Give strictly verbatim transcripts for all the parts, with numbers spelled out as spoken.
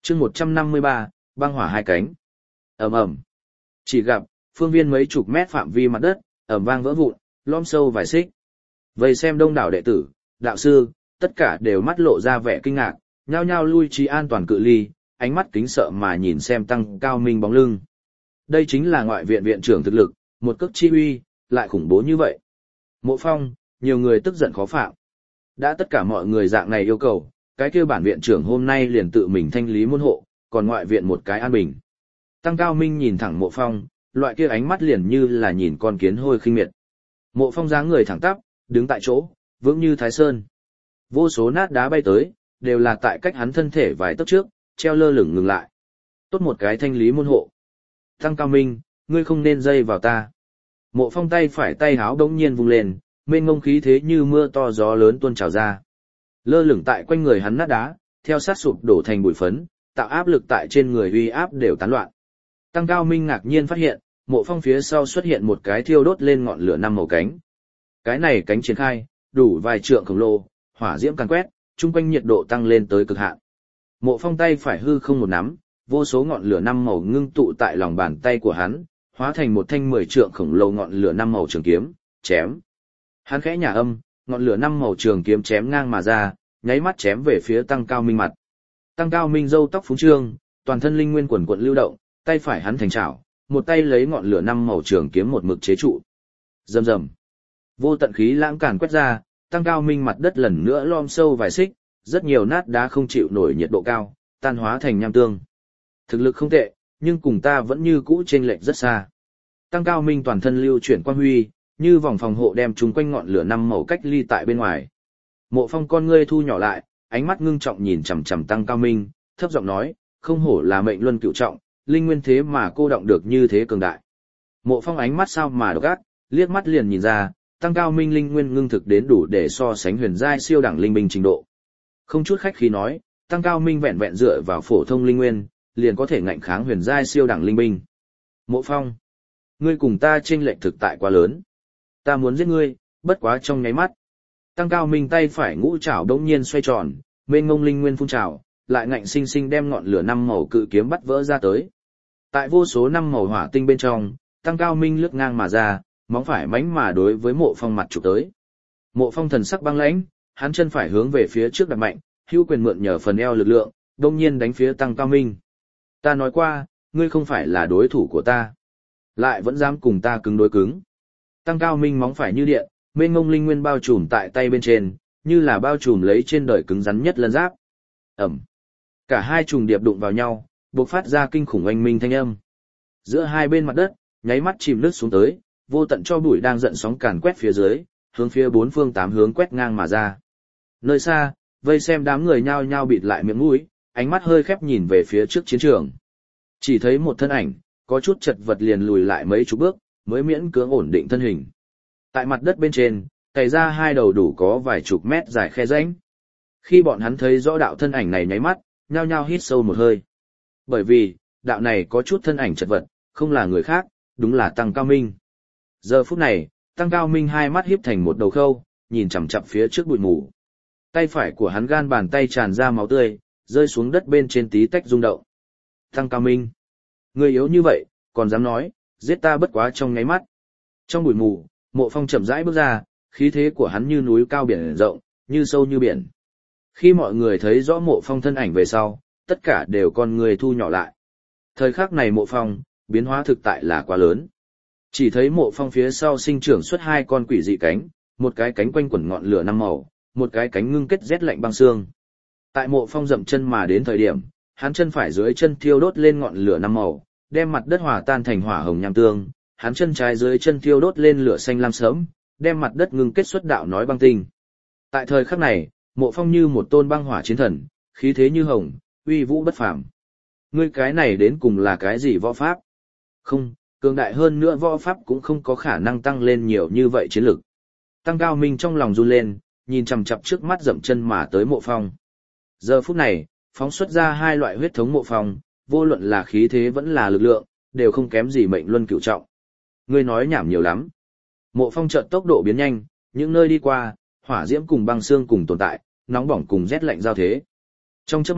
chương một trăm năm mươi ba, băng hỏa hai cánh. ầm ầm, chỉ gặp phương viên mấy chục mét phạm vi mặt đất ầm vang vỡ vụn, lõm sâu vài xích. Vây xem đông đảo đệ tử, đạo sư, tất cả đều mắt lộ ra vẻ kinh ngạc, nhao nhao lui trí an toàn cự ly, ánh mắt kính sợ mà nhìn xem Tăng Cao Minh bóng lưng. Đây chính là ngoại viện viện trưởng thực lực, một cước chi uy, lại khủng bố như vậy. Mộ Phong, nhiều người tức giận khó phạm. Đã tất cả mọi người dạng này yêu cầu, cái kia bản viện trưởng hôm nay liền tự mình thanh lý môn hộ, còn ngoại viện một cái an bình. Tăng Cao Minh nhìn thẳng Mộ Phong, loại kia ánh mắt liền như là nhìn con kiến hôi khinh miệt. Mộ Phong dáng người thẳng tắp, đứng tại chỗ, vững như Thái Sơn. Vô số nát đá bay tới, đều là tại cách hắn thân thể vài tấc trước, treo lơ lửng ngừng lại. Tốt một cái thanh lý môn hộ. Tăng Cao Minh, ngươi không nên dây vào ta. Mộ Phong tay phải tay háo đống nhiên vung lên, mênh ngông khí thế như mưa to gió lớn tuôn trào ra. Lơ lửng tại quanh người hắn nát đá, theo sát sụp đổ thành bụi phấn, tạo áp lực tại trên người uy áp đều tán loạn. Tăng Cao Minh ngạc nhiên phát hiện, Mộ Phong phía sau xuất hiện một cái thiêu đốt lên ngọn lửa năm màu cánh. Cái này cánh triển khai, đủ vài trượng khổng lồ, hỏa diễm càn quét, chung quanh nhiệt độ tăng lên tới cực hạn. Mộ Phong tay phải hư không một nắm, vô số ngọn lửa năm màu ngưng tụ tại lòng bàn tay của hắn, hóa thành một thanh mười trượng khổng lồ ngọn lửa năm màu trường kiếm, chém. Hắn khẽ nhả âm, ngọn lửa năm màu trường kiếm chém ngang mà ra, nháy mắt chém về phía Tăng Cao Minh mặt. Tăng Cao Minh râu tóc phúng trương, toàn thân linh nguyên quần quận lưu động, tay phải hắn thành chảo, một tay lấy ngọn lửa năm màu trường kiếm một mực chế trụ. Rầm rầm. Vô tận khí lãng càn quét ra, Tăng Cao Minh mặt đất lần nữa lom sâu vài xích, rất nhiều nát đá không chịu nổi nhiệt độ cao, tan hóa thành nham tương. Thực lực không tệ, nhưng cùng ta vẫn như cũ chênh lệch rất xa. Tăng Cao Minh toàn thân lưu chuyển quang huy, như vòng phòng hộ đem chúng quanh ngọn lửa năm màu cách ly tại bên ngoài. Mộ Phong con ngươi thu nhỏ lại, ánh mắt ngưng trọng nhìn chằm chằm Tăng Cao Minh, thấp giọng nói, không hổ là mệnh luân cựu trọng, linh nguyên thế mà cô động được như thế cường đại. Mộ Phong ánh mắt sao mà độc ác, liếc mắt liền nhìn ra, Tăng Cao Minh linh nguyên ngưng thực đến đủ để so sánh huyền giai siêu đẳng linh binh trình độ. Không chút khách khí nói, Tăng Cao Minh vẹn vẹn dựa vào phổ thông linh nguyên, liền có thể ngạnh kháng huyền giai siêu đẳng linh binh. Mộ Phong, ngươi cùng ta chênh lệch thực tại quá lớn. Ta muốn giết ngươi, bất quá trong nháy mắt. Tăng Cao Minh tay phải ngũ trảo đống nhiên xoay tròn, mênh ngông linh nguyên phun trào, lại ngạnh sinh sinh đem ngọn lửa năm màu cự kiếm bắt vỡ ra tới. Tại vô số năm màu hỏa tinh bên trong, Tăng Cao Minh lướt ngang mà ra, móng phải mánh mà đối với Mộ Phong mặt chụp tới. Mộ Phong thần sắc băng lãnh, hắn chân phải hướng về phía trước đặt mạnh, hữu quyền mượn nhờ phần eo lực lượng, đột nhiên đánh phía Tăng Cao Minh. Ta nói qua, ngươi không phải là đối thủ của ta, lại vẫn dám cùng ta cứng đối cứng. Tăng Cao Minh móng phải như điện, mênh mông linh nguyên bao trùm tại tay bên trên, như là bao trùm lấy trên đời cứng rắn nhất lân giáp. Ẩm. Cả hai trùng điệp đụng vào nhau, bộc phát ra kinh khủng oanh minh thanh âm. Giữa hai bên mặt đất, nháy mắt chìm lướt xuống tới, vô tận cho bụi đang giận sóng càn quét phía dưới, hướng phía bốn phương tám hướng quét ngang mà ra. Nơi xa, vây xem đám người nhao nhao bịt lại miệng mũi, ánh mắt hơi khép nhìn về phía trước chiến trường. Chỉ thấy một thân ảnh, có chút chật vật liền lùi lại mấy chục bước, mới miễn cưỡng ổn định thân hình. Tại mặt đất bên trên, cày ra hai đầu đủ có vài chục mét dài khe rãnh. Khi bọn hắn thấy rõ đạo thân ảnh này nháy mắt, nhao nhao hít sâu một hơi. Bởi vì, đạo này có chút thân ảnh chật vật, không là người khác, đúng là Tăng Cao Minh. Giờ phút này, Tăng Cao Minh hai mắt híp thành một đầu khâu, nhìn chằm chằm phía trước bụi mù. Tay phải của hắn gan bàn tay tràn ra máu tươi, rơi xuống đất bên trên tí tách rung động. Tăng Cao Minh, người yếu như vậy, còn dám nói, giết ta bất quá trong nháy mắt. Trong bụi mù, Mộ Phong chậm rãi bước ra, khí thế của hắn như núi cao biển rộng, như sâu như biển. Khi mọi người thấy rõ Mộ Phong thân ảnh về sau, tất cả đều con người thu nhỏ lại. Thời khắc này Mộ Phong, biến hóa thực tại là quá lớn. Chỉ thấy Mộ Phong phía sau sinh trưởng xuất hai con quỷ dị cánh, một cái cánh quanh quẩn ngọn lửa năm màu, một cái cánh ngưng kết rét lạnh băng xương. Tại Mộ Phong dậm chân mà đến thời điểm, hắn chân phải dưới chân thiêu đốt lên ngọn lửa năm màu, đem mặt đất hòa tan thành hỏa hồng nham tương, hắn chân trái dưới chân thiêu đốt lên lửa xanh lam sớm, đem mặt đất ngưng kết xuất đạo nói băng tinh. Tại thời khắc này, Mộ Phong như một tôn băng hỏa chiến thần, khí thế như hồng, uy vũ bất phàm. Ngươi cái này đến cùng là cái gì võ pháp? Không, cường đại hơn nữa võ pháp cũng không có khả năng tăng lên nhiều như vậy chiến lực. Tăng Cao Minh trong lòng run lên, nhìn chằm chằm trước mắt dậm chân mà tới Mộ Phong. Giờ phút này, phóng xuất ra hai loại huyết thống Mộ Phong, vô luận là khí thế vẫn là lực lượng, đều không kém gì mệnh luân cửu trọng. Ngươi nói nhảm nhiều lắm. Mộ Phong chợt tốc độ biến nhanh, những nơi đi qua, hỏa diễm cùng băng xương cùng tồn tại, nóng bỏng cùng rét lạnh giao thế. Trong chớp mắt,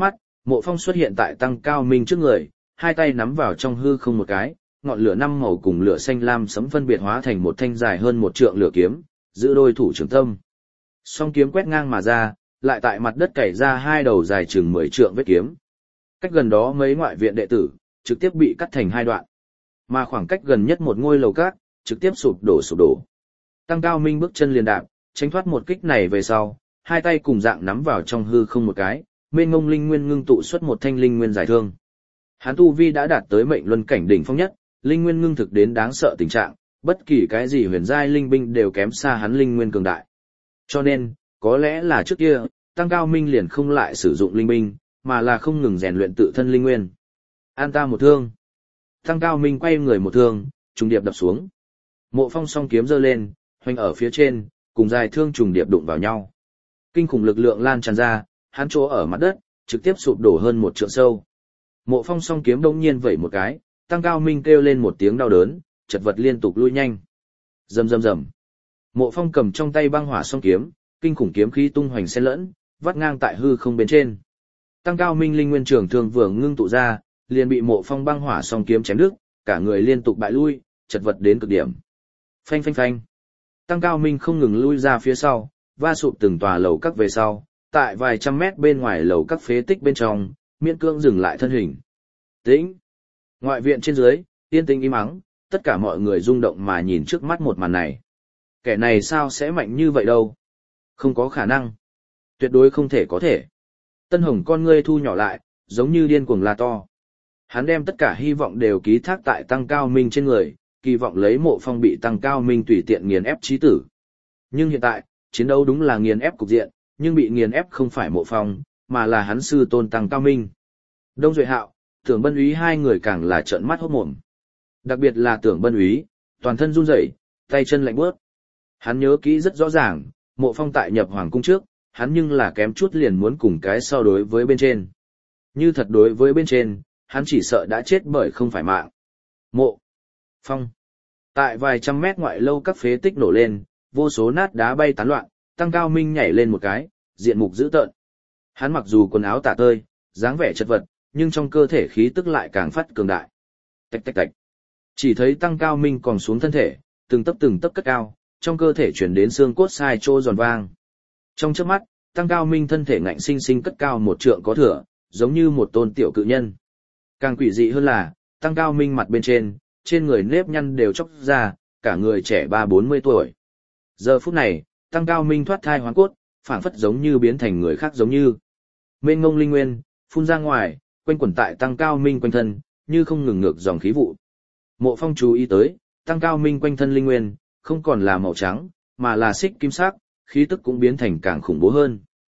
Mộ Phong xuất hiện tại Tăng Cao Minh trước người, hai tay nắm vào trong hư không một cái, ngọn lửa năm màu cùng lửa xanh lam sấm phân biệt hóa thành một thanh dài hơn một trượng lửa kiếm, giữ đôi thủ trường tâm. Song kiếm quét ngang mà ra, lại tại mặt đất cày ra hai đầu dài chừng mười trượng vết kiếm. Cách gần đó mấy ngoại viện đệ tử, trực tiếp bị cắt thành hai đoạn. Mà khoảng cách gần nhất một ngôi lầu cát, trực tiếp sụp đổ sụp đổ. Tăng Cao Minh bước chân liền đạp, tránh thoát một kích này về sau, hai tay cùng dạng nắm vào trong hư không một cái, mênh ngông linh nguyên ngưng tụ xuất một thanh linh nguyên giải thương. Hắn tu vi đã đạt tới mệnh luân cảnh đỉnh phong nhất, linh nguyên ngưng thực đến đáng sợ tình trạng, bất kỳ cái gì huyền giai linh binh đều kém xa hắn linh nguyên cường đại. Cho nên, có lẽ là trước kia, Tăng Cao Minh liền không lại sử dụng linh binh, mà là không ngừng rèn luyện tự thân linh nguyên. An ta một thương. Tăng Cao Minh quay người một thương, trùng điệp đập xuống. Mộ Phong song kiếm giơ lên, hoành ở phía trên, cùng dài thương trùng điệp đụng vào nhau. Kinh khủng lực lượng lan tràn ra, hắn chỗ ở mặt đất, trực tiếp sụp đổ hơn một trượng sâu. Mộ Phong song kiếm đông nhiên vẩy một cái, Tăng Cao Minh kêu lên một tiếng đau đớn, chật vật liên tục lui nhanh. Rầm rầm rầm. Mộ Phong cầm trong tay băng hỏa song kiếm, kinh khủng kiếm khí tung hoành xen lẫn, vắt ngang tại hư không bên trên. Tăng Cao Minh linh nguyên trường thương vừa ngưng tụ ra, liền bị Mộ Phong băng hỏa song kiếm chém đứt, cả người liên tục bại lui, chật vật đến cực điểm. Phanh phanh phanh. Tăng Cao Minh không ngừng lui ra phía sau, va sụp từng tòa lầu các về sau, tại vài trăm mét bên ngoài lầu các phế tích bên trong, miễn cưỡng dừng lại thân hình. Tĩnh. Ngoại viện trên dưới, yên tĩnh im ắng, tất cả mọi người rung động mà nhìn trước mắt một màn này. Kẻ này sao sẽ mạnh như vậy đâu? Không có khả năng. Tuyệt đối không thể có thể. Tân Hồng con ngươi thu nhỏ lại, giống như điên cuồng la to. Hắn đem tất cả hy vọng đều ký thác tại Tăng Cao Minh trên người, kỳ vọng lấy Mộ Phong bị Tăng Cao Minh tùy tiện nghiền ép chí tử. Nhưng hiện tại, chiến đấu đúng là nghiền ép cục diện, nhưng bị nghiền ép không phải Mộ Phong, mà là hắn sư tôn Tăng Cao Minh. Đông Duệ Hạo, Tưởng Bân Úy hai người càng là trợn mắt hốt mồm. Đặc biệt là Tưởng Bân Úy, toàn thân run rẩy, tay chân lạnh buốt. Hắn nhớ kỹ rất rõ ràng, Mộ Phong tại nhập hoàng cung trước, hắn nhưng là kém chút liền muốn cùng cái so đối với bên trên. Như thật đối với bên trên, hắn chỉ sợ đã chết bởi không phải mạng. Mộ Phong. Tại vài trăm mét ngoại lâu các phế tích nổ lên, vô số nát đá bay tán loạn, Tăng Cao Minh nhảy lên một cái, diện mục dữ tợn. Hắn mặc dù quần áo tả tơi, dáng vẻ chật vật, nhưng trong cơ thể khí tức lại càng phát cường đại. Tạch tạch tạch. Chỉ thấy Tăng Cao Minh còn xuống thân thể, từng tấc từng tấc cất cao, trong cơ thể chuyển đến xương cốt sai trô giòn vang. Trong chớp mắt, Tăng Cao Minh thân thể ngạnh sinh sinh cất cao một trượng có thừa, giống như một tôn tiểu cự nhân. Càng quỷ dị hơn là, Tăng Cao Minh mặt bên trên, trên người nếp nhăn đều chóc ra, cả người trẻ ba bốn mươi tuổi. Giờ phút này, Tăng Cao Minh thoát thai hoán cốt, phảng phất giống như biến thành người khác giống như. Mênh ngông linh nguyên, phun ra ngoài, quanh quẩn tại Tăng Cao Minh quanh thân, như không ngừng ngược dòng khí vụ. Mộ Phong chú ý tới, Tăng Cao Minh quanh thân linh nguyên, không còn là màu trắng, mà là xích kim sắc, khí tức cũng biến thành càng khủng bố hơn.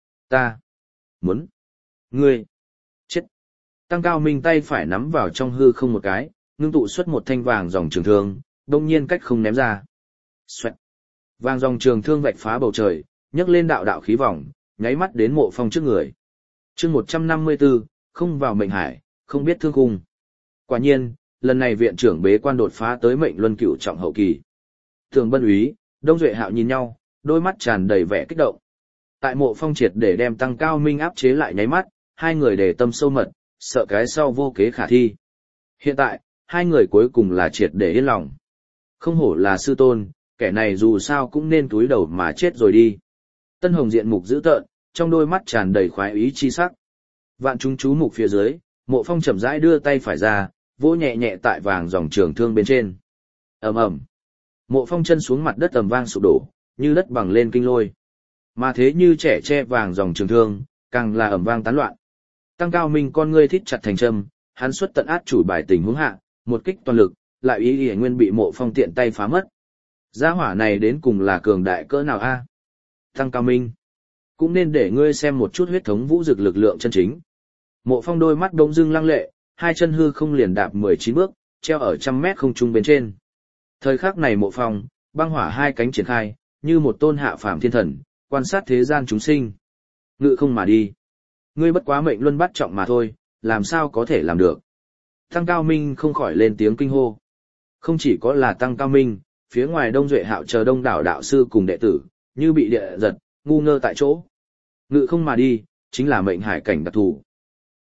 Ta muốn ngươi chết. Tăng Cao Minh tay phải nắm vào trong hư không một cái, ngưng tụ xuất một thanh vàng dòng trường thương, đông nhiên cách không ném ra. Xoẹt. Vàng dòng trường thương vạch phá bầu trời, nhấc lên đạo đạo khí vòng, nháy mắt đến Mộ Phong trước người. Chương một trăm năm mươi tư, không vào mệnh hải, không biết thương cung. Quả nhiên, lần này viện trưởng bế quan đột phá tới mệnh luân cửu trọng hậu kỳ. Tưởng Bân Úy, Đông Duệ Hạo nhìn nhau, đôi mắt tràn đầy vẻ kích động. Tại Mộ Phong triệt để đem Tăng Cao Minh áp chế lại nháy mắt, hai người để tâm sâu mật, sợ cái sau vô kế khả thi. Hiện tại, hai người cuối cùng là triệt để yên lòng. Không hổ là sư tôn, kẻ này dù sao cũng nên túi đầu mà chết rồi đi. Tân Hồng diện mục dữ tợn, trong đôi mắt tràn đầy khoái ý chi sắc. Vạn chúng chú mục phía dưới, Mộ Phong chậm rãi đưa tay phải ra, vỗ nhẹ nhẹ tại vàng dòng trường thương bên trên. Ầm ầm. Mộ Phong chân xuống mặt đất ầm vang sụp đổ, như đất bằng lên kinh lôi. Mà thế như trẻ che vàng dòng trường thương, càng là ầm vang tán loạn. Tăng Cao Minh con ngươi thít chặt thành châm, hắn xuất tận át chủ bài tình huống hạ, một kích toàn lực, lại ý ý nguyên bị Mộ Phong tiện tay phá mất. Gia hỏa này đến cùng là cường đại cỡ nào a? Tăng Cao Minh, cũng nên để ngươi xem một chút huyết thống vũ dực lực lượng chân chính. Mộ Phong đôi mắt đông dưng lăng lệ, hai chân hư không liền đạp mười chín bước, treo ở trăm mét không trung bên trên. Thời khắc này Mộ Phong, băng hỏa hai cánh triển khai, như một tôn hạ phàm thiên thần, quan sát thế gian chúng sinh. Ngự không mà đi. Ngươi bất quá mệnh luân bắt trọng mà thôi, làm sao có thể làm được. Tăng Cao Minh không khỏi lên tiếng kinh hô. Không chỉ có là Tăng Cao Minh, phía ngoài Đông Duệ Hạo chờ đông đảo đạo sư cùng đệ tử, như bị địa giật, ngu ngơ tại chỗ. Ngự không mà đi, chính là mệnh hải cảnh đặc thù.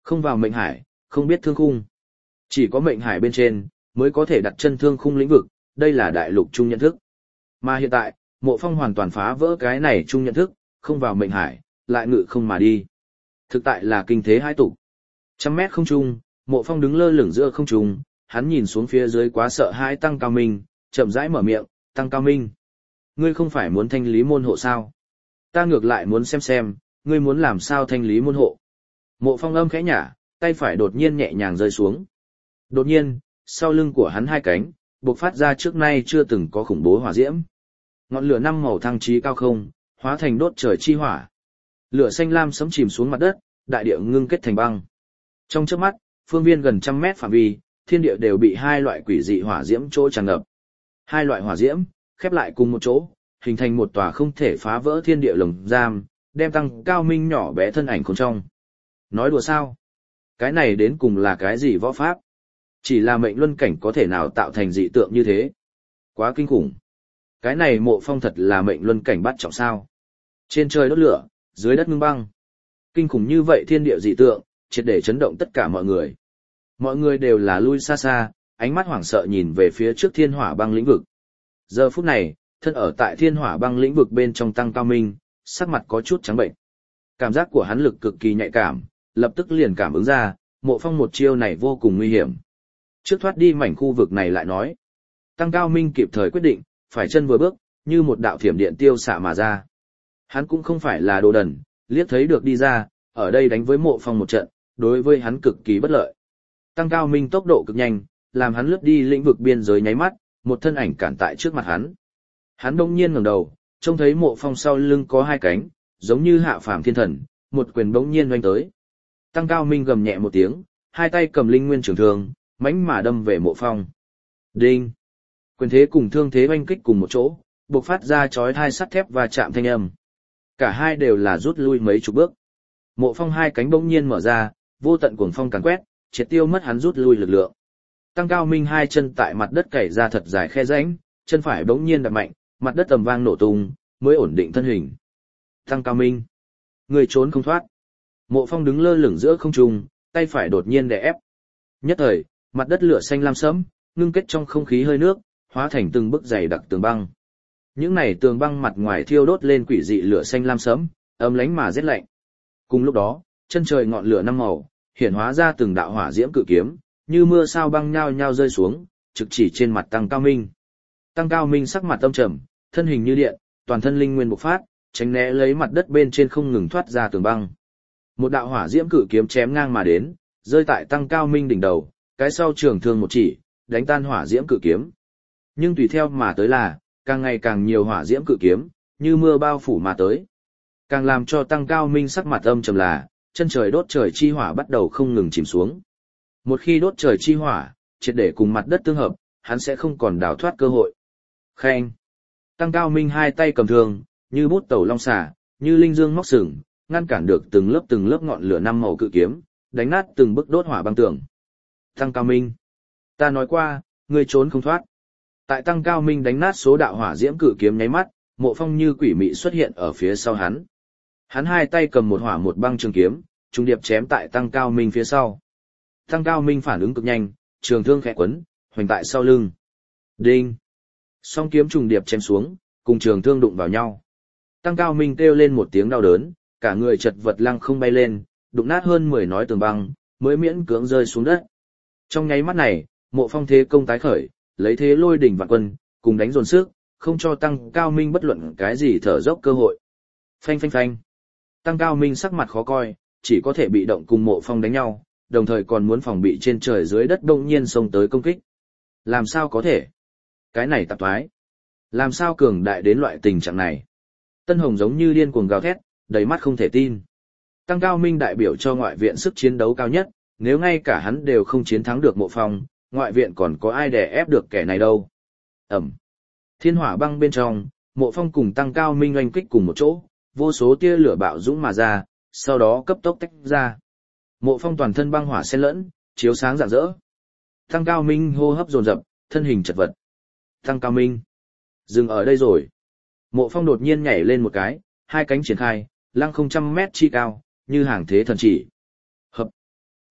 Không vào mệnh hải, không biết thương khung. Chỉ có mệnh hải bên trên, mới có thể đặt chân thương khung lĩnh vực, đây là đại lục chung nhận thức. Mà hiện tại, Mộ Phong hoàn toàn phá vỡ cái này chung nhận thức, không vào mệnh hải, lại ngự không mà đi. Thực tại là kinh thế hai tục. Trăm mét không trung, Mộ Phong đứng lơ lửng giữa không trung, hắn nhìn xuống phía dưới quá sợ hãi Tăng Cao Minh, chậm rãi mở miệng, Tăng Cao Minh. Ngươi không phải muốn thanh lý môn hộ sao? Ta ngược lại muốn xem xem, ngươi muốn làm sao thanh lý môn hộ. Mộ Phong âm khẽ nhả, tay phải đột nhiên nhẹ nhàng rơi xuống. Đột nhiên, sau lưng của hắn hai cánh, bộc phát ra trước nay chưa từng có khủng bố hỏa diễm. Ngọn lửa năm màu thăng trí cao không, hóa thành đốt trời chi hỏa. Lửa xanh lam sấm chìm xuống mặt đất, đại địa ngưng kết thành băng. Trong chớp mắt, phương viên gần trăm mét phạm vi, thiên địa đều bị hai loại quỷ dị hỏa diễm chỗ tràn ngập. Hai loại hỏa diễm khép lại cùng một chỗ, hình thành một tòa không thể phá vỡ thiên địa lồng giam, đem Tăng Cao Minh nhỏ bé thân ảnh khốn trong. Nói đùa sao? Cái này đến cùng là cái gì võ pháp? Chỉ là mệnh luân cảnh có thể nào tạo thành dị tượng như thế? Quá kinh khủng. Cái này Mộ Phong thật là mệnh luân cảnh bắt trọng sao? Trên trời đốt lửa, dưới đất ngưng băng. Kinh khủng như vậy thiên địa dị tượng, triệt để chấn động tất cả mọi người. Mọi người đều là lui xa xa, ánh mắt hoảng sợ nhìn về phía trước thiên hỏa băng lĩnh vực. Giờ phút này, thân ở tại thiên hỏa băng lĩnh vực bên trong Tăng Cao Minh, sắc mặt có chút trắng bệnh. Cảm giác của hắn lực cực kỳ nhạy cảm, lập tức liền cảm ứng ra, Mộ Phong một chiêu này vô cùng nguy hiểm. Trước thoát đi mảnh khu vực này lại nói. Tăng Cao Minh kịp thời quyết định, phải chân vừa bước, như một đạo thiểm điện tiêu xạ mà ra. Hắn cũng không phải là đồ đần, liếc thấy được đi ra, ở đây đánh với Mộ Phong một trận, đối với hắn cực kỳ bất lợi. Tăng Cao Minh tốc độ cực nhanh, làm hắn lướt đi lĩnh vực biên giới nháy mắt, một thân ảnh cản tại trước mặt hắn. Hắn đông nhiên ngẩng đầu, trông thấy Mộ Phong sau lưng có hai cánh, giống như hạ phàm thiên thần, một quyền bỗng nhiên oanh tới. Tăng Cao Minh gầm nhẹ một tiếng, hai tay cầm linh nguyên trường thương, mãnh mà đâm về Mộ Phong. Đinh! Quyền thế cùng thương thế oanh kích cùng một chỗ, bộc phát ra chói tai sắt thép và chạm thanh âm. Cả hai đều là rút lui mấy chục bước. Mộ Phong hai cánh bỗng nhiên mở ra, vô tận cuồng phong càn quét, triệt tiêu mất hắn rút lui lực lượng. Tăng Cao Minh hai chân tại mặt đất cày ra thật dài khe rãnh, chân phải bỗng nhiên đạp mạnh, mặt đất tầm vang nổ tung, mới ổn định thân hình. Tăng Cao Minh, người trốn không thoát. Mộ Phong đứng lơ lửng giữa không trung, tay phải đột nhiên đè ép. Nhất thời, mặt đất lửa xanh lam sẫm, ngưng kết trong không khí hơi nước, hóa thành từng bức dày đặc tường băng. Những này tường băng mặt ngoài thiêu đốt lên quỷ dị lửa xanh lam sẫm, ấm lánh mà rét lạnh. Cùng lúc đó, chân trời ngọn lửa năm màu, hiển hóa ra từng đạo hỏa diễm cự kiếm, như mưa sao băng nhao nhao rơi xuống, trực chỉ trên mặt Tăng Cao Minh. Tăng Cao Minh sắc mặt âm trầm, thân hình như điện, toàn thân linh nguyên bộc phát, tránh né lấy mặt đất bên trên không ngừng thoát ra tường băng. Một đạo hỏa diễm cự kiếm chém ngang mà đến, rơi tại Tăng Cao Minh đỉnh đầu, cái sau trường thương một chỉ, đánh tan hỏa diễm cự kiếm. Nhưng tùy theo mà tới là, càng ngày càng nhiều hỏa diễm cự kiếm, như mưa bao phủ mà tới. Càng làm cho Tăng Cao Minh sắc mặt âm trầm là, chân trời đốt trời chi hỏa bắt đầu không ngừng chìm xuống. Một khi đốt trời chi hỏa, triệt để cùng mặt đất tương hợp, hắn sẽ không còn đào thoát cơ hội. Khen! Tăng Cao Minh hai tay cầm thương, như bút tẩu long xà, như linh dương móc sừng, ngăn cản được từng lớp từng lớp ngọn lửa năm màu cự kiếm, đánh nát từng bức đốt hỏa băng tường. Tăng Cao Minh! Ta nói qua, ngươi trốn không thoát. Tại Tăng Cao Minh đánh nát số đạo hỏa diễm cự kiếm nháy mắt, Mộ Phong như quỷ mị xuất hiện ở phía sau hắn. Hắn hai tay cầm một hỏa một băng trường kiếm, trùng điệp chém tại Tăng Cao Minh phía sau. Tăng Cao Minh phản ứng cực nhanh, trường thương khẽ quấn, hoành tại sau lưng. Đinh! Song kiếm trùng điệp chém xuống, cùng trường thương đụng vào nhau. Tăng Cao Minh kêu lên một tiếng đau đớn, cả người chật vật lăng không bay lên, đụng nát hơn mười nói tường băng, mới miễn cưỡng rơi xuống đất. Trong nháy mắt này, Mộ Phong thế công tái khởi, lấy thế lôi đỉnh vạn quân, cùng đánh dồn sức, không cho Tăng Cao Minh bất luận cái gì thở dốc cơ hội. Phanh phanh phanh. Tăng Cao Minh sắc mặt khó coi, chỉ có thể bị động cùng Mộ Phong đánh nhau, đồng thời còn muốn phòng bị trên trời dưới đất đông nhiên xông tới công kích. Làm sao có thể? Cái này tạp thoái. Làm sao cường đại đến loại tình trạng này? Tân Hồng giống như điên cuồng gào thét, đầy mắt không thể tin. Tăng Cao Minh đại biểu cho ngoại viện sức chiến đấu cao nhất, nếu ngay cả hắn đều không chiến thắng được Mộ Phong, ngoại viện còn có ai đè ép được kẻ này đâu. Ẩm. Thiên hỏa băng bên trong, Mộ Phong cùng Tăng Cao Minh oanh kích cùng một chỗ, vô số tia lửa bạo dũng mà ra, sau đó cấp tốc tách ra. Mộ Phong toàn thân băng hỏa xen lẫn, chiếu sáng rạng rỡ. Tăng Cao Minh hô hấp dồn dập, thân hình chật vật. Tăng Cao Minh, dừng ở đây rồi. Mộ Phong đột nhiên nhảy lên một cái, hai cánh triển khai, lăng không trăm mét chi cao, như hàng thế thần chỉ. Hợp.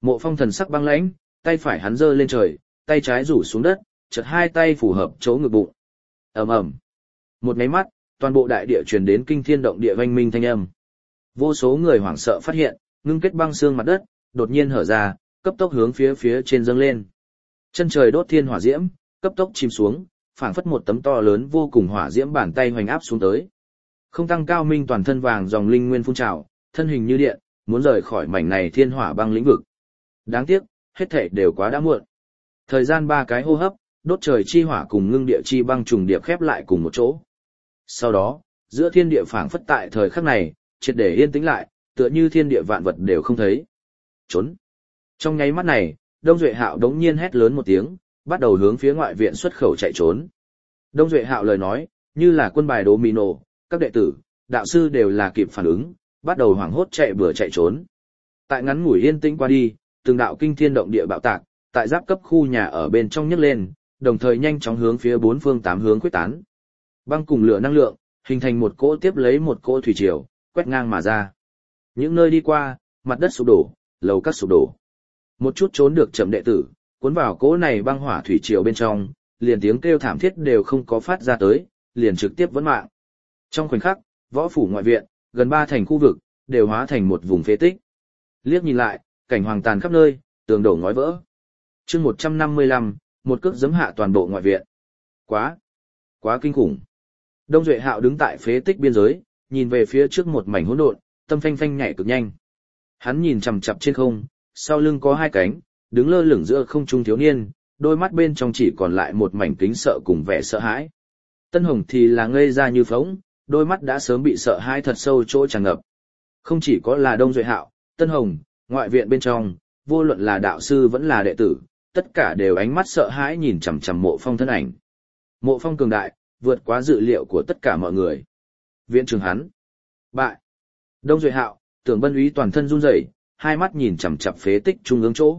Mộ Phong thần sắc băng lãnh, tay phải hắn giơ lên trời, tay trái rủ xuống đất, chợt hai tay phù hợp chỗ ngực bụng. Ầm ầm. Một cái mắt, toàn bộ đại địa truyền đến kinh thiên động địa vang minh thanh âm. Vô số người hoảng sợ phát hiện, ngưng kết băng xương mặt đất, đột nhiên hở ra, cấp tốc hướng phía phía trên dâng lên. Chân trời đốt thiên hỏa diễm, cấp tốc chìm xuống, phảng phất một tấm to lớn vô cùng hỏa diễm bàn tay hoành áp xuống tới. Không Tăng Cao Minh toàn thân vàng dòng linh nguyên phun trào, thân hình như điện, muốn rời khỏi mảnh này thiên hỏa băng lĩnh vực. Đáng tiếc, hết thảy đều quá đã muộn. Thời gian ba cái hô hấp, đốt trời chi hỏa cùng ngưng địa chi băng trùng điệp khép lại cùng một chỗ. Sau đó, giữa thiên địa phảng phất tại thời khắc này, triệt để yên tĩnh lại, tựa như thiên địa vạn vật đều không thấy. Trốn. Trong nháy mắt này, Đông Duệ Hạo đống nhiên hét lớn một tiếng, bắt đầu hướng phía ngoại viện xuất khẩu chạy trốn. Đông Duệ Hạo lời nói, như là quân bài đố mì nổ, các đệ tử, đạo sư đều là kịp phản ứng, bắt đầu hoảng hốt chạy bừa chạy trốn. Tại ngắn ngủi yên tĩnh qua đi, từng đạo kinh thiên động địa bạo tạc, tại giáp cấp khu nhà ở bên trong nhấc lên, đồng thời nhanh chóng hướng phía bốn phương tám hướng quyết tán. Băng cùng lửa năng lượng, hình thành một cỗ tiếp lấy một cỗ thủy triều, quét ngang mà ra. Những nơi đi qua, mặt đất sụp đổ, lầu các sụp đổ. Một chút trốn được chậm đệ tử, cuốn vào cỗ này băng hỏa thủy triều bên trong, liền tiếng kêu thảm thiết đều không có phát ra tới, liền trực tiếp vấn mạng. Trong khoảnh khắc, võ phủ ngoại viện, gần ba thành khu vực, đều hóa thành một vùng phế tích. Liếc nhìn lại, cảnh hoàng tàn khắp nơi, tường đổ ngói vỡ. Chương một trăm năm mươi lăm, một cước giẫm hạ toàn bộ ngoại viện. Quá, quá kinh khủng. Đông Duệ Hạo đứng tại phế tích biên giới, nhìn về phía trước một mảnh hỗn độn, tâm phanh phanh nhảy cực nhanh. Hắn nhìn chằm chằm trên không, sau lưng có hai cánh, đứng lơ lửng giữa không trung thiếu niên, đôi mắt bên trong chỉ còn lại một mảnh kính sợ cùng vẻ sợ hãi. Tân Hồng thì là ngây ra như phỗng, đôi mắt đã sớm bị sợ hãi thật sâu chỗ tràn ngập. Không chỉ có là Đông Duệ Hạo, Tân Hồng, ngoại viện bên trong, vô luận là đạo sư vẫn là đệ tử, tất cả đều ánh mắt sợ hãi nhìn chằm chằm Mộ Phong thân ảnh. Mộ Phong cường đại, vượt quá dự liệu của tất cả mọi người. Viện trưởng hắn. Bại. Đông Duệ Hạo, Tưởng Bân Úy toàn thân run rẩy, hai mắt nhìn chằm chằm phế tích trung ương chỗ.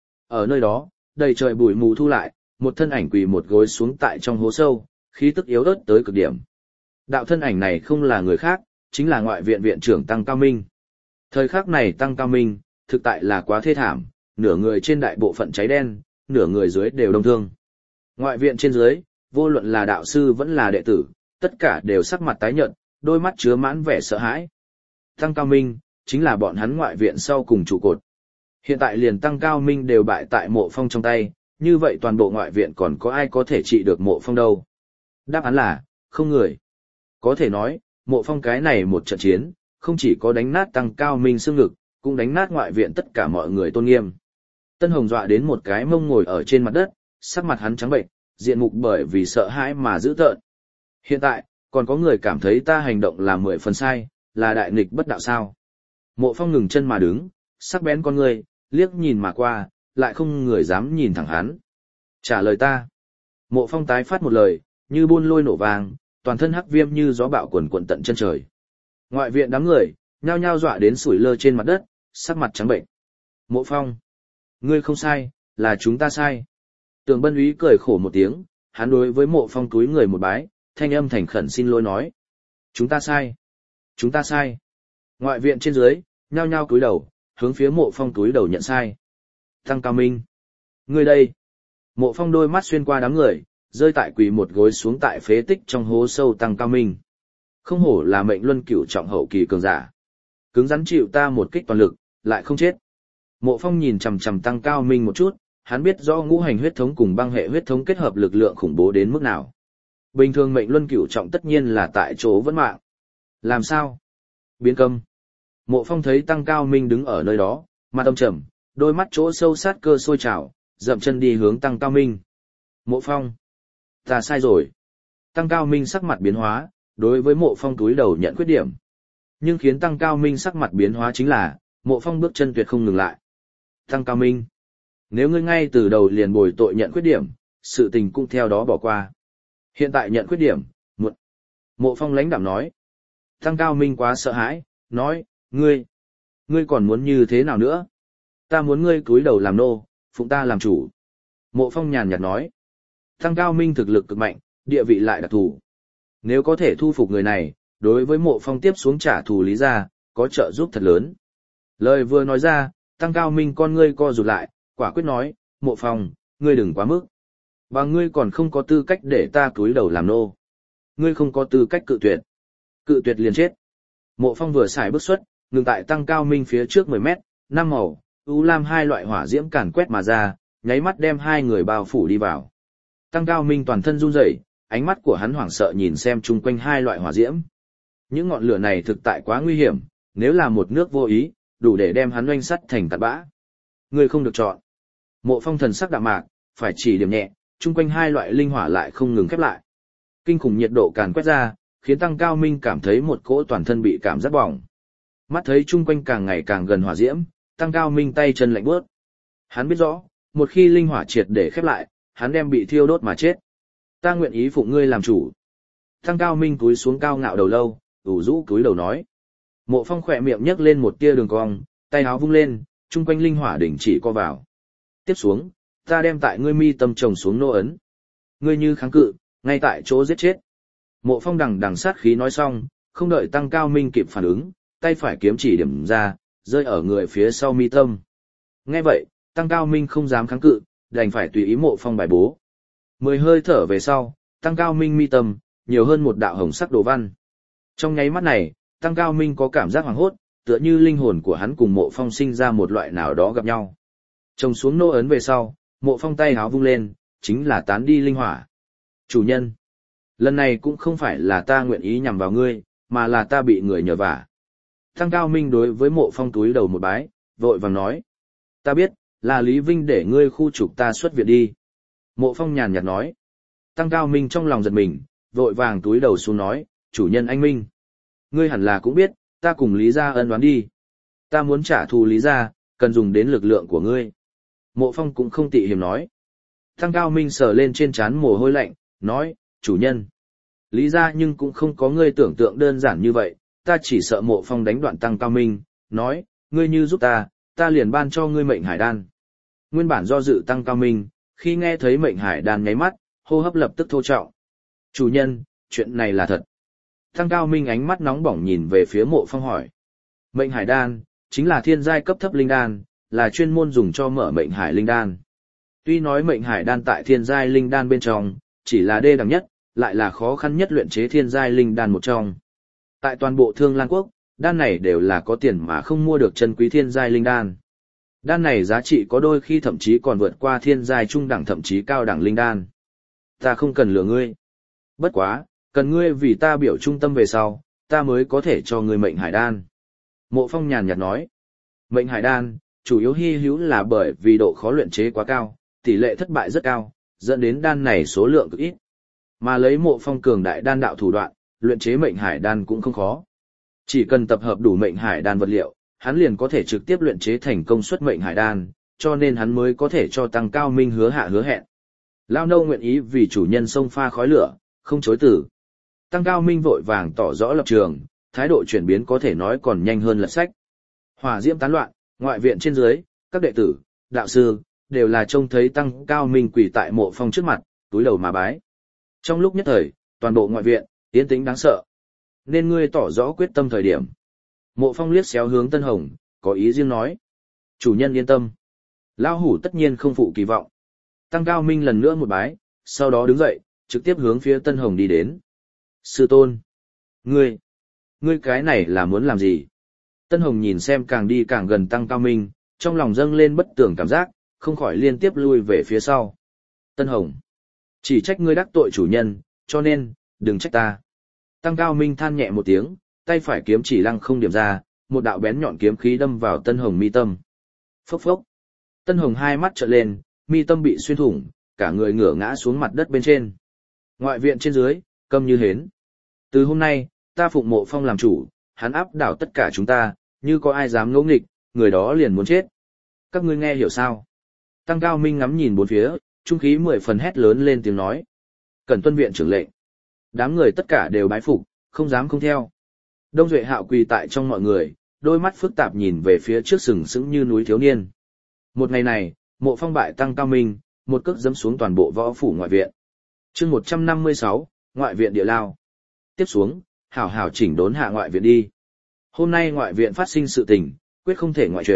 Ở nơi đó, đầy trời bụi mù thu lại, một thân ảnh quỳ một gối xuống tại trong hố sâu, khí tức yếu ớt tới cực điểm. Đạo thân ảnh này không là người khác, chính là ngoại viện viện trưởng Tăng Cao Minh. Thời khắc này Tăng Cao Minh, thực tại là quá thê thảm, nửa người trên đại bộ phận cháy đen, nửa người dưới đều đông thương. Ngoại viện trên dưới, vô luận là đạo sư vẫn là đệ tử, tất cả đều sắc mặt tái nhợt, đôi mắt chứa mãn vẻ sợ hãi. Tăng Cao Minh, chính là bọn hắn ngoại viện sau cùng trụ cột. Hiện tại liền Tăng Cao Minh đều bại tại Mộ Phong trong tay, như vậy toàn bộ ngoại viện còn có ai có thể trị được Mộ Phong đâu? Đáp án là, không người. Có thể nói, Mộ Phong cái này một trận chiến, không chỉ có đánh nát Tăng Cao Minh xương ngực, cũng đánh nát ngoại viện tất cả mọi người tôn nghiêm. Tân Hồng dọa đến một cái mông ngồi ở trên mặt đất, sắc mặt hắn trắng bệnh, diện mục bởi vì sợ hãi mà dữ tợn. Hiện tại, còn có người cảm thấy ta hành động là mười phần sai, là đại nghịch bất đạo sao. Mộ Phong ngừng chân mà đứng, sắc bén con người, liếc nhìn mà qua, lại không người dám nhìn thẳng hắn. Trả lời ta. Mộ Phong tái phát một lời, như buôn lôi nổ vàng, toàn thân hắc viêm như gió bạo quần quần tận chân trời. Ngoại viện đám người, nhao nhao dọa đến sủi lơ trên mặt đất, sắc mặt trắng bệnh. Mộ Phong, ngươi không sai, là chúng ta sai. Tưởng Bân Úy cười khổ một tiếng, hắn đối với Mộ Phong túi người một bái, thanh âm thành khẩn xin lỗi nói. Chúng ta sai. Chúng ta sai. Ngoại viện trên dưới, nhao nhao cúi đầu, hướng phía Mộ Phong túi đầu nhận sai. Tăng Cao Minh. Ngươi đây. Mộ Phong đôi mắt xuyên qua đám người, rơi tại quỳ một gối xuống tại phế tích trong hố sâu Tăng Cao Minh. Không hổ là mệnh luân cửu trọng hậu kỳ cường giả. Cứng rắn chịu ta một kích toàn lực, lại không chết. Mộ Phong nhìn chằm chằm Tăng Cao Minh một chút, hắn biết do ngũ hành huyết thống cùng băng hệ huyết thống kết hợp lực lượng khủng bố đến mức nào. Bình thường mệnh luân cửu trọng tất nhiên là tại chỗ vẫn mạng. Làm sao? Biến câm. Mộ Phong thấy Tăng Cao Minh đứng ở nơi đó, mặt âm trầm, đôi mắt chỗ sâu sát cơ sôi trào, dậm chân đi hướng Tăng Cao Minh. Mộ Phong, ta sai rồi. Tăng Cao Minh sắc mặt biến hóa, đối với Mộ Phong túi đầu nhận khuyết điểm. Nhưng khiến Tăng Cao Minh sắc mặt biến hóa chính là, Mộ Phong bước chân tuyệt không ngừng lại. Tăng Cao Minh, nếu ngươi ngay từ đầu liền bồi tội nhận khuyết điểm, sự tình cũng theo đó bỏ qua. Hiện tại nhận khuyết điểm, muộn. Mộ Phong lãnh đạm nói. Tăng Cao Minh quá sợ hãi, nói, ngươi, ngươi còn muốn như thế nào nữa? Ta muốn ngươi cúi đầu làm nô, phụng ta làm chủ. Mộ Phong nhàn nhạt nói. Tăng Cao Minh thực lực cực mạnh, địa vị lại đặc thù. Nếu có thể thu phục người này, đối với Mộ Phong tiếp xuống trả thù lý ra, có trợ giúp thật lớn. Lời vừa nói ra, Tăng Cao Minh con ngươi co rụt lại, quả quyết nói, Mộ Phong, ngươi đừng quá mức. Và ngươi còn không có tư cách để ta cúi đầu làm nô. Ngươi không có tư cách cự tuyệt. Cự tuyệt liền chết. Mộ Phong vừa xài bước xuất, ngừng tại Tăng Cao Minh phía trước mười mét, năm màu, u lam hai loại hỏa diễm càn quét mà ra, nháy mắt đem hai người bao phủ đi vào. Tăng Cao Minh toàn thân run rẩy, ánh mắt của hắn hoảng sợ nhìn xem chung quanh hai loại hỏa diễm. Những ngọn lửa này thực tại quá nguy hiểm, nếu là một nước vô ý, đủ để đem hắn oanh sắt thành tạt bã. Ngươi không được chọn. Mộ Phong thần sắc đạm mạc, phải chỉ điểm nhẹ, chung quanh hai loại linh hỏa lại không ngừng khép lại. Kinh khủng nhiệt độ càn quét ra, khiến Tăng Cao Minh cảm thấy một cỗ toàn thân bị cảm giác bỏng. Mắt thấy chung quanh càng ngày càng gần hỏa diễm, Tăng Cao Minh tay chân lạnh bước. Hắn biết rõ, một khi linh hỏa triệt để khép lại, hắn đem bị thiêu đốt mà chết. Ta nguyện ý phụng ngươi làm chủ. Tăng Cao Minh cúi xuống cao ngạo đầu lâu, ủ rũ cúi đầu nói. Mộ Phong khỏe miệng nhấc lên một tia đường cong, tay áo vung lên, chung quanh linh hỏa đỉnh chỉ co vào. Tiếp xuống, ta đem tại ngươi mi tâm trồng xuống nô ấn. Ngươi như kháng cự, ngay tại chỗ giết chết. Mộ Phong đằng đằng sát khí nói xong, không đợi Tăng Cao Minh kịp phản ứng, tay phải kiếm chỉ điểm ra, rơi ở người phía sau mi tâm. Nghe vậy, Tăng Cao Minh không dám kháng cự, đành phải tùy ý Mộ Phong bài bố. Mười hơi thở về sau, Tăng Cao Minh mi tâm, nhiều hơn một đạo hồng sắc đồ văn. Trong nháy mắt này, Tăng Cao Minh có cảm giác hoảng hốt, tựa như linh hồn của hắn cùng Mộ Phong sinh ra một loại nào đó gặp nhau. Trông xuống nô ấn về sau, Mộ Phong tay háo vung lên, chính là tán đi linh hỏa. Chủ nhân, lần này cũng không phải là ta nguyện ý nhằm vào ngươi, mà là ta bị người nhờ vả. Tăng Cao Minh đối với Mộ Phong túi đầu một bái, vội vàng nói. Ta biết, là Lý Vinh để ngươi khu trục ta xuất viện đi. Mộ Phong nhàn nhạt nói. Tăng Cao Minh trong lòng giật mình, vội vàng túi đầu xuống nói, chủ nhân anh Minh. Ngươi hẳn là cũng biết, ta cùng Lý gia ân oán đi. Ta muốn trả thù Lý gia, cần dùng đến lực lượng của ngươi. Mộ Phong cũng không tị hiềm nói. Tăng Cao Minh sờ lên trên trán mồ hôi lạnh, nói, chủ nhân. Lý gia nhưng cũng không có ngươi tưởng tượng đơn giản như vậy, ta chỉ sợ Mộ Phong đánh đoạn Tăng Cao Minh, nói, ngươi như giúp ta, ta liền ban cho ngươi mệnh hải đan. Nguyên bản do dự Tăng Cao Minh, khi nghe thấy mệnh hải đan nháy mắt, hô hấp lập tức thô trọng. Chủ nhân, chuyện này là thật. Tăng Cao Minh ánh mắt nóng bỏng nhìn về phía Mộ Phong hỏi. Mệnh hải đan, chính là thiên giai cấp thấp linh đan, là chuyên môn dùng cho mở mệnh hải linh đan. Tuy nói mệnh hải đan tại thiên giai linh đan bên trong, chỉ là đê đẳng nhất, lại là khó khăn nhất luyện chế thiên giai linh đan một trong. Tại toàn bộ Thương Lan Quốc, đan này đều là có tiền mà không mua được chân quý thiên giai linh đan. Đan này giá trị có đôi khi thậm chí còn vượt qua thiên giai trung đẳng thậm chí cao đẳng linh đan. Ta không cần lừa ngươi. Bất quá, cần ngươi vì ta biểu trung tâm về sau, ta mới có thể cho ngươi mệnh hải đan. Mộ Phong nhàn nhạt nói. Mệnh hải đan, chủ yếu hy hữu là bởi vì độ khó luyện chế quá cao, tỷ lệ thất bại rất cao, dẫn đến đan này số lượng cực ít. Mà lấy Mộ Phong cường đại đan đạo thủ đoạn, luyện chế mệnh hải đan cũng không khó. Chỉ cần tập hợp đủ mệnh hải đan vật liệu, hắn liền có thể trực tiếp luyện chế thành công suất mệnh hải đan, cho nên hắn mới có thể cho Tăng Cao Minh hứa hạ hứa hẹn. Lao nâu nguyện ý vì chủ nhân xông pha khói lửa, không chối từ. Tăng Cao Minh vội vàng tỏ rõ lập trường, thái độ chuyển biến có thể nói còn nhanh hơn lật sách. Hỏa diễm tán loạn, ngoại viện trên dưới, các đệ tử, đạo sư, đều là trông thấy Tăng Cao Minh quỳ tại Mộ Phong trước mặt, túi đầu mà bái. Trong lúc nhất thời, toàn bộ ngoại viện, yên tĩnh đáng sợ. Nên ngươi tỏ rõ quyết tâm thời điểm. Mộ Phong liếc xéo hướng Tân Hồng, có ý riêng nói. Chủ nhân yên tâm. Lao hủ tất nhiên không phụ kỳ vọng. Tăng Cao Minh lần nữa một bái, sau đó đứng dậy, trực tiếp hướng phía Tân Hồng đi đến. Sư tôn. Ngươi. Ngươi cái này là muốn làm gì? Tân Hồng nhìn xem càng đi càng gần Tăng Cao Minh, trong lòng dâng lên bất tưởng cảm giác, không khỏi liên tiếp lui về phía sau. Tân Hồng. Chỉ trách ngươi đắc tội chủ nhân, cho nên, đừng trách ta. Tăng Cao Minh than nhẹ một tiếng, tay phải kiếm chỉ lăng không điểm ra, một đạo bén nhọn kiếm khí đâm vào Tân Hồng mi tâm. Phốc phốc. Tân Hồng hai mắt trợn lên, mi tâm bị xuyên thủng, cả người ngửa ngã xuống mặt đất bên trên. Ngoại viện trên dưới, câm như hến. Từ hôm nay, ta phụng Mộ Phong làm chủ, hắn áp đảo tất cả chúng ta, như có ai dám ngỗ nghịch, người đó liền muốn chết. Các ngươi nghe hiểu sao? Tăng Cao Minh ngắm nhìn bốn phía, trung khí mười phần hét lớn lên tiếng nói. Cần tuân viện trưởng lệnh. Đám người tất cả đều bái phục, không dám không theo. Đông Duệ Hạo quỳ tại trong mọi người, đôi mắt phức tạp nhìn về phía trước sừng sững như núi thiếu niên. Một ngày này, Mộ Phong bại Tăng Cao Minh, một cước dẫm xuống toàn bộ võ phủ ngoại viện. Chương một trăm năm mươi sáu, ngoại viện địa lao. Tiếp xuống, hảo hảo chỉnh đốn hạ ngoại viện đi. Hôm nay ngoại viện phát sinh sự tình, quyết không thể ngoại truyền,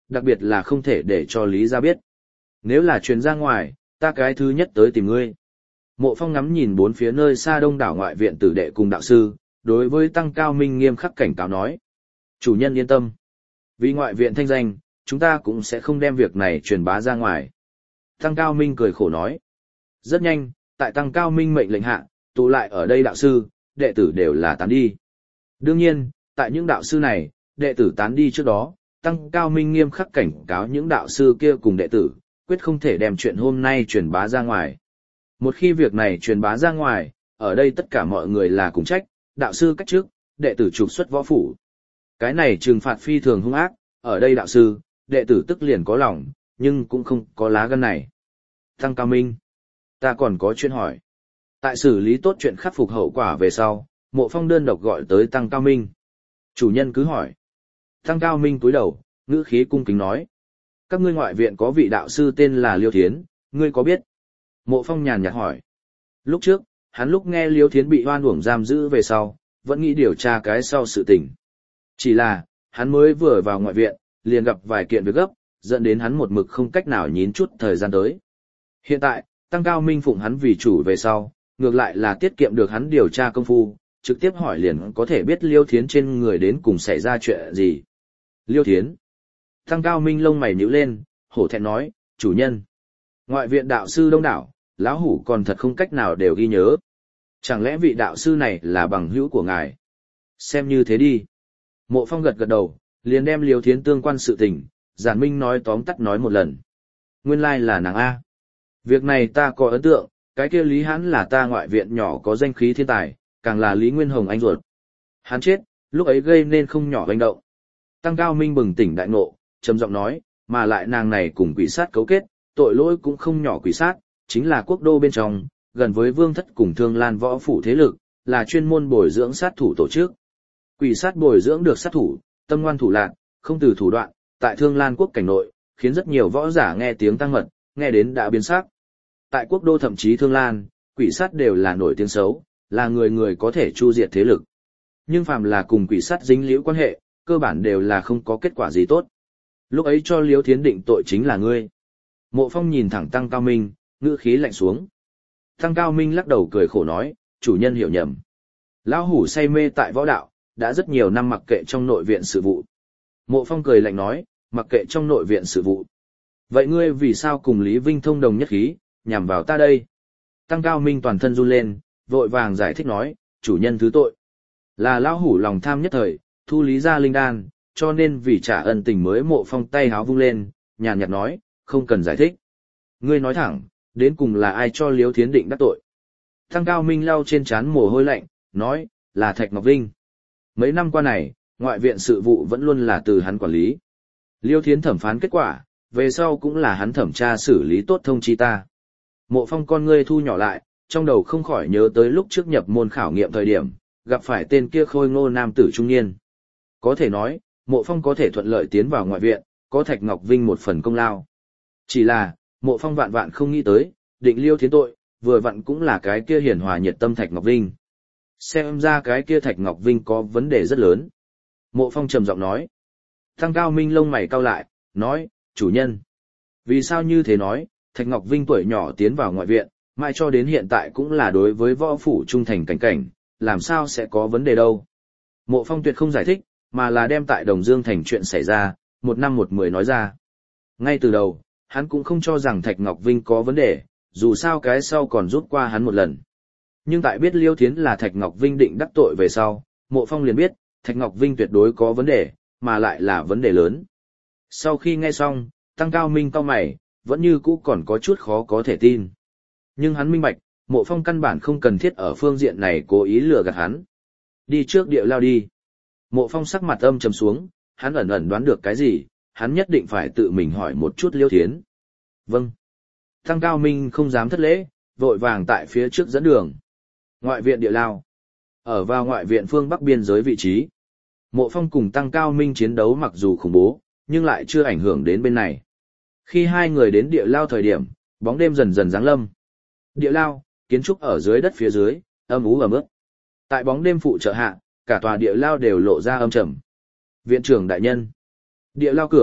Đặc biệt là không thể để cho Lý gia biết. Nếu là truyền ra ngoài, ta cái thứ nhất tới tìm ngươi. Mộ Phong ngắm nhìn bốn phía nơi xa đông đảo ngoại viện tử đệ cùng đạo sư, đối với Tăng Cao Minh nghiêm khắc cảnh cáo nói. Chủ nhân yên tâm. Vì ngoại viện thanh danh, chúng ta cũng sẽ không đem việc này truyền bá ra ngoài. Tăng Cao Minh cười khổ nói. Rất nhanh, tại Tăng Cao Minh mệnh lệnh hạ, tụ lại ở đây đạo sư, đệ tử đều là tán đi. Đương nhiên, tại những đạo sư này, đệ tử tán đi trước đó, Tăng Cao Minh nghiêm khắc cảnh cáo những đạo sư kia cùng đệ tử, quyết không thể đem chuyện hôm nay truyền bá ra ngoài. Một khi việc này truyền bá ra ngoài, ở đây tất cả mọi người là cùng trách, đạo sư cách trước, đệ tử trục xuất võ phủ. Cái này trừng phạt phi thường hung ác, ở đây đạo sư, đệ tử tức liền có lòng, nhưng cũng không có lá gan này. Tăng Cao Minh, ta còn có chuyện hỏi. Tại xử lý tốt chuyện khắc phục hậu quả về sau, Mộ Phong đơn độc gọi tới Tăng Cao Minh. Chủ nhân cứ hỏi. Tăng Cao Minh cúi đầu, ngữ khí cung kính nói. Các ngươi ngoại viện có vị đạo sư tên là Liêu Thiến, ngươi có biết? Mộ Phong nhàn nhạt hỏi. Lúc trước, hắn lúc nghe Liêu Thiến bị oan uổng giam giữ về sau, vẫn nghĩ điều tra cái sau sự tình. Chỉ là, hắn mới vừa vào ngoại viện, liền gặp vài kiện việc gấp, dẫn đến hắn một mực không cách nào nhín chút thời gian tới. Hiện tại, Tăng Cao Minh phụng hắn vì chủ về sau, ngược lại là tiết kiệm được hắn điều tra công phu, trực tiếp hỏi liền có thể biết Liêu Thiến trên người đến cùng xảy ra chuyện gì. Liêu Thiến. Tăng Cao Minh lông mày nhíu lên, hổ thẹn nói, chủ nhân. Ngoại viện đạo sư đông đảo, lão hủ còn thật không cách nào đều ghi nhớ. Chẳng lẽ vị đạo sư này là bằng hữu của ngài? Xem như thế đi. Mộ Phong gật gật đầu, liền đem Liêu Thiến tương quan sự tình, giản minh nói tóm tắt nói một lần. Nguyên lai là nàng A. Việc này ta có ấn tượng, cái kia Lý Hãn là ta ngoại viện nhỏ có danh khí thiên tài, càng là Lý Nguyên Hồng anh ruột. Hắn chết, lúc ấy gây nên không nhỏ hành động. Tăng Cao Minh bừng tỉnh đại ngộ, trầm giọng nói, mà lại nàng này cùng quỷ sát cấu kết, tội lỗi cũng không nhỏ quỷ sát, chính là quốc đô bên trong, gần với vương thất cùng Thương Lan võ phủ thế lực, là chuyên môn bồi dưỡng sát thủ tổ chức. Quỷ sát bồi dưỡng được sát thủ, tâm ngoan thủ lạn, không từ thủ đoạn, tại Thương Lan quốc cảnh nội, khiến rất nhiều võ giả nghe tiếng tăng mật, nghe đến đã biến sắc. Tại quốc đô thậm chí Thương Lan, quỷ sát đều là nổi tiếng xấu, là người người có thể chu diệt thế lực. Nhưng phàm là cùng quỷ sát dính liễu quan hệ, cơ bản đều là không có kết quả gì tốt. Lúc ấy cho Liêu Thiến định tội chính là ngươi. Mộ Phong nhìn thẳng Tăng Cao Minh, ngữ khí lạnh xuống. Tăng Cao Minh lắc đầu cười khổ nói, chủ nhân hiểu nhầm. Lão hủ say mê tại võ đạo, đã rất nhiều năm mặc kệ trong nội viện sự vụ. Mộ Phong cười lạnh nói, mặc kệ trong nội viện sự vụ. Vậy ngươi vì sao cùng Lý Vinh thông đồng nhất khí, nhằm vào ta đây? Tăng Cao Minh toàn thân run lên, vội vàng giải thích nói, chủ nhân thứ tội. Là lão hủ lòng tham nhất thời, thu Lý gia linh đan, cho nên vì trả ân tình mới Mộ Phong tay háo vung lên, nhàn nhạt nói, không cần giải thích. Ngươi nói thẳng, đến cùng là ai cho Liêu Thiến định đắc tội? Tăng Cao Minh lau trên trán mồ hôi lạnh, nói, là Thạch Ngọc Vinh. Mấy năm qua này, ngoại viện sự vụ vẫn luôn là từ hắn quản lý. Liêu Thiến thẩm phán kết quả, về sau cũng là hắn thẩm tra xử lý tốt thông chi ta. Mộ Phong con ngươi thu nhỏ lại, trong đầu không khỏi nhớ tới lúc trước nhập môn khảo nghiệm thời điểm, gặp phải tên kia khôi ngô nam tử trung niên. Có thể nói, Mộ Phong có thể thuận lợi tiến vào ngoại viện, có Thạch Ngọc Vinh một phần công lao. Chỉ là, Mộ Phong vạn vạn không nghĩ tới, định Liêu Thiến tội, vừa vặn cũng là cái kia hiền hòa nhiệt tâm Thạch Ngọc Vinh. Xem ra cái kia Thạch Ngọc Vinh có vấn đề rất lớn. Mộ Phong trầm giọng nói. Tăng Cao Minh lông mày cau lại, nói, chủ nhân. Vì sao như thế nói, Thạch Ngọc Vinh tuổi nhỏ tiến vào ngoại viện, mãi cho đến hiện tại cũng là đối với võ phủ trung thành cảnh cảnh, làm sao sẽ có vấn đề đâu. Mộ Phong tuyệt không giải thích, mà là đem tại Đồng Dương thành chuyện xảy ra, một năm một mười nói ra. Ngay từ đầu, hắn cũng không cho rằng Thạch Ngọc Vinh có vấn đề, dù sao cái sau còn rút qua hắn một lần. Nhưng tại biết Liêu Thiến là Thạch Ngọc Vinh định đắc tội về sau, Mộ Phong liền biết, Thạch Ngọc Vinh tuyệt đối có vấn đề, mà lại là vấn đề lớn. Sau khi nghe xong, Tăng Cao Minh cau mày, vẫn như cũ còn có chút khó có thể tin. Nhưng hắn minh bạch, Mộ Phong căn bản không cần thiết ở phương diện này cố ý lừa gạt hắn. Đi trước địa lao đi. Mộ Phong sắc mặt âm trầm xuống, hắn ẩn ẩn đoán được cái gì, hắn nhất định phải tự mình hỏi một chút Liêu Thiến. Vâng. Tăng Cao Minh không dám thất lễ, vội vàng tại phía trước dẫn đường. Ngoại viện địa lao. Ở vào ngoại viện phương bắc biên giới vị trí. Mộ Phong cùng Tăng Cao Minh chiến đấu mặc dù khủng bố, nhưng lại chưa ảnh hưởng đến bên này. Khi hai người đến địa lao thời điểm, bóng đêm dần dần giáng lâm. Địa lao, kiến trúc ở dưới đất phía dưới, âm ú ẩm ướt. Tại bóng đêm phụ trợ hạ, cả tòa địa lao đều lộ ra âm trầm. Viện trưởng đại nhân. Địa lao cửa,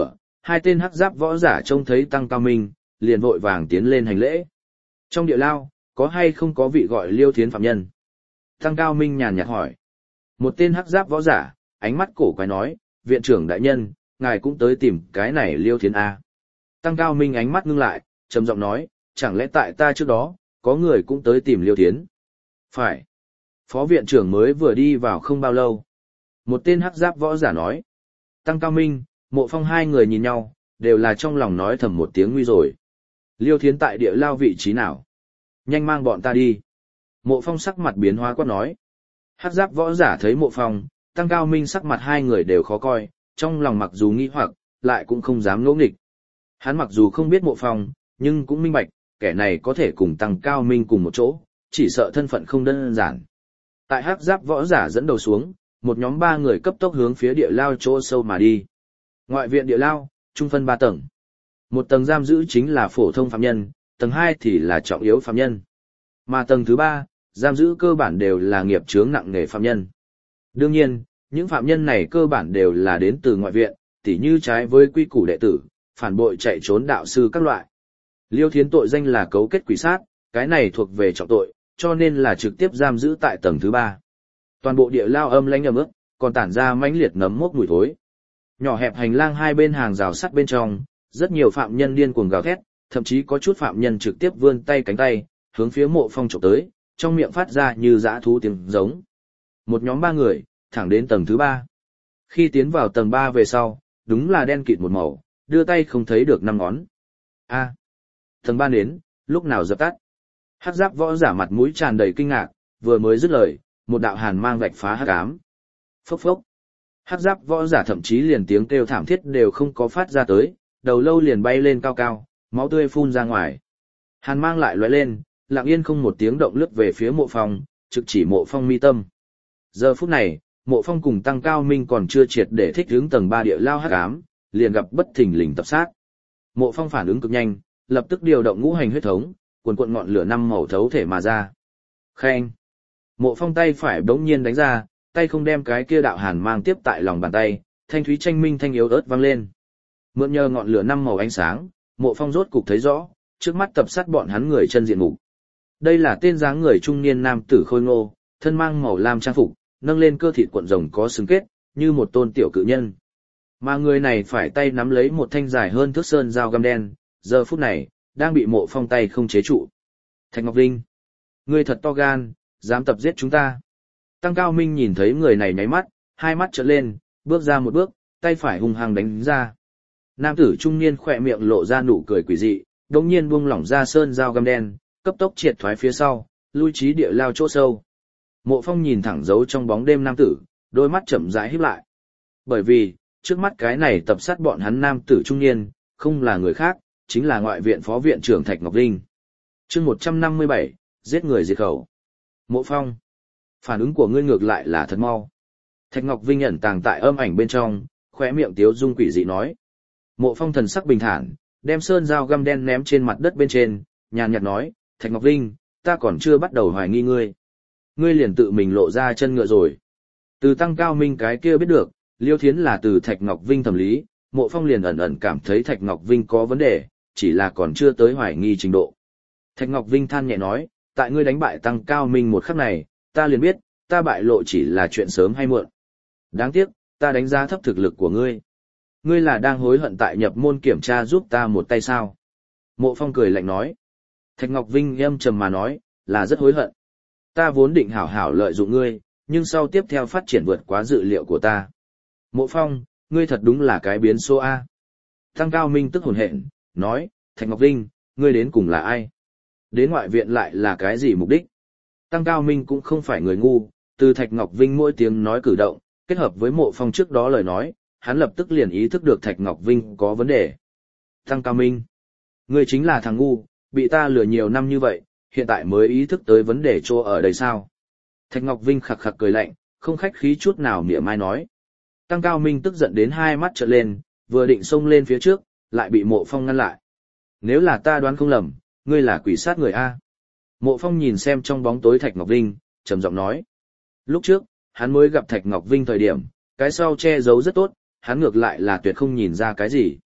Hai tên hắc giáp võ giả trông thấy Tăng Cao Minh, liền vội vàng tiến lên hành lễ. Trong địa lao, có hay không có vị gọi Liêu Thiến phạm nhân? Tăng Cao Minh nhàn nhạt hỏi. Một tên hắc giáp võ giả, ánh mắt cổ quái nói, viện trưởng đại nhân, ngài cũng tới tìm cái này Liêu Thiến A. Tăng Cao Minh ánh mắt ngưng lại, trầm giọng nói, chẳng lẽ tại ta trước đó, có người cũng tới tìm Liêu Thiến? Phải. Phó viện trưởng mới vừa đi vào không bao lâu. Một tên hắc giáp võ giả nói. Tăng Cao Minh, Mộ Phong hai người nhìn nhau, đều là trong lòng nói thầm một tiếng nguy rồi. Liêu Thiến tại địa lao vị trí nào? Nhanh mang bọn ta đi. Mộ Phong sắc mặt biến hóa quát nói. Hắc giáp võ giả thấy Mộ Phong, Tăng Cao Minh sắc mặt hai người đều khó coi, trong lòng mặc dù nghi hoặc, lại cũng không dám ngỗ nghịch. Hắn mặc dù không biết Mộ Phong, nhưng cũng minh bạch, kẻ này có thể cùng Tăng Cao Minh cùng một chỗ, chỉ sợ thân phận không đơn giản. Tại hắc giáp võ giả dẫn đầu xuống, một nhóm ba người cấp tốc hướng phía địa lao chỗ sâu mà đi. Ngoại viện địa lao, trung phân ba tầng. Một tầng giam giữ chính là phổ thông phạm nhân, tầng hai thì là trọng yếu phạm nhân. Mà tầng thứ ba, giam giữ cơ bản đều là nghiệp chướng nặng nề phạm nhân. Đương nhiên, những phạm nhân này cơ bản đều là đến từ ngoại viện, tỉ như trái với quy củ đệ tử, phản bội chạy trốn đạo sư các loại. Liêu Thiến tội danh là cấu kết quỷ sát, cái này thuộc về trọng tội, cho nên là trực tiếp giam giữ tại tầng thứ ba. Toàn bộ địa lao âm lãnh ẩm ướt, còn tản ra mãnh liệt nấm mốc mùi thối. Nhỏ hẹp hành lang hai bên hàng rào sắt bên trong, rất nhiều phạm nhân điên cuồng gào thét, thậm chí có chút phạm nhân trực tiếp vươn tay cánh tay, hướng phía Mộ Phong chụp tới, trong miệng phát ra như dã thú tiếng giống. Một nhóm ba người, thẳng đến tầng thứ ba. Khi tiến vào tầng ba về sau, đúng là đen kịt một màu, đưa tay không thấy được năm ngón. A, tầng ba đến, lúc nào dập tắt? Hắc giáp võ giả mặt mũi tràn đầy kinh ngạc, vừa mới dứt lời, một đạo hàn mang vạch phá hắc ám. Phốc phốc. Hắc giáp võ giả thậm chí liền tiếng kêu thảm thiết đều không có phát ra tới, đầu lâu liền bay lên cao cao, máu tươi phun ra ngoài. Hàn mang lại lóe lên, lặng yên không một tiếng động lướt về phía Mộ Phong, trực chỉ Mộ Phong mi tâm. Giờ phút này, Mộ Phong cùng Tăng Cao Minh còn chưa triệt để thích ứng tầng ba địa lao hắc ám, liền gặp bất thình lình tập sát. Mộ Phong phản ứng cực nhanh, lập tức điều động ngũ hành huyết thống, cuồn cuộn ngọn lửa năm màu thấu thể mà ra. Khen. Mộ Phong tay phải bỗng nhiên đánh ra, tay không đem cái kia đạo hàn mang tiếp tại lòng bàn tay, thanh thúy tranh minh thanh yếu ớt vang lên. Mượn nhờ ngọn lửa năm màu ánh sáng, Mộ Phong rốt cục thấy rõ, trước mắt tập sát bọn hắn người chân diện mục. Đây là tên dáng người trung niên nam tử khôi ngô, thân mang màu lam trang phục, nâng lên cơ thịt cuộn rồng có xứng kết, như một tôn tiểu cự nhân. Mà người này phải tay nắm lấy một thanh dài hơn thước sơn dao găm đen, giờ phút này, đang bị Mộ Phong tay không chế trụ. Thạch Ngọc Vinh, ngươi thật to gan, dám tập giết chúng ta. Tăng Cao Minh nhìn thấy người này nháy mắt, hai mắt trợn lên, bước ra một bước, tay phải hung hăng đánh ra. Nam tử trung niên khỏe miệng lộ ra nụ cười quỷ dị, đồng nhiên buông lỏng ra sơn dao găm đen, cấp tốc triệt thoái phía sau, lui trí địa lao chỗ sâu. Mộ Phong nhìn thẳng giấu trong bóng đêm nam tử, đôi mắt chậm rãi híp lại. Bởi vì, trước mắt cái này tập sát bọn hắn nam tử trung niên, không là người khác, chính là ngoại viện phó viện trưởng Thạch Ngọc Vinh. Chương một trăm năm mươi bảy, giết người diệt khẩu. Mộ Phong, phản ứng của ngươi ngược lại là thật mau. Thạch Ngọc Vinh ẩn tàng tại âm ảnh bên trong, khóe miệng tiếu dung quỷ dị nói. Mộ Phong thần sắc bình thản, đem sơn dao găm đen ném trên mặt đất bên trên, nhàn nhạt nói, Thạch Ngọc Vinh, ta còn chưa bắt đầu hoài nghi ngươi. Ngươi liền tự mình lộ ra chân ngựa rồi. Từ Tăng Cao Minh cái kia biết được, Liêu Thiến là từ Thạch Ngọc Vinh thẩm lý, Mộ Phong liền ẩn ẩn cảm thấy Thạch Ngọc Vinh có vấn đề, chỉ là còn chưa tới hoài nghi trình độ. Thạch Ngọc Vinh than nhẹ nói, tại ngươi đánh bại Tăng Cao Minh một khắc này, ta liền biết, ta bại lộ chỉ là chuyện sớm hay muộn. Đáng tiếc, ta đánh giá thấp thực lực của ngươi. Ngươi là đang hối hận tại nhập môn kiểm tra giúp ta một tay sao? Mộ Phong cười lạnh nói. Thạch Ngọc Vinh âm trầm mà nói, là rất hối hận. Ta vốn định hảo hảo lợi dụng ngươi, nhưng sau tiếp theo phát triển vượt quá dự liệu của ta. Mộ Phong, ngươi thật đúng là cái biến số A. Tăng Cao Minh tức hồn hện, nói, Thạch Ngọc Vinh, ngươi đến cùng là ai? Đến ngoại viện lại là cái gì mục đích? Tăng Cao Minh cũng không phải người ngu, từ Thạch Ngọc Vinh mỗi tiếng nói cử động, kết hợp với Mộ Phong trước đó lời nói, hắn lập tức liền ý thức được Thạch Ngọc Vinh có vấn đề. Tăng Cao Minh, ngươi chính là thằng ngu, bị ta lừa nhiều năm như vậy, hiện tại mới ý thức tới vấn đề chỗ ở đây sao? Thạch Ngọc Vinh khặc khặc cười lạnh, không khách khí chút nào mỉa mai nói. Tăng Cao Minh tức giận đến hai mắt trợn lên, vừa định xông lên phía trước, lại bị Mộ Phong ngăn lại. Nếu là ta đoán không lầm, ngươi là quỷ sát người A. Mộ Phong nhìn xem trong bóng tối Thạch Ngọc Vinh, trầm giọng nói. Lúc trước, hắn mới gặp Thạch Ngọc Vinh thời điểm, cái sau che giấu rất tốt, hắn ngược lại là tuyệt không nhìn ra cái gì.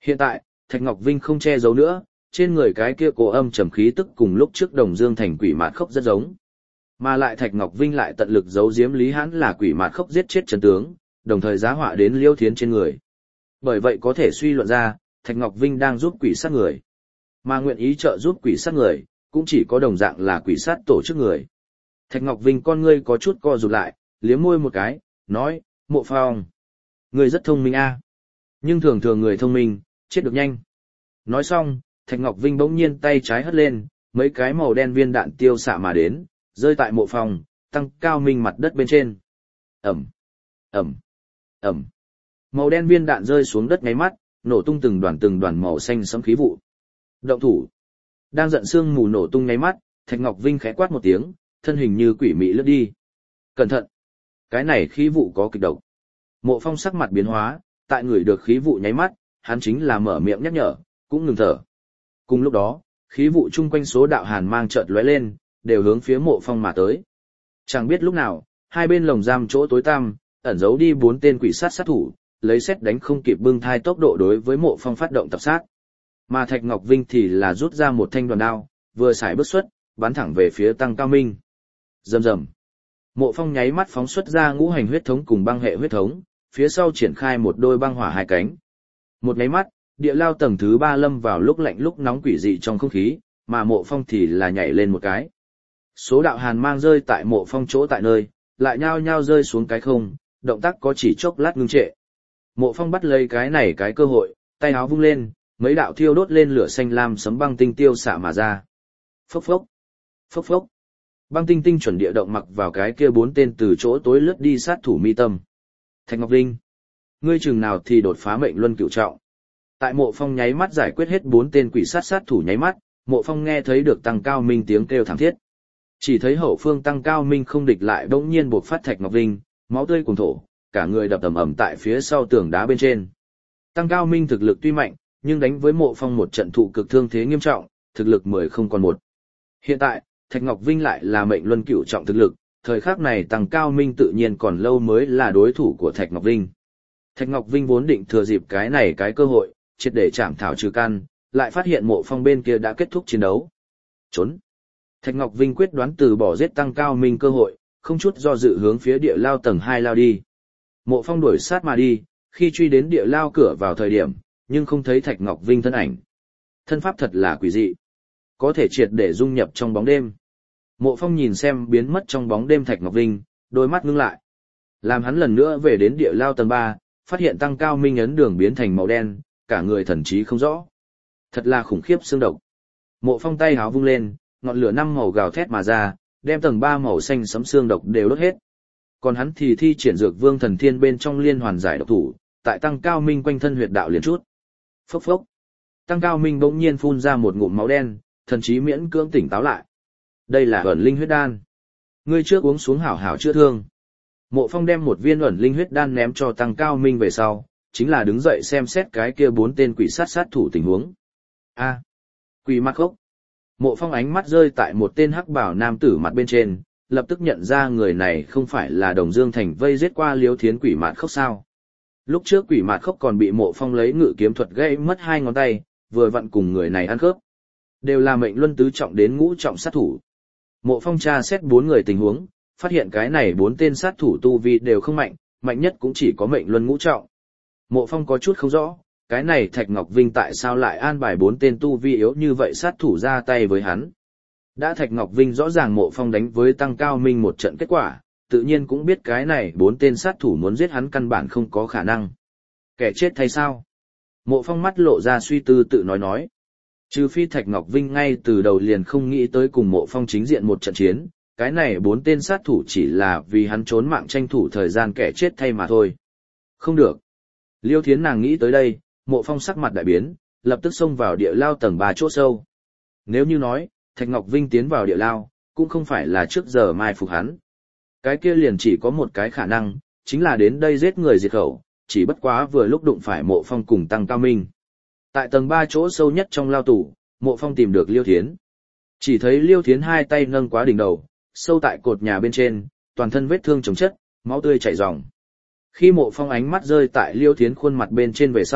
Hiện tại, Thạch Ngọc Vinh không che giấu nữa, trên người cái kia cổ âm trầm khí tức cùng lúc trước Đồng Dương Thành quỷ mạt khốc rất giống. Mà lại Thạch Ngọc Vinh lại tận lực giấu giếm Lý Hãn là quỷ mạt khốc giết chết chân tướng, đồng thời giá họa đến Liêu Thiến trên người. Bởi vậy có thể suy luận ra, Thạch Ngọc Vinh đang giúp quỷ sát người. Mà nguyện ý trợ giúp quỷ sát người, cũng chỉ có đồng dạng là quỷ sát tổ chức người. Thạch Ngọc Vinh con ngươi có chút co rụt lại, liếm môi một cái, nói, Mộ Phong, ngươi rất thông minh a, nhưng thường thường người thông minh, chết được nhanh. Nói xong, Thạch Ngọc Vinh bỗng nhiên tay trái hất lên, mấy cái màu đen viên đạn tiêu xạ mà đến, rơi tại Mộ Phong, tăng cao minh mặt đất bên trên. Ẩm, Ẩm, Ẩm. Màu đen viên đạn rơi xuống đất ngáy mắt, nổ tung từng đoàn từng đoàn màu xanh sẫm khí vụ. Động thủ. Đang giận sương mù nổ tung ngáy mắt, Thạch Ngọc Vinh khẽ quát một tiếng, thân hình như quỷ mị lướt đi. Cẩn thận. Cái này khí vụ có kịch độc. Mộ Phong sắc mặt biến hóa, tại người được khí vụ nháy mắt, hắn chính là mở miệng nhắc nhở, cũng ngừng thở. Cùng lúc đó, khí vụ chung quanh số đạo hàn mang chợt lóe lên, đều hướng phía Mộ Phong mà tới. Chẳng biết lúc nào, hai bên lồng giam chỗ tối tăm, ẩn giấu đi bốn tên quỷ sát sát thủ, lấy xét đánh không kịp bưng thai tốc độ đối với Mộ Phong phát động tập sát. Mà Thạch Ngọc Vinh thì là rút ra một thanh đoàn đao, vừa xài bước xuất, bắn thẳng về phía Tăng Cao Minh. Rầm rầm. Mộ Phong nháy mắt phóng xuất ra ngũ hành huyết thống cùng băng hệ huyết thống, phía sau triển khai một đôi băng hỏa hai cánh. Một nháy mắt, địa lao tầng thứ ba lâm vào lúc lạnh lúc nóng quỷ dị trong không khí, mà Mộ Phong thì là nhảy lên một cái. Số đạo hàn mang rơi tại Mộ Phong chỗ tại nơi, lại nhao nhao rơi xuống cái không, động tác có chỉ chốc lát ngưng trệ. Mộ Phong bắt lấy cái này cái cơ hội, tay áo vung lên, mấy đạo thiêu đốt lên lửa xanh lam sấm băng tinh tiêu xạ mà ra. Phốc phốc, phốc phốc. Băng tinh tinh chuẩn địa động mặc vào cái kia bốn tên từ chỗ tối lướt đi sát thủ mi tâm. Thạch Ngọc Vinh, ngươi chừng nào thì đột phá mệnh luân cửu trọng. Tại Mộ Phong nháy mắt giải quyết hết bốn tên quỷ sát sát thủ nháy mắt, Mộ Phong nghe thấy được Tăng Cao Minh tiếng kêu thảm thiết. Chỉ thấy hậu phương Tăng Cao Minh không địch lại bỗng nhiên bộc phát Thạch Ngọc Vinh, máu tươi cuồn thổ, cả người đập ầm ầm tại phía sau tường đá bên trên. Tăng Cao Minh thực lực tuy mạnh, nhưng đánh với Mộ Phong một trận thụ cực thương thế nghiêm trọng, thực lực mười không còn một. Hiện tại, Thạch Ngọc Vinh lại là mệnh luân cửu trọng thực lực, thời khắc này Tăng Cao Minh tự nhiên còn lâu mới là đối thủ của Thạch Ngọc Vinh. Thạch Ngọc Vinh vốn định thừa dịp cái này cái cơ hội, triệt để chạm thảo trừ căn, lại phát hiện Mộ Phong bên kia đã kết thúc chiến đấu. Trốn. Thạch Ngọc Vinh quyết đoán từ bỏ giết Tăng Cao Minh cơ hội, không chút do dự hướng phía địa lao tầng hai lao đi. Mộ Phong đuổi sát mà đi, khi truy đến địa lao cửa vào thời điểm, nhưng không thấy Thạch Ngọc Vinh thân ảnh. Thân pháp thật là quỷ dị, có thể triệt để dung nhập trong bóng đêm. Mộ Phong nhìn xem biến mất trong bóng đêm Thạch Ngọc Vinh, đôi mắt ngưng lại. Làm hắn lần nữa về đến địa lao tầng ba, phát hiện Tăng Cao Minh ấn đường biến thành màu đen, cả người thần trí không rõ. Thật là khủng khiếp xương độc. Mộ Phong tay háo vung lên, ngọn lửa năm màu gào thét mà ra, đem tầng ba màu xanh sẫm xương độc đều đốt hết. Còn hắn thì thi triển dược vương thần thiên bên trong liên hoàn giải độc thủ, tại Tăng Cao Minh quanh thân huyệt đạo liền chút. Phốc phốc. Tăng Cao Minh bỗng nhiên phun ra một ngụm máu đen, thần trí miễn cưỡng tỉnh táo lại. Đây là ẩn linh huyết đan. Ngươi trước uống xuống hảo hảo chữa thương. Mộ Phong đem một viên ẩn linh huyết đan ném cho Tăng Cao Minh về sau, chính là đứng dậy xem xét cái kia bốn tên quỷ sát sát thủ tình huống. A, quỷ mặt khốc. Mộ Phong ánh mắt rơi tại một tên hắc bảo nam tử mặt bên trên, lập tức nhận ra người này không phải là Đồng Dương Thành vây giết qua Liêu Thiến quỷ mạt khốc sao. Lúc trước quỷ mạt khốc còn bị Mộ Phong lấy ngự kiếm thuật gãy mất hai ngón tay, vừa vặn cùng người này ăn khớp. Đều là mệnh luân tứ trọng đến ngũ trọng sát thủ. Mộ Phong tra xét bốn người tình huống, phát hiện cái này bốn tên sát thủ tu vi đều không mạnh, mạnh nhất cũng chỉ có mệnh luân ngũ trọng. Mộ Phong có chút không rõ, cái này Thạch Ngọc Vinh tại sao lại an bài bốn tên tu vi yếu như vậy sát thủ ra tay với hắn. Đã Thạch Ngọc Vinh rõ ràng Mộ Phong đánh với Tăng Cao Minh một trận kết quả, tự nhiên cũng biết cái này bốn tên sát thủ muốn giết hắn căn bản không có khả năng. Kẻ chết thay sao? Mộ Phong mắt lộ ra suy tư tự nói nói. Trừ phi Thạch Ngọc Vinh ngay từ đầu liền không nghĩ tới cùng Mộ Phong chính diện một trận chiến, cái này bốn tên sát thủ chỉ là vì hắn trốn mạng tranh thủ thời gian kẻ chết thay mà thôi. Không được. Liêu Thiến nàng nghĩ tới đây, Mộ Phong sắc mặt đại biến, lập tức xông vào địa lao tầng ba chỗ sâu. Nếu như nói, Thạch Ngọc Vinh tiến vào địa lao, cũng không phải là trước giờ mai phục hắn. Cái kia liền chỉ có một cái khả năng, chính là đến đây giết người diệt khẩu, chỉ bất quá vừa lúc đụng phải Mộ Phong cùng Tăng Cao Minh. Tại tầng ba chỗ sâu nhất trong lao tủ, Mộ Phong tìm được Liêu Thiến. Chỉ thấy Liêu Thiến hai tay nâng quá đỉnh đầu, sâu tại cột nhà bên trên, toàn thân vết thương chồng chất, máu tươi chảy ròng. Khi Mộ Phong ánh mắt rơi tại Liêu Thiến khuôn mặt bên trên về sau,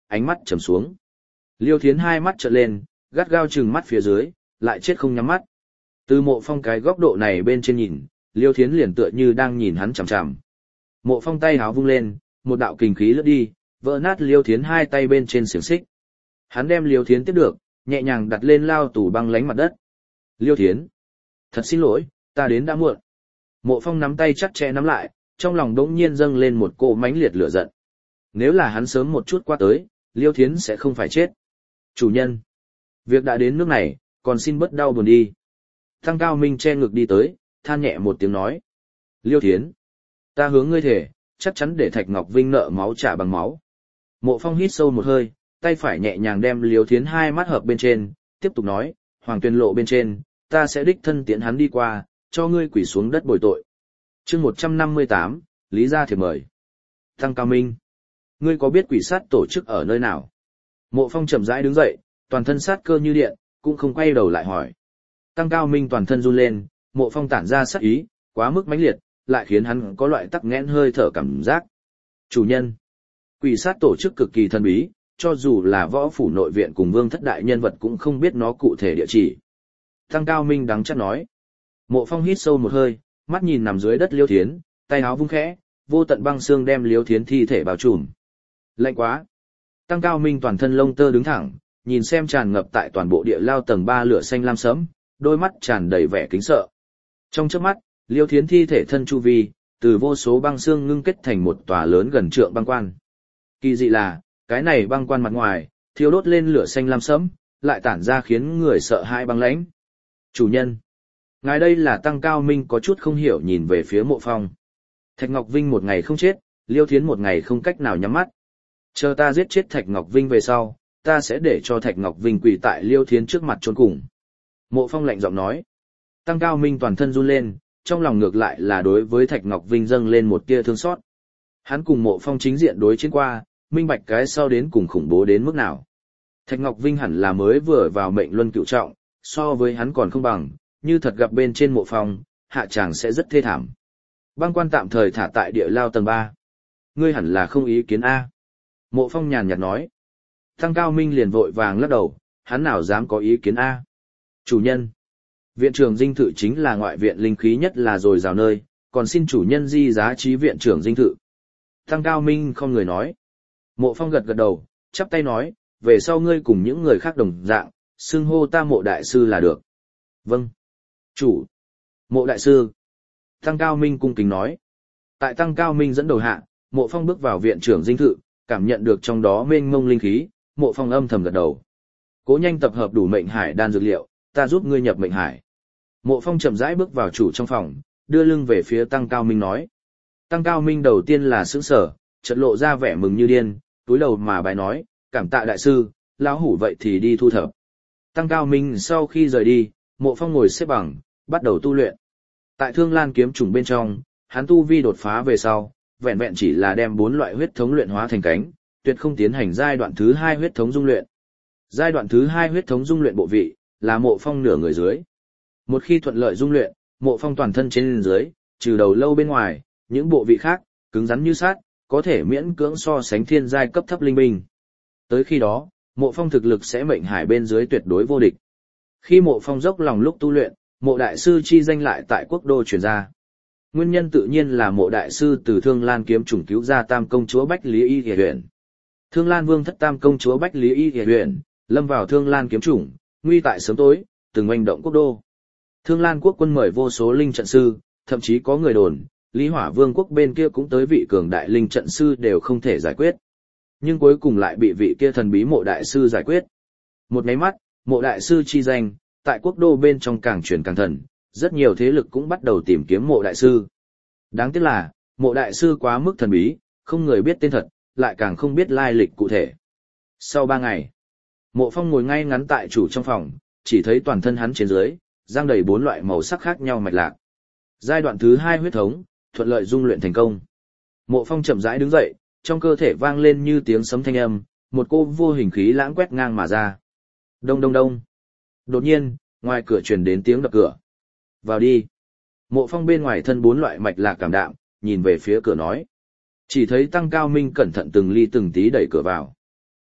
ánh mắt trầm xuống. Liêu Thiến hai mắt trợn lên, gắt gao trừng mắt phía dưới, lại chết không nhắm mắt. Từ Mộ Phong cái góc độ này bên trên nhìn, Liêu Thiến liền tựa như đang nhìn hắn chằm chằm. Mộ Phong tay háo vung lên, một đạo kình khí lướt đi, vỡ nát Liêu Thiến hai tay bên trên xiềng xích. Hắn đem Liêu Thiến tiếp được, nhẹ nhàng đặt lên lao tủ băng lánh mặt đất. Liêu Thiến, thật xin lỗi, ta đến đã muộn. Mộ Phong nắm tay chắc chẽ nắm lại, trong lòng đống nhiên dâng lên một cỗ mãnh liệt lửa giận. Nếu là hắn sớm một chút qua tới, Liêu Thiến sẽ không phải chết. Chủ nhân, việc đã đến nước này, còn xin bớt đau buồn đi. Tăng Cao Minh che ngực đi tới, than nhẹ một tiếng nói. Liêu Thiến, ta hướng ngươi thể, chắc chắn để Thạch Ngọc Vinh nợ máu trả bằng máu. Mộ Phong hít sâu một hơi, tay phải nhẹ nhàng đem Liêu Thiến hai mắt hợp bên trên, tiếp tục nói, Hoàng Tuyền Lộ bên trên, ta sẽ đích thân tiễn hắn đi qua, cho ngươi quỳ xuống đất bồi tội. Chương một trăm năm mươi tám, Lý gia thiệp mời. Tăng Cao Minh, ngươi có biết quỷ sát tổ chức ở nơi nào? Mộ Phong chậm rãi đứng dậy, toàn thân sát cơ như điện, cũng không quay đầu lại hỏi. Tăng Cao Minh toàn thân run lên, Mộ Phong tản ra sát ý, quá mức mãnh liệt, lại khiến hắn có loại tắc nghẽn hơi thở cảm giác. Chủ nhân, quỷ sát tổ chức cực kỳ thần bí, cho dù là võ phủ nội viện cùng vương thất đại nhân vật cũng không biết nó cụ thể địa chỉ. Tăng Cao Minh đắng chắc nói. Mộ Phong hít sâu một hơi, mắt nhìn nằm dưới đất Liêu Thiến, tay áo vung khẽ, vô tận băng xương đem Liêu Thiến thi thể bao trùm. Lạnh quá. Tăng Cao Minh toàn thân lông tơ đứng thẳng, nhìn xem tràn ngập tại toàn bộ địa lao tầng ba lửa xanh lam sẫm, đôi mắt tràn đầy vẻ kính sợ. Trong chớp mắt, Liêu Thiến thi thể thân chu vi, từ vô số băng xương ngưng kết thành một tòa lớn gần trượng băng quan. Kỳ dị là, cái này băng quan mặt ngoài, thiêu đốt lên lửa xanh lam sẫm, lại tản ra khiến người sợ hãi băng lãnh. Chủ nhân, ngài đây là Tăng Cao Minh có chút không hiểu nhìn về phía Mộ Phong. Thạch Ngọc Vinh một ngày không chết, Liêu Thiến một ngày không cách nào nhắm mắt. Chờ ta giết chết Thạch Ngọc Vinh về sau, ta sẽ để cho Thạch Ngọc Vinh quỳ tại Liêu Thiến trước mặt chôn cùng. Mộ Phong lạnh giọng nói. Tăng Cao Minh toàn thân run lên, trong lòng ngược lại là đối với Thạch Ngọc Vinh dâng lên một tia thương xót. Hắn cùng Mộ Phong chính diện đối chiến qua, minh bạch cái sau đến cùng khủng bố đến mức nào. Thạch Ngọc Vinh hẳn là mới vừa vào mệnh luân cựu trọng, so với hắn còn không bằng, như thật gặp bên trên Mộ Phong, hạ tràng sẽ rất thê thảm. Băng quan tạm thời thả tại địa lao tầng ba. Ngươi hẳn là không ý kiến A. Mộ Phong nhàn nhạt nói. Tăng Cao Minh liền vội vàng lắc đầu, hắn nào dám có ý kiến A. Chủ nhân, viện trưởng dinh thự chính là ngoại viện linh khí nhất là dồi dào nơi, còn xin chủ nhân di giá trí viện trưởng dinh thự. Tăng Cao Minh không người nói. Mộ Phong gật gật đầu, chắp tay nói, về sau ngươi cùng những người khác đồng dạng, xưng hô ta Mộ đại sư là được. Vâng. Chủ. Mộ đại sư. Tăng Cao Minh cung kính nói. Tại Tăng Cao Minh dẫn đầu hạ, Mộ Phong bước vào viện trưởng dinh thự, cảm nhận được trong đó mênh mông linh khí, Mộ Phong âm thầm gật đầu. Cố nhanh tập hợp đủ mệnh hải đan dược liệu, ta giúp ngươi nhập mệnh hải. Mộ Phong chậm rãi bước vào chủ trong phòng, đưa lưng về phía Tăng Cao Minh nói. Tăng Cao Minh đầu tiên là sững sờ, chợt lộ ra vẻ mừng như điên, túi đầu mà bài nói, cảm tạ đại sư, lão hủ vậy thì đi thu thập. Tăng Cao Minh sau khi rời đi, Mộ Phong ngồi xếp bằng, bắt đầu tu luyện. Tại Thương Lan kiếm trùng bên trong, hắn tu vi đột phá về sau, vẹn vẹn chỉ là đem bốn loại huyết thống luyện hóa thành cánh, tuyệt không tiến hành giai đoạn thứ hai huyết thống dung luyện. Giai đoạn thứ hai huyết thống dung luyện bộ vị, là Mộ Phong nửa người dưới. Một khi thuận lợi dung luyện, Mộ Phong toàn thân trên dưới, trừ đầu lâu bên ngoài, những bộ vị khác, cứng rắn như sắt, có thể miễn cưỡng so sánh thiên giai cấp thấp linh binh. Tới khi đó, Mộ Phong thực lực sẽ mệnh hải bên dưới tuyệt đối vô địch. Khi Mộ Phong dốc lòng lúc tu luyện, Mộ đại sư chi danh lại tại quốc đô truyền ra. Nguyên nhân tự nhiên là Mộ đại sư từ Thương Lan kiếm chủng cứu ra Tam công chúa Bách Lý Y Kỳ Huyền. Thương Lan Vương thất Tam công chúa Bách Lý Y Kỳ Huyền, lâm vào Thương Lan kiếm chủng, nguy tại sớm tối, từng oanh động quốc đô. Thương Lan quốc quân mời vô số linh trận sư, thậm chí có người đồn, Lý Hỏa Vương quốc bên kia cũng tới vị cường đại linh trận sư đều không thể giải quyết. Nhưng cuối cùng lại bị vị kia thần bí Mộ đại sư giải quyết. Một cái mắt, Mộ đại sư chi danh, tại quốc đô bên trong càng truyền càng thần, rất nhiều thế lực cũng bắt đầu tìm kiếm Mộ đại sư. Đáng tiếc là, Mộ đại sư quá mức thần bí, không người biết tên thật, lại càng không biết lai lịch cụ thể. Sau ba ngày, Mộ Phong ngồi ngay ngắn tại chủ trong phòng, chỉ thấy toàn thân hắn trên dưới, giang đầy bốn loại màu sắc khác nhau mạch lạc. Giai đoạn thứ hai huyết thống, thuận lợi dung luyện thành công. Mộ Phong chậm rãi đứng dậy, trong cơ thể vang lên như tiếng sấm thanh âm, một cô vô hình khí lãng quét ngang mà ra. Đông đông đông. Đột nhiên, ngoài cửa truyền đến tiếng đập cửa. Vào đi. Mộ Phong bên ngoài thân bốn loại mạch lạc cảm đạm, nhìn về phía cửa nói. Chỉ thấy Tăng Cao Minh cẩn thận từng ly từng tí đẩy cửa vào.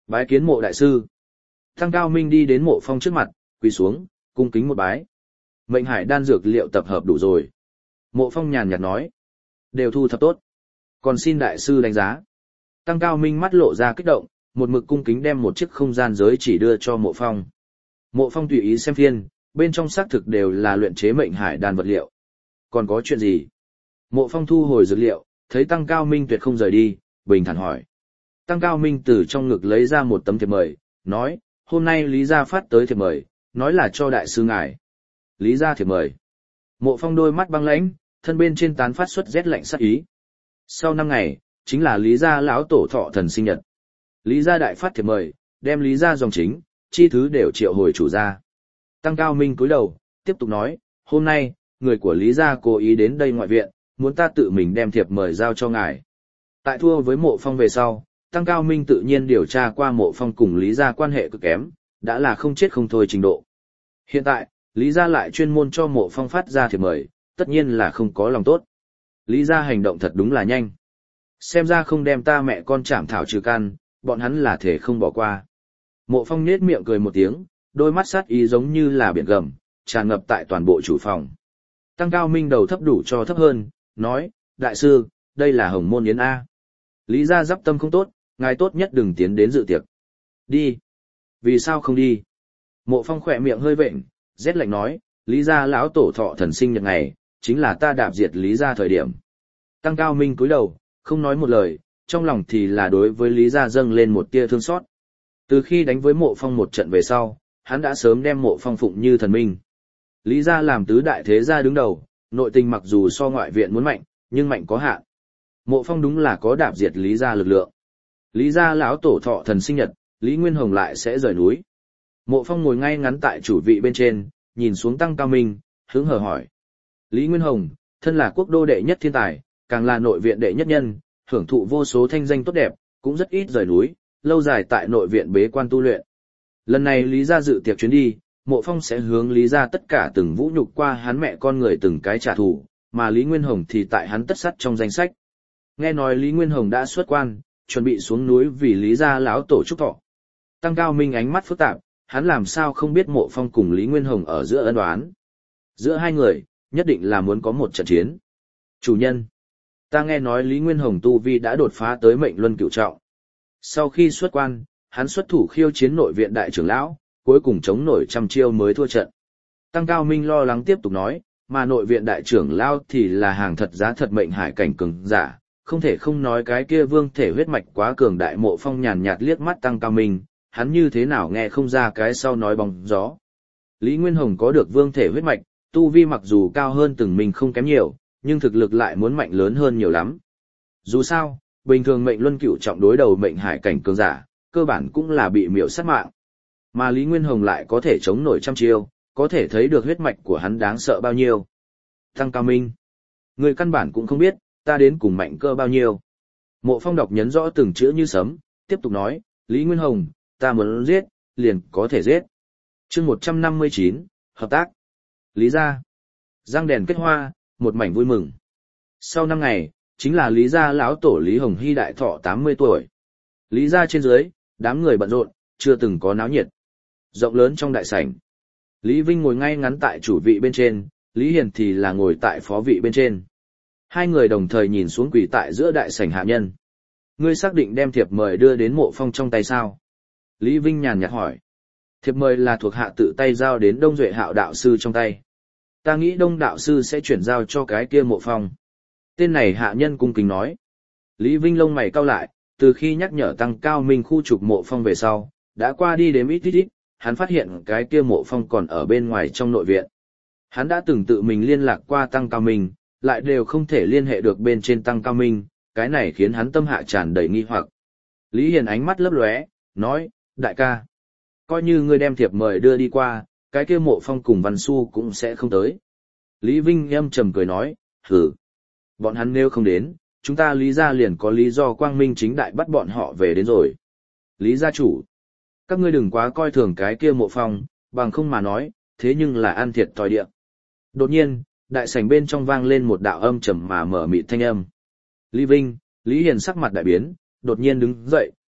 Bái kiến Mộ đại sư. Tăng Cao Minh đi đến Mộ Phong trước mặt, quỳ xuống, cung kính một bái. Mệnh hải đan dược liệu tập hợp đủ rồi. Mộ Phong nhàn nhạt nói. Đều thu thập tốt. Còn xin đại sư đánh giá. Tăng Cao Minh mắt lộ ra kích động, một mực cung kính đem một chiếc không gian giới chỉ đưa cho Mộ Phong. Mộ Phong tùy ý xem phiên, bên trong xác thực đều là luyện chế mệnh hải đan vật liệu. Còn có chuyện gì? Mộ Phong thu hồi dược liệu, thấy Tăng Cao Minh tuyệt không rời đi, bình thản hỏi. Tăng Cao Minh từ trong ngực lấy ra một tấm thiệp mời, nói, hôm nay Lý Gia phát tới thiệp mời, nói là cho đại sư ngài. Lý Gia thiệp mời. Mộ Phong đôi mắt băng lãnh, thân bên trên tán phát xuất rét lạnh sát ý. Sau năm ngày, chính là Lý Gia lão tổ thọ thần sinh nhật. Lý Gia đại phát thiệp mời, đem Lý Gia dòng chính, chi thứ đều triệu hồi chủ gia. Tăng Cao Minh cúi đầu, tiếp tục nói, hôm nay, người của Lý Gia cố ý đến đây ngoại viện, muốn ta tự mình đem thiệp mời giao cho ngài. Tại thua với Mộ Phong về sau, Tăng Cao Minh tự nhiên điều tra qua Mộ Phong cùng Lý Gia quan hệ cực kém, đã là không chết không thôi trình độ. Hiện tại, Lý Gia lại chuyên môn cho Mộ Phong phát ra thiệp mời, tất nhiên là không có lòng tốt. Lý Gia hành động thật đúng là nhanh. Xem ra không đem ta mẹ con chảm thảo trừ căn, bọn hắn là thể không bỏ qua. Mộ Phong nhếch miệng cười một tiếng, đôi mắt sát ý giống như là biển gầm, tràn ngập tại toàn bộ chủ phòng. Tăng Cao Minh đầu thấp đủ cho thấp hơn, nói, đại sư, đây là Hồng Môn Yến A. Lý Gia giáp tâm không tốt, ngài tốt nhất đừng tiến đến dự tiệc. Đi. Vì sao không đi? Mộ Phong khỏe miệng hơi vện, rét lạnh nói, Lý Gia lão tổ thọ thần sinh nhật ngày, chính là ta đạp diệt Lý Gia thời điểm. Tăng Cao Minh cúi đầu, không nói một lời, trong lòng thì là đối với Lý Gia dâng lên một tia thương xót. Từ khi đánh với Mộ Phong một trận về sau, hắn đã sớm đem Mộ Phong phụng như thần minh. Lý Gia làm tứ đại thế gia đứng đầu, nội tình mặc dù so ngoại viện muốn mạnh, nhưng mạnh có hạn. Mộ Phong đúng là có đạp diệt Lý Gia lực lượng. Lý Gia lão tổ thọ thần sinh nhật, Lý Nguyên Hồng lại sẽ rời núi. Mộ Phong ngồi ngay ngắn tại chủ vị bên trên, nhìn xuống Tăng Cao Minh, hứng hờ hỏi. Lý Nguyên Hồng, thân là quốc đô đệ nhất thiên tài, càng là nội viện đệ nhất nhân, hưởng thụ vô số thanh danh tốt đẹp, cũng rất ít rời núi, lâu dài tại nội viện bế quan tu luyện. Lần này Lý Gia dự tiệc chuyến đi, Mộ Phong sẽ hướng Lý Gia tất cả từng vũ nhục qua hắn mẹ con người từng cái trả thù, mà Lý Nguyên Hồng thì tại hắn tất sắt trong danh sách. Nghe nói Lý Nguyên Hồng đã xuất quan, chuẩn bị xuống núi vì Lý Gia lão tổ chúc thọ. Tăng Cao Minh ánh mắt phức tạp, hắn làm sao không biết Mộ Phong cùng Lý Nguyên Hồng ở giữa ân oán. Giữa hai người, nhất định là muốn có một trận chiến. Chủ nhân, ta nghe nói Lý Nguyên Hồng tu vi đã đột phá tới mệnh luân cửu trọng. Sau khi xuất quan, hắn xuất thủ khiêu chiến nội viện đại trưởng lão, cuối cùng chống nổi trăm chiêu mới thua trận. Tăng Cao Minh lo lắng tiếp tục nói, mà nội viện đại trưởng lão thì là hàng thật giá thật mệnh hải cảnh cường giả, không thể không nói cái kia vương thể huyết mạch quá cường đại. Mộ Phong nhàn nhạt liếc mắt Tăng Cao Minh, hắn như thế nào nghe không ra cái sau nói bóng gió. Lý Nguyên Hồng có được vương thể huyết mạch, tu vi mặc dù cao hơn từng mình không kém nhiều, nhưng thực lực lại muốn mạnh lớn hơn nhiều lắm. Dù sao, bình thường mệnh luân cửu trọng đối đầu mệnh hải cảnh cường giả, cơ bản cũng là bị miểu sát mạng. Mà Lý Nguyên Hồng lại có thể chống nổi trăm chiêu, có thể thấy được huyết mạch của hắn đáng sợ bao nhiêu. Tăng Cao Minh, người căn bản cũng không biết, ta đến cùng mạnh cơ bao nhiêu. Mộ Phong đọc nhấn rõ từng chữ như sấm, tiếp tục nói, Lý Nguyên Hồng, ta muốn giết, liền có thể giết. chương một trăm năm mươi chín, hợp tác. Lý Gia. Răng đèn kết hoa, một mảnh vui mừng. Sau năm ngày, chính là Lý Gia lão tổ Lý Hồng Hy đại thọ tám mươi tuổi. Lý Gia trên dưới, đám người bận rộn, chưa từng có náo nhiệt. Rộng lớn trong đại sảnh. Lý Vinh ngồi ngay ngắn tại chủ vị bên trên, Lý Hiền thì là ngồi tại phó vị bên trên. Hai người đồng thời nhìn xuống quỳ tại giữa đại sảnh hạ nhân. Ngươi xác định đem thiệp mời đưa đến Mộ Phong trong tay sao? Lý Vinh nhàn nhạt hỏi. Thiệp mời là thuộc hạ tự tay giao đến Đông Duệ Hạo đạo sư trong tay. Ta nghĩ Đông đạo sư sẽ chuyển giao cho cái kia Mộ Phong. Tên này hạ nhân cung kính nói. Lý Vinh lông mày cau lại, từ khi nhắc nhở Tăng Cao Minh khu trục Mộ Phong về sau, đã qua đi đến ít ít ít, hắn phát hiện cái kia Mộ Phong còn ở bên ngoài trong nội viện. Hắn đã từng tự mình liên lạc qua Tăng Cao Minh, lại đều không thể liên hệ được bên trên Tăng Cao Minh, cái này khiến hắn tâm hạ tràn đầy nghi hoặc. Lý Hiền ánh mắt lấp lóe, nói, đại ca, coi như ngươi đem thiệp mời đưa đi qua, cái kia Mộ Phong cùng Văn Xu cũng sẽ không tới. Lý Vinh âm trầm cười nói, hử, bọn hắn nếu không đến, chúng ta Lý Gia liền có lý do quang minh chính đại bắt bọn họ về đến rồi. Lý gia chủ, các ngươi đừng quá coi thường cái kia Mộ Phong, bằng không mà nói, thế nhưng là ăn thiệt thòi địa. Đột nhiên, đại sảnh bên trong vang lên một đạo âm trầm mà mở mịt thanh âm. Lý Vinh, Lý Hiền sắc mặt đại biến, đột nhiên đứng dậy,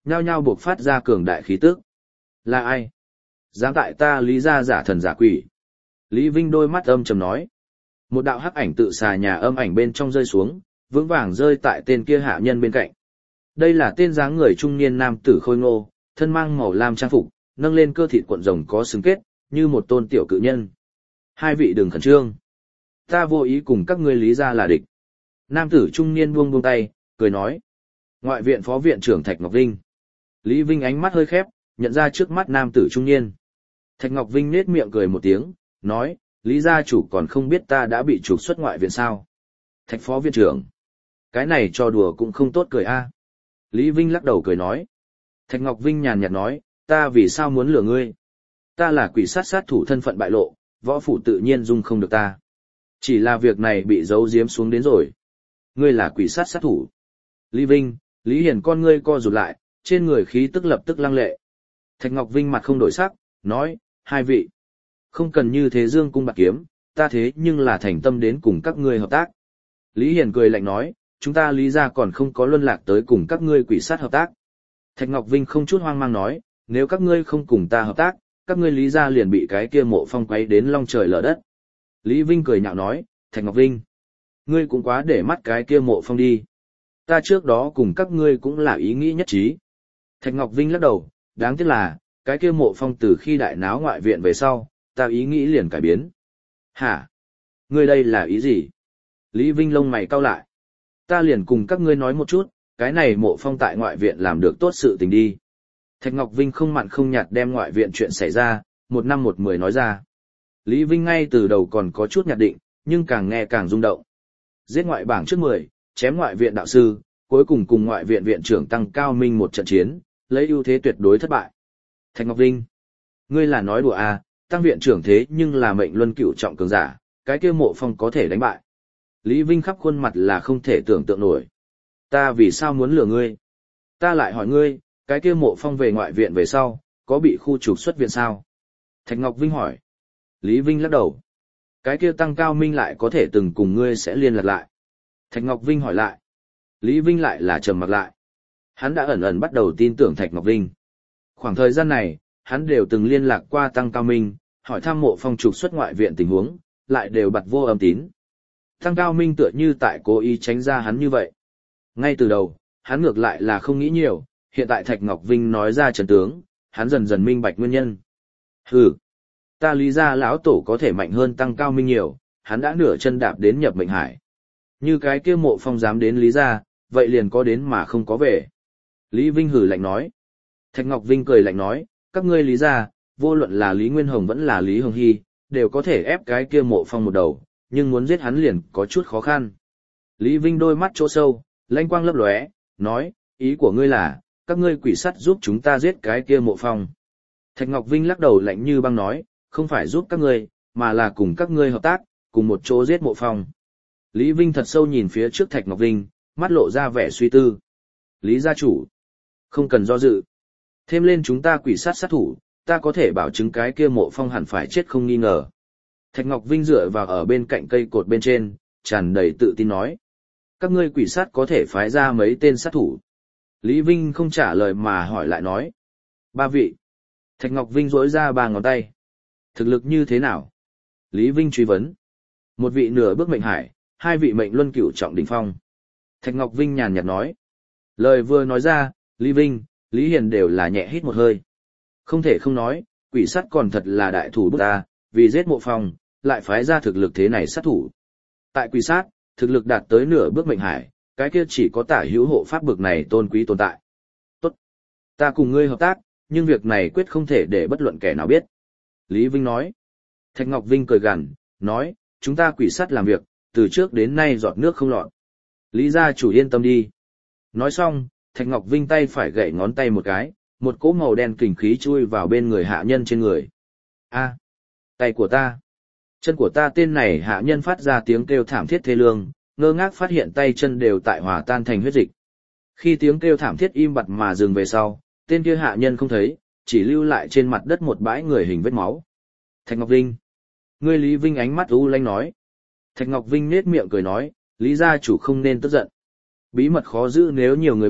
nhao nhao buộc phát ra cường đại khí tức. Là ai? Dám tại ta Lý gia giả thần giả quỷ. Lý Vinh đôi mắt âm trầm nói. Một đạo hắc ảnh tự xà nhà âm ảnh bên trong rơi xuống, vững vàng rơi tại tên kia hạ nhân bên cạnh. Đây là tên dáng người trung niên nam tử khôi ngô, thân mang màu lam trang phục, nâng lên cơ thịt cuộn rồng có xứng kết, như một tôn tiểu cự nhân. Hai vị đừng khẩn trương. Ta vô ý cùng các ngươi Lý gia là địch. Nam tử trung niên buông buông tay, cười nói. Ngoại viện phó viện trưởng Thạch Ngọc Vinh. Lý Vinh ánh mắt hơi khép, nhận ra trước mắt nam tử trung niên. Thạch Ngọc Vinh nết miệng cười một tiếng, nói, Lý gia chủ còn không biết ta đã bị trục xuất ngoại viện sao. Thạch phó viện trưởng. Cái này cho đùa cũng không tốt cười a. Lý Vinh lắc đầu cười nói. Thạch Ngọc Vinh nhàn nhạt nói, ta vì sao muốn lừa ngươi? Ta là quỷ sát sát thủ thân phận bại lộ, võ phủ tự nhiên dung không được ta. Chỉ là việc này bị giấu giếm xuống đến rồi. Ngươi là quỷ sát sát thủ. Lý Vinh, Lý Hiển con ngươi co rụt lại, trên người khí tức lập tức lăng lệ. Thạch Ngọc Vinh mặt không đổi sắc, nói, hai vị. Không cần như thế dương cung bạc kiếm, ta thế nhưng là thành tâm đến cùng các ngươi hợp tác. Lý Hiển cười lạnh nói, chúng ta Lý gia còn không có luân lạc tới cùng các ngươi quỷ sát hợp tác. Thạch Ngọc Vinh không chút hoang mang nói, nếu các ngươi không cùng ta hợp tác, các ngươi Lý gia liền bị cái kia Mộ Phong quấy đến long trời lở đất. Lý Vinh cười nhạo nói, Thạch Ngọc Vinh, ngươi cũng quá để mắt cái kia Mộ Phong đi. Ta trước đó cùng các ngươi cũng là ý nghĩ nhất trí. Thạch Ngọc Vinh lắc đầu, đáng tiếc là, cái kia Mộ Phong từ khi đại náo ngoại viện về sau, ta ý nghĩ liền cải biến. Hả? Ngươi đây là ý gì? Lý Vinh lông mày cau lại. Ta liền cùng các ngươi nói một chút, cái này Mộ Phong tại ngoại viện làm được tốt sự tình đi. Thạch Ngọc Vinh không mặn không nhạt đem ngoại viện chuyện xảy ra, một năm một mười nói ra. Lý Vinh ngay từ đầu còn có chút nhạt định, nhưng càng nghe càng rung động. Giết ngoại bảng trước mười, chém ngoại viện đạo sư, cuối cùng cùng ngoại viện viện trưởng Tăng Cao Minh một trận chiến, lấy ưu thế tuyệt đối thất bại. Thạch Ngọc Vinh, ngươi là nói đùa à, Tăng viện trưởng thế nhưng là mệnh luân cửu trọng cường giả, cái kia Mộ Phong có thể đánh bại. Lý Vinh khắp khuôn mặt là không thể tưởng tượng nổi. Ta vì sao muốn lừa ngươi? Ta lại hỏi ngươi, cái kia Mộ Phong về ngoại viện về sau, có bị khu trục xuất viện sao? Thạch Ngọc Vinh hỏi. Lý Vinh lắc đầu. Cái kia Tăng Cao Minh lại có thể từng cùng ngươi sẽ liên lạc lại. Thạch Ngọc Vinh hỏi lại. Lý Vinh lại là trầm mặc lại. Hắn đã ẩn ẩn bắt đầu tin tưởng Thạch Ngọc Vinh. Khoảng thời gian này, hắn đều từng liên lạc qua Tăng Cao Minh, hỏi thăm Mộ Phong trục xuất ngoại viện tình huống, lại đều bặt vô âm tín. Tăng Cao Minh tựa như tại cố ý tránh ra hắn như vậy. Ngay từ đầu, hắn ngược lại là không nghĩ nhiều, hiện tại Thạch Ngọc Vinh nói ra trận tướng, hắn dần dần minh bạch nguyên nhân. Hừ, ta Lý gia lão tổ có thể mạnh hơn Tăng Cao Minh nhiều, hắn đã nửa chân đạp đến nhập mệnh hải. Như cái kia Mộ Phong dám đến Lý gia, vậy liền có đến mà không có về. Lý Vinh hử lạnh nói. Thạch Ngọc Vinh cười lạnh nói, các ngươi Lý gia, vô luận là Lý Nguyên Hồng vẫn là Lý Hồng Hy, đều có thể ép cái kia Mộ Phong một đầu, nhưng muốn giết hắn liền có chút khó khăn. Lý Vinh đôi mắt chỗ sâu, lanh quang lấp lóe, nói, ý của ngươi là, các ngươi quỷ sắt giúp chúng ta giết cái kia Mộ Phong. Thạch Ngọc Vinh lắc đầu lạnh như băng nói, không phải giúp các ngươi, mà là cùng các ngươi hợp tác, cùng một chỗ giết Mộ Phong. Lý Vinh thật sâu nhìn phía trước Thạch Ngọc Vinh, mắt lộ ra vẻ suy tư. Lý gia chủ, không cần do dự. Thêm lên chúng ta quỷ sát sát thủ, ta có thể bảo chứng cái kia Mộ Phong hẳn phải chết không nghi ngờ. Thạch Ngọc Vinh dựa vào ở bên cạnh cây cột bên trên, tràn đầy tự tin nói. Các ngươi quỷ sát có thể phái ra mấy tên sát thủ. Lý Vinh không trả lời mà hỏi lại nói. Ba vị. Thạch Ngọc Vinh rỗi ra ba ngón tay. Thực lực như thế nào? Lý Vinh truy vấn. Một vị nửa bước mệnh hải, hai vị mệnh luân cửu trọng đỉnh phong. Thạch Ngọc Vinh nhàn nhạt nói. Lời vừa nói ra, Lý Vinh, Lý Hiền đều là nhẹ hít một hơi. Không thể không nói, quỷ sát còn thật là đại thủ bút ta, vì giết Mộ Phong, lại phái ra thực lực thế này sát thủ. Tại quỷ sát, thực lực đạt tới nửa bước mệnh hải, cái kia chỉ có tả hữu hộ pháp bực này tôn quý tồn tại. Tốt. Ta cùng ngươi hợp tác, nhưng việc này quyết không thể để bất luận kẻ nào biết. Lý Vinh nói. Thạch Ngọc Vinh cười gằn, nói, chúng ta quỷ sát làm việc, từ trước đến nay giọt nước không lọt. Lý gia chủ yên tâm đi. Nói xong, Thạch Ngọc Vinh tay phải gậy ngón tay một cái, một cỗ màu đen kình khí chui vào bên người hạ nhân trên người. A, tay của ta. Chân của ta tên này hạ nhân phát ra tiếng kêu thảm thiết thê lương, ngơ ngác phát hiện tay chân đều tại hòa tan thành huyết dịch. Khi tiếng kêu thảm thiết im bặt mà dừng về sau, tên kia hạ nhân không thấy, chỉ lưu lại trên mặt đất một bãi người hình vết máu. Thạch Ngọc Vinh. Ngươi Lý Vinh ánh mắt u lanh nói. Thạch Ngọc Vinh nết miệng cười nói, Lý gia chủ không nên tức giận. Bí mật khó giữ nếu nhiều người biết,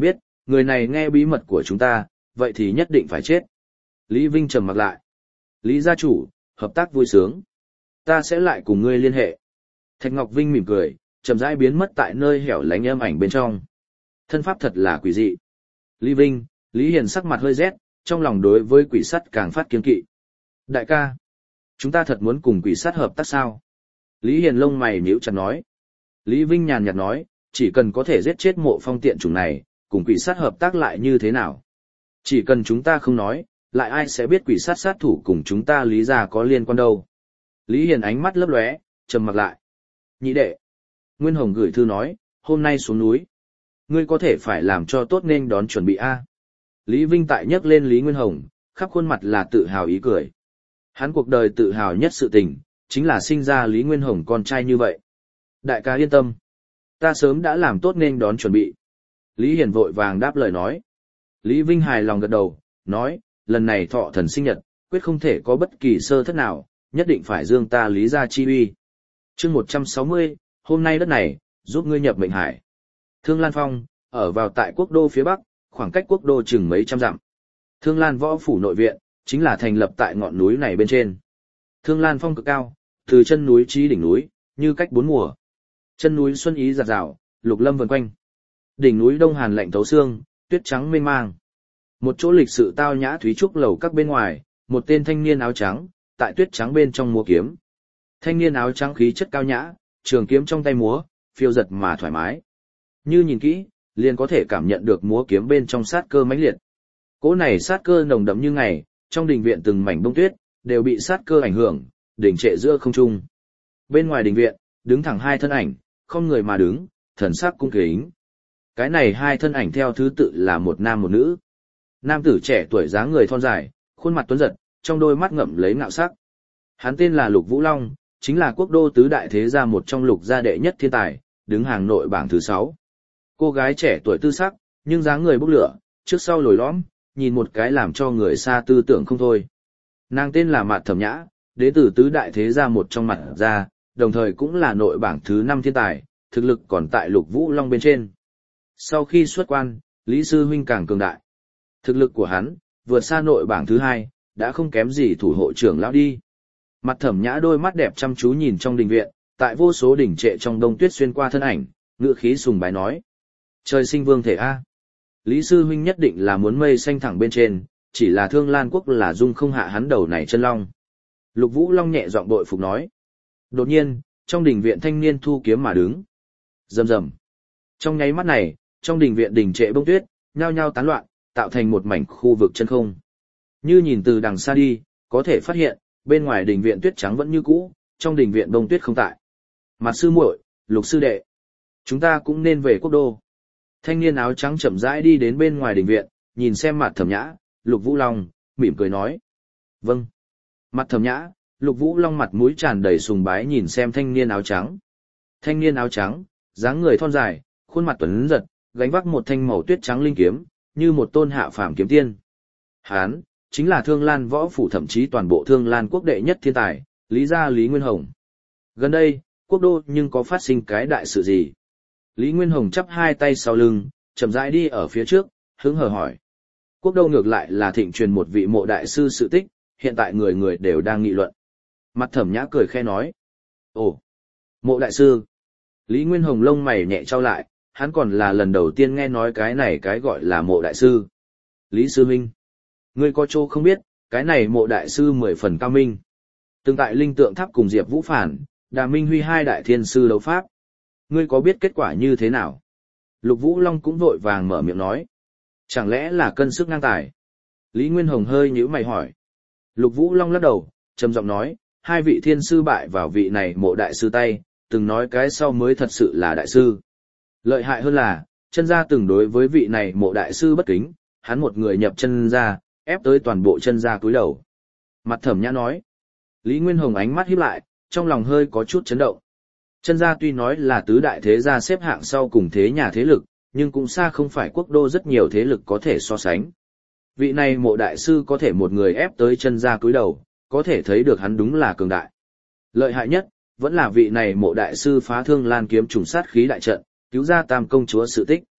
người này nghe bí mật của chúng ta, vậy thì nhất định phải chết. Lý Vinh trầm mặc lại. Lý gia chủ, hợp tác vui sướng. Ta sẽ lại cùng ngươi liên hệ. Thạch Ngọc Vinh mỉm cười, chậm rãi biến mất tại nơi hẻo lánh âm ảnh bên trong. Thân pháp thật là quỷ dị. Lý Vinh, Lý Hiền sắc mặt hơi rét, trong lòng đối với quỷ sắt càng phát kiên kỵ. Đại ca, chúng ta thật muốn cùng quỷ sắt hợp tác sao? Lý Hiền lông mày nhíu chặt nói. Lý Vinh nhàn nhạt nói, chỉ cần có thể giết chết mộ phong tiện chủng này, cùng quỷ sát hợp tác lại như thế nào? Chỉ cần chúng ta không nói, lại ai sẽ biết quỷ sát sát thủ cùng chúng ta Lý gia có liên quan đâu? Lý Hiền ánh mắt lấp lóe, trầm mặc lại. Nhị đệ. Nguyên Hồng gửi thư nói, hôm nay xuống núi. Ngươi có thể phải làm cho tốt nên đón chuẩn bị A. Lý Vinh tại nhắc lên Lý Nguyên Hồng, khắp khuôn mặt là tự hào ý cười. Hắn cuộc đời tự hào nhất sự tình, chính là sinh ra Lý Nguyên Hồng con trai như vậy. Đại ca yên tâm. Ta sớm đã làm tốt nên đón chuẩn bị. Lý Hiền vội vàng đáp lời nói. Lý Vinh hài lòng gật đầu, nói, lần này thọ thần sinh nhật, quyết không thể có bất kỳ sơ thất nào, nhất định phải dương ta Lý gia chi uy. Chương một trăm sáu mươi, hôm nay đất này, giúp ngươi nhập mệnh hải. Thương Lan Phong, ở vào tại quốc đô phía bắc, khoảng cách quốc đô chừng mấy trăm dặm. Thương Lan Võ Phủ nội viện, chính là thành lập tại ngọn núi này bên trên. Thương Lan Phong cực cao, từ chân núi chí đỉnh núi, như cách bốn mùa. Chân núi xuân ý rạt rào, lục lâm vần quanh. Đỉnh núi đông hàn lạnh thấu xương, tuyết trắng mênh mang. Một chỗ lịch sự tao nhã thúy trúc lầu các bên ngoài, một tên thanh niên áo trắng, tại tuyết trắng bên trong múa kiếm. Thanh niên áo trắng khí chất cao nhã, trường kiếm trong tay múa, phiêu giật mà thoải mái. Như nhìn kỹ, liền có thể cảm nhận được múa kiếm bên trong sát cơ mãnh liệt. Cỗ này sát cơ nồng đậm như ngày, trong đình viện từng mảnh bông tuyết, đều bị sát cơ ảnh hưởng, đỉnh trệ giữa không trung. Bên ngoài đình viện, đứng thẳng hai thân ảnh, không người mà đứng, thần sắc cung kính. Cái này hai thân ảnh theo thứ tự là một nam một nữ. Nam tử trẻ tuổi dáng người thon dài, khuôn mặt tuấn giật, trong đôi mắt ngậm lấy ngạo sắc. Hắn tên là Lục Vũ Long, chính là quốc đô tứ đại thế gia một trong Lục gia đệ nhất thiên tài, đứng hàng nội bảng thứ sáu. Cô gái trẻ tuổi tư sắc, nhưng dáng người bốc lửa, trước sau lồi lõm, nhìn một cái làm cho người xa tư tưởng không thôi. Nàng tên là Mạt Thẩm Nhã, đến từ tứ đại thế gia một trong Mạt gia, đồng thời cũng là nội bảng thứ năm thiên tài, thực lực còn tại Lục Vũ Long bên trên. Sau khi xuất quan, Lý Sư Huynh càng cường đại. Thực lực của hắn, vượt xa nội bảng thứ hai, đã không kém gì thủ hộ trưởng lão đi. Mặt Thẩm Nhã đôi mắt đẹp chăm chú nhìn trong đình viện, tại vô số đỉnh trệ trong đông tuyết xuyên qua thân ảnh, ngữ khí sùng bái nói. Trời sinh vương thể A. Lý Sư Huynh nhất định là muốn mây xanh thẳng bên trên, chỉ là Thương Lan Quốc là dung không hạ hắn đầu này chân long. Lục Vũ Long nhẹ giọng bội phục nói. Đột nhiên, trong đình viện thanh niên thu kiếm mà đứng. Rầm rầm. Trong nháy mắt này, trong đình viện đình trệ bông tuyết, nhao nhao tán loạn, tạo thành một mảnh khu vực chân không. Như nhìn từ đằng xa đi, có thể phát hiện, bên ngoài đình viện tuyết trắng vẫn như cũ, trong đình viện bông tuyết không tại. Mặt sư muội, Lục sư đệ, chúng ta cũng nên về quốc đô. Thanh niên áo trắng chậm rãi đi đến bên ngoài đình viện, nhìn xem Mặt Thẩm Nhã, Lục Vũ Long, mỉm cười nói. Vâng. Mặt Thẩm Nhã, Lục Vũ Long mặt mũi tràn đầy sùng bái nhìn xem thanh niên áo trắng. Thanh niên áo trắng, dáng người thon dài, khuôn mặt tuấn giật, gánh vác một thanh màu tuyết trắng linh kiếm, như một tôn hạ phàm kiếm tiên. Hán, chính là Thương Lan Võ Phủ, thậm chí toàn bộ Thương Lan Quốc đệ nhất thiên tài, Lý gia Lý Nguyên Hồng. Gần đây, quốc đô nhưng có phát sinh cái đại sự gì? Lý Nguyên Hồng chắp hai tay sau lưng, chậm rãi đi ở phía trước, hứng hờ hỏi. Quốc đô ngược lại là thịnh truyền một vị mộ đại sư sự tích, hiện tại người người đều đang nghị luận. Mặt Thẩm Nhã cười khẽ nói. Ồ, mộ đại sư. Lý Nguyên Hồng lông mày nhẹ trao lại, hắn còn là lần đầu tiên nghe nói cái này cái gọi là mộ đại sư. Lý Sư Minh, ngươi có chỗ không biết, cái này mộ đại sư mười phần cao minh. Từng tại Linh Tượng Tháp cùng Diệp Vũ Phản, Đà Minh Huy hai đại thiên sư đấu pháp. Ngươi có biết kết quả như thế nào? Lục Vũ Long cũng vội vàng mở miệng nói. Chẳng lẽ là cân sức ngang tài? Lý Nguyên Hồng hơi nhíu mày hỏi. Lục Vũ Long lắc đầu, trầm giọng nói, hai vị thiên sư bại vào vị này mộ đại sư tay, từng nói cái sau mới thật sự là đại sư. Lợi hại hơn là, chân gia từng đối với vị này mộ đại sư bất kính, hắn một người nhập chân gia, ép tới toàn bộ chân gia cúi đầu. Mặt Thẩm Nhã nói. Lý Nguyên Hồng ánh mắt híp lại, trong lòng hơi có chút chấn động. Chân gia tuy nói là tứ đại thế gia xếp hạng sau cùng thế nhà thế lực, nhưng cũng xa không phải quốc đô rất nhiều thế lực có thể so sánh. Vị này mộ đại sư có thể một người ép tới chân gia cúi đầu, có thể thấy được hắn đúng là cường đại. Lợi hại nhất, vẫn là vị này mộ đại sư phá Thương Lan kiếm trùng sát khí đại trận, cứu ra Tam công chúa sự tích.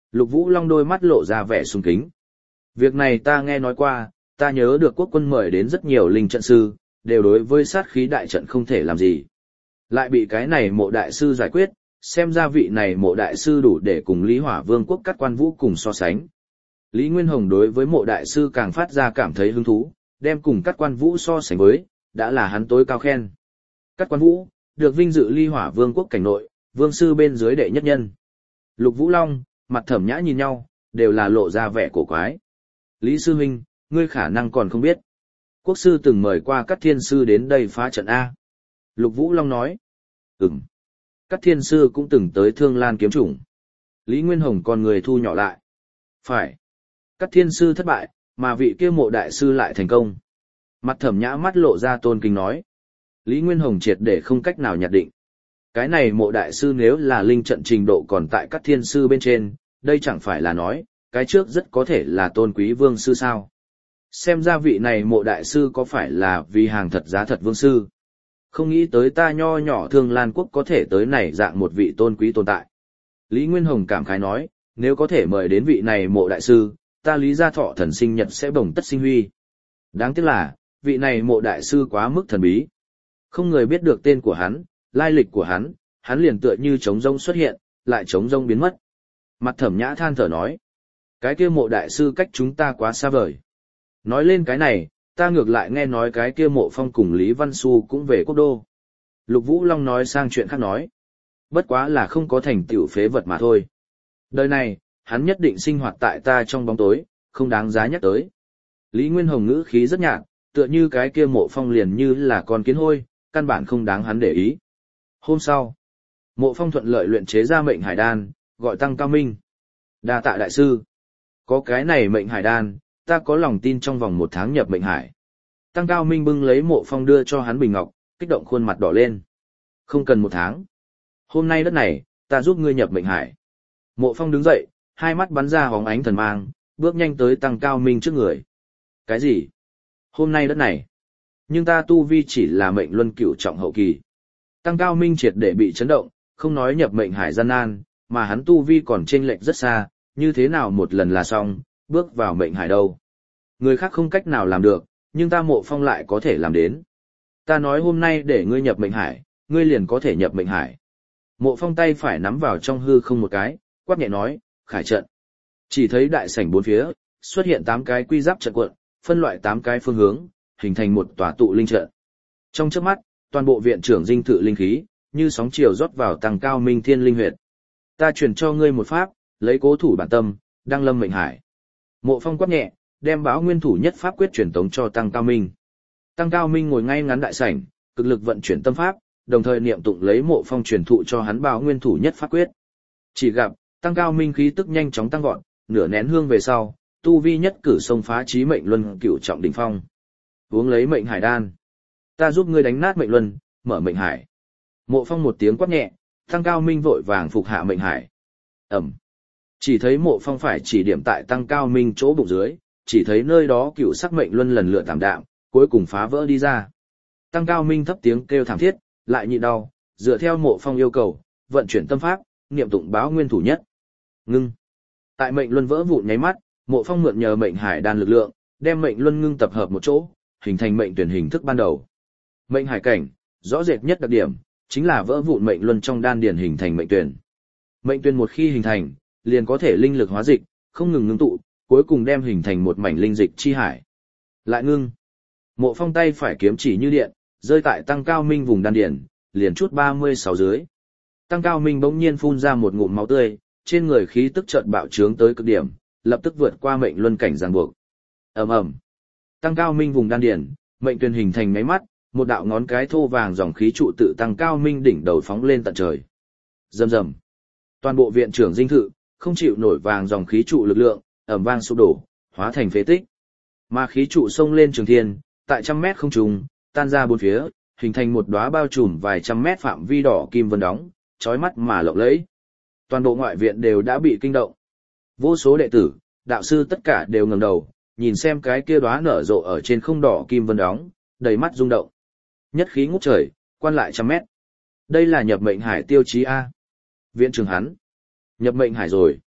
Lục Vũ Long đôi mắt lộ ra vẻ sùng kính. Việc này ta nghe nói qua, ta nhớ được quốc quân mời đến rất nhiều linh trận sư, đều đối với sát khí đại trận không thể làm gì. Lại bị cái này mộ đại sư giải quyết, xem ra vị này mộ đại sư đủ để cùng Lý Hỏa Vương quốc Cát Quan Vũ cùng so sánh. Lý Nguyên Hồng đối với mộ đại sư càng phát ra cảm thấy hứng thú, đem cùng Cát Quan Vũ so sánh với, đã là hắn tối cao khen. Cát Quan Vũ, được vinh dự Ly Hỏa Vương quốc cảnh nội, vương sư bên dưới đệ nhất nhân. Lục Vũ Long, mặt Thẩm Nhã nhìn nhau, đều là lộ ra vẻ cổ quái. Lý sư huynh, ngươi khả năng còn không biết. Quốc sư từng mời qua Cát Thiên sư đến đây phá trận A. Lục Vũ Long nói. Ừm. Cát Thiên sư cũng từng tới Thương Lan kiếm chủng. Lý Nguyên Hồng còn người thu nhỏ lại. Phải. Cát Thiên sư thất bại, mà vị kia mộ đại sư lại thành công. Mặt Thẩm Nhã mắt lộ ra tôn kính nói. Lý Nguyên Hồng triệt để không cách nào nhận định. Cái này mộ đại sư nếu là linh trận trình độ còn tại Cát Thiên sư bên trên, đây chẳng phải là nói, cái trước rất có thể là tôn quý vương sư sao. Xem ra vị này mộ đại sư có phải là vì hàng thật giá thật vương sư. Không nghĩ tới ta nho nhỏ Thương Lan quốc có thể tới này dạng một vị tôn quý tồn tại. Lý Nguyên Hồng cảm khái nói, nếu có thể mời đến vị này mộ đại sư, ta Lý Gia Thọ thần sinh nhật sẽ bồng tất sinh huy. Đáng tiếc là, vị này mộ đại sư quá mức thần bí. Không người biết được tên của hắn, lai lịch của hắn, hắn liền tựa như trống rông xuất hiện, lại trống rông biến mất. Mặt Thẩm Nhã than thở nói, cái kia mộ đại sư cách chúng ta quá xa vời. Nói lên cái này, ta ngược lại nghe nói cái kia mộ phong cùng Lý Văn Xu cũng về quốc đô. Lục Vũ Long nói sang chuyện khác nói, bất quá là không có thành tựu phế vật mà thôi. Đời này, hắn nhất định sinh hoạt tại ta trong bóng tối, không đáng giá nhắc tới. Lý Nguyên Hồng ngữ khí rất nhạt, tựa như cái kia mộ phong liền như là con kiến hôi, căn bản không đáng hắn để ý. Hôm sau, mộ phong thuận lợi luyện chế ra mệnh hải đan, gọi Tăng Cao Minh. Đa tạ đại sư. Có cái này mệnh hải đan, ta có lòng tin trong vòng một tháng nhập mệnh hải. Tăng Cao Minh bưng lấy mộ phong đưa cho hắn bình ngọc, kích động khuôn mặt đỏ lên. Không cần một tháng. Hôm nay đất này, ta giúp ngươi nhập mệnh hải. Mộ phong đứng dậy, hai mắt bắn ra hóng ánh thần mang, bước nhanh tới Tăng Cao Minh trước người. Cái gì? Hôm nay đất này. Nhưng ta tu vi chỉ là mệnh luân cửu trọng hậu kỳ. Tăng Cao Minh triệt để bị chấn động, không nói nhập mệnh hải gian nan, mà hắn tu vi còn chênh lệch rất xa, như thế nào một lần là xong, bước vào mệnh hải đâu. Người khác không cách nào làm được, nhưng ta mộ phong lại có thể làm đến. Ta nói hôm nay để ngươi nhập mệnh hải, ngươi liền có thể nhập mệnh hải. Mộ phong tay phải nắm vào trong hư không một cái, quát nhẹ nói, khải trận. Chỉ thấy đại sảnh bốn phía, xuất hiện tám cái quy giáp trận cuộn, phân loại tám cái phương hướng, hình thành một tòa tụ linh trận. Trong chớp mắt, toàn bộ viện trưởng dinh thự linh khí, như sóng chiều rót vào Tăng Cao Minh thiên linh huyệt. Ta truyền cho ngươi một pháp, lấy cố thủ bản tâm, đăng lâm mệnh hải. Mộ phong quát nhẹ, đem báo nguyên thủ nhất pháp quyết truyền tống cho Tăng Cao Minh. Tăng Cao Minh ngồi ngay ngắn đại sảnh, cực lực vận chuyển tâm pháp, đồng thời niệm tụng lấy mộ phong truyền thụ cho hắn báo nguyên thủ nhất pháp quyết. Chỉ gặp, Tăng Cao Minh khí tức nhanh chóng tăng vọt, nửa nén hương về sau, tu vi nhất cử xông phá chí mệnh luân cửu trọng đỉnh phong. Uống lấy mệnh hải đan. Ta giúp ngươi đánh nát mệnh luân, mở mệnh hải. Mộ phong một tiếng quát nhẹ, Tăng Cao Minh vội vàng phục hạ mệnh hải. Ẩm. Chỉ thấy mộ phong phải chỉ điểm tại Tăng Cao Minh chỗ bụng dưới, chỉ thấy nơi đó cựu sắc mệnh luân lần lượt tạm đạm, cuối cùng phá vỡ đi ra. Tăng Cao Minh thấp tiếng kêu thảm thiết, lại nhịn đau, dựa theo mộ phong yêu cầu, vận chuyển tâm pháp, niệm tụng báo nguyên thủ nhất. Ngưng. Tại mệnh luân vỡ vụn nháy mắt, mộ phong mượn nhờ mệnh hải đan lực lượng, đem mệnh luân ngưng tập hợp một chỗ, hình thành mệnh tuyển hình thức ban đầu. Mệnh hải cảnh, rõ rệt nhất đặc điểm, chính là vỡ vụn mệnh luân trong đan điền hình thành mệnh tuyển. Mệnh tuyển một khi hình thành, liền có thể linh lực hóa dịch, không ngừng ngưng tụ, cuối cùng đem hình thành một mảnh linh dịch chi hải. Lại ngưng. Mộ phong tay phải kiếm chỉ như điện, rơi tại Tăng Cao Minh vùng đan điền, liền chút ba mươi sáu dưới. Tăng Cao Minh bỗng nhiên phun ra một ngụm máu tươi, trên người khí tức chợt bạo trướng tới cực điểm, lập tức vượt qua mệnh luân cảnh ràng buộc. Ầm ầm. Tăng Cao Minh vùng đan điền, mệnh tuyển hình thành nháy mắt, một đạo ngón cái thô vàng dòng khí trụ tự Tăng Cao Minh đỉnh đầu phóng lên tận trời. Rầm rầm. Toàn bộ viện trưởng dinh thự không chịu nổi vàng dòng khí trụ lực lượng, ầm vang sụp đổ, hóa thành phế tích. Mà khí trụ xông lên trường thiên, tại trăm mét không trung, tan ra bốn phía, hình thành một đóa bao trùm vài trăm mét phạm vi đỏ kim vân đóng, chói mắt mà lộng lẫy. Toàn bộ ngoại viện đều đã bị kinh động. Vô số đệ tử, đạo sư tất cả đều ngẩng đầu, nhìn xem cái kia đóa nở rộ ở trên không đỏ kim vân đóng, đầy mắt rung động. Nhất khí ngút trời, quan lại trăm mét. Đây là nhập mệnh hải tiêu chí A. Viện trưởng hắn. Nhập mệnh hải rồi.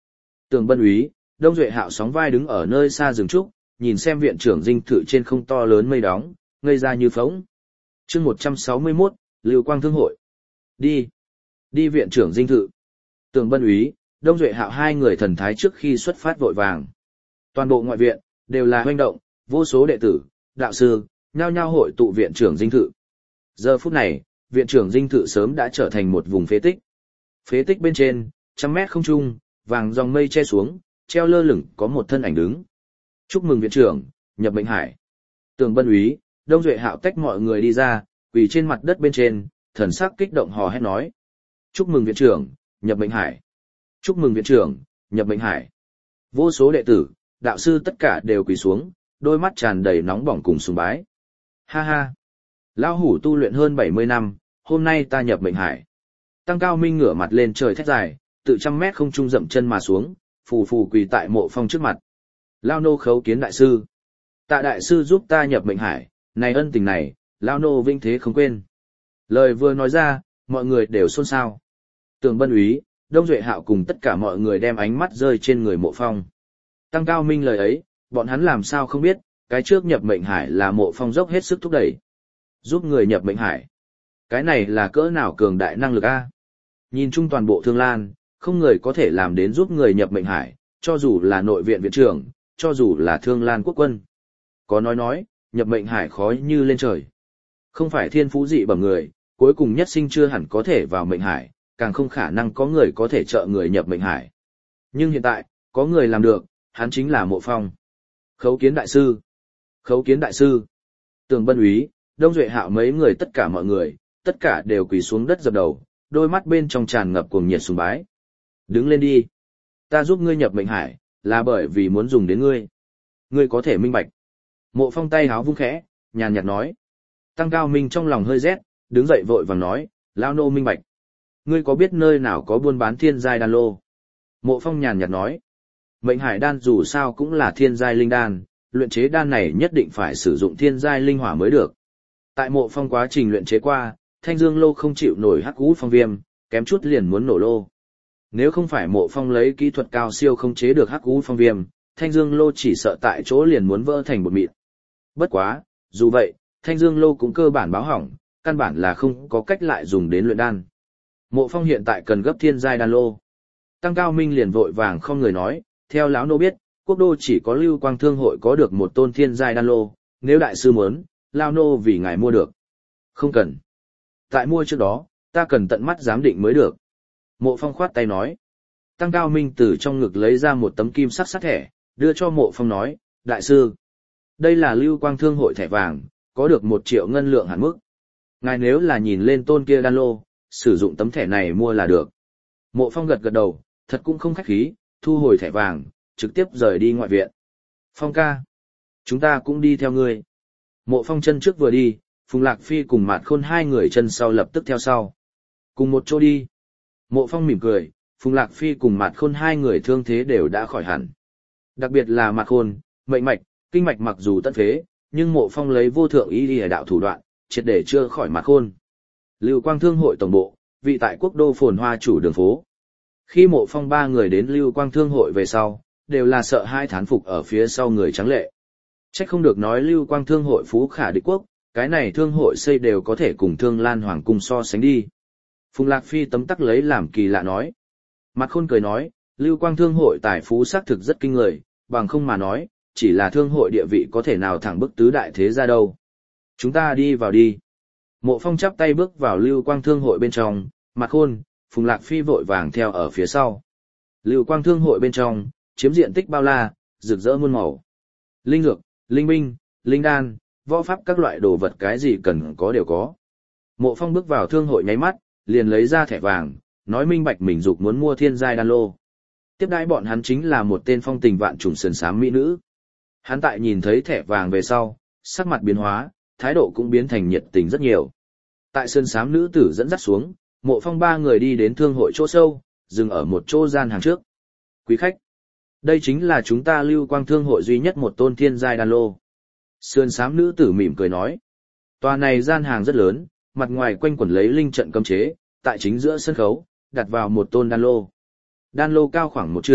Tường Bân úy, Đông Duệ Hạo sóng vai đứng ở nơi xa rừng trúc, nhìn xem viện trưởng dinh thự trên không to lớn mây đóng, ngây ra như phóng. Chương một trăm sáu mươi mốt, Lưu Quang Thương hội. Đi. Đi viện trưởng dinh thự. Tường Bân úy, Đông Duệ Hạo hai người thần thái trước khi xuất phát vội vàng. Toàn bộ ngoại viện đều là hoành động, vô số đệ tử, đạo sư, nhao nhao hội tụ viện trưởng dinh thự. Giờ phút này, viện trưởng dinh thự sớm đã trở thành một vùng phế tích. Phế tích bên trên, trăm mét không trung, vàng dòng mây che xuống, treo lơ lửng có một thân ảnh đứng. Chúc mừng viện trưởng, nhập mệnh hải. Tường Bân úy, Đông Duệ Hạo tách mọi người đi ra, quỳ trên mặt đất bên trên, thần sắc kích động hò hét nói. Chúc mừng viện trưởng, nhập mệnh hải. Chúc mừng viện trưởng, nhập mệnh hải. Vô số đệ tử, đạo sư tất cả đều quỳ xuống, đôi mắt tràn đầy nóng bỏng cùng sùng bái. Ha ha. Lão hủ tu luyện hơn bảy mươi năm, hôm nay ta nhập mệnh hải. Tăng Cao Minh ngửa mặt lên trời thét dài, tự trăm mét không trung dậm chân mà xuống, phù phù quỳ tại Mộ Phong trước mặt. Lao nô khấu kiến đại sư. Tạ đại sư giúp ta nhập mệnh hải, này ân tình này, Lao nô vinh thế không quên. Lời vừa nói ra, mọi người đều xôn xao. Tường Bân úy, Đông Duệ Hạo cùng tất cả mọi người đem ánh mắt rơi trên người Mộ Phong. Tăng Cao Minh lời ấy, bọn hắn làm sao không biết, cái trước nhập mệnh hải là Mộ Phong dốc hết sức thúc đẩy. Giúp người nhập mệnh hải. Cái này là cỡ nào cường đại năng lực a? Nhìn chung toàn bộ Thương Lan, không người có thể làm đến giúp người nhập mệnh hải, cho dù là nội viện viện trưởng, cho dù là Thương Lan quốc quân. Có nói nói, nhập mệnh hải khó như lên trời. Không phải thiên phú dị bẩm người, cuối cùng nhất sinh chưa hẳn có thể vào mệnh hải, càng không khả năng có người có thể trợ người nhập mệnh hải. Nhưng hiện tại, có người làm được, hắn chính là Mộ Phong. Khấu kiến đại sư. Khấu kiến đại sư. Tường Bân úy, Đông Duệ Hạo mấy người tất cả mọi người, tất cả đều quỳ xuống đất dập đầu, đôi mắt bên trong tràn ngập cuồng nhiệt sùng bái. Đứng lên đi. Ta giúp ngươi nhập mệnh hải, là bởi vì muốn dùng đến ngươi. Ngươi có thể minh bạch. Mộ Phong tay háo vung khẽ, nhàn nhạt nói. Tăng Cao Minh trong lòng hơi rét, đứng dậy vội vàng nói, Lao nô minh bạch. Ngươi có biết nơi nào có buôn bán thiên giai đan lô? Mộ Phong nhàn nhạt nói. Mệnh hải đan dù sao cũng là thiên giai linh đan, luyện chế đan này nhất định phải sử dụng thiên giai linh hỏa mới được. Tại Mộ Phong quá trình luyện chế qua, Thanh Dương lô không chịu nổi hắc ú phong viêm, kém chút liền muốn nổ lô. Nếu không phải Mộ Phong lấy kỹ thuật cao siêu không chế được hắc ú phong viêm, Thanh Dương lô chỉ sợ tại chỗ liền muốn vỡ thành bột mịn. Bất quá, dù vậy, Thanh Dương lô cũng cơ bản báo hỏng, căn bản là không có cách lại dùng đến luyện đan. Mộ Phong hiện tại cần gấp thiên giai đan lô. Tăng Cao Minh liền vội vàng không người nói, theo lão nô biết, quốc đô chỉ có Lưu Quang Thương hội có được một tôn thiên giai đan lô, nếu đại sư muốn, lão nô vì ngài mua được. Không cần. Tại mua trước đó, ta cần tận mắt giám định mới được. Mộ Phong khoát tay nói. Tăng Cao Minh từ trong ngực lấy ra một tấm kim sắc sắt thẻ, đưa cho Mộ Phong nói, đại sư. Đây là Lưu Quang Thương hội thẻ vàng, có được một triệu ngân lượng hạn mức. Ngài nếu là nhìn lên tôn kia đan lô, sử dụng tấm thẻ này mua là được. Mộ Phong gật gật đầu, thật cũng không khách khí, thu hồi thẻ vàng, trực tiếp rời đi ngoại viện. Phong ca, chúng ta cũng đi theo ngươi. Mộ Phong chân trước vừa đi, Phùng Lạc Phi cùng Mạt Khôn hai người chân sau lập tức theo sau. Cùng một chỗ đi. Mộ Phong mỉm cười, Phùng Lạc Phi cùng Mạt Khôn hai người thương thế đều đã khỏi hẳn. Đặc biệt là Mạt Khôn, mệnh mạch, kinh mạch mặc dù tận phế, nhưng Mộ Phong lấy vô thượng y y đạo thủ đoạn, triệt để chữa khỏi Mạt Khôn. Lưu Quang Thương hội tổng bộ, vị tại quốc đô phồn hoa chủ đường phố. Khi Mộ Phong ba người đến Lưu Quang Thương hội về sau, đều là sợ hai thán phục ở phía sau người trắng lệ. Trách không được nói Lưu Quang Thương hội phú khả địch quốc, cái này thương hội xây đều có thể cùng Thương Lan Hoàng cung so sánh đi. Phùng Lạc Phi tấm tắc lấy làm kỳ lạ nói. Mạt Khôn cười nói, Lưu Quang Thương hội tài phú xác thực rất kinh người, bằng không mà nói, chỉ là thương hội địa vị có thể nào thẳng bức tứ đại thế ra đâu. Chúng ta đi vào đi. Mộ Phong chắp tay bước vào Lưu Quang Thương hội bên trong, Mạt Khôn, Phùng Lạc Phi vội vàng theo ở phía sau. Lưu Quang Thương hội bên trong, chiếm diện tích bao la, rực rỡ muôn màu. Linh dược, linh binh, linh đan, võ pháp các loại đồ vật cái gì cần có đều có. Mộ Phong bước vào thương hội nháy mắt, liền lấy ra thẻ vàng, nói minh bạch mình dục muốn mua thiên giai đan lô. Tiếp đãi bọn hắn chính là một tên phong tình vạn trùng sườn xám mỹ nữ. Hắn tại nhìn thấy thẻ vàng về sau, sắc mặt biến hóa, thái độ cũng biến thành nhiệt tình rất nhiều. Tại sườn xám nữ tử dẫn dắt xuống, Mộ Phong ba người đi đến thương hội chỗ sâu, dừng ở một chỗ gian hàng trước. Quý khách, đây chính là chúng ta Lưu Quang Thương hội duy nhất một tôn thiên giai đan lô. Sườn xám nữ tử mỉm cười nói. Tòa này gian hàng rất lớn, mặt ngoài quanh quẩn lấy linh trận cấm chế, tại chính giữa sân khấu, đặt vào một tôn đan lô. Đan lô cao khoảng một trượng,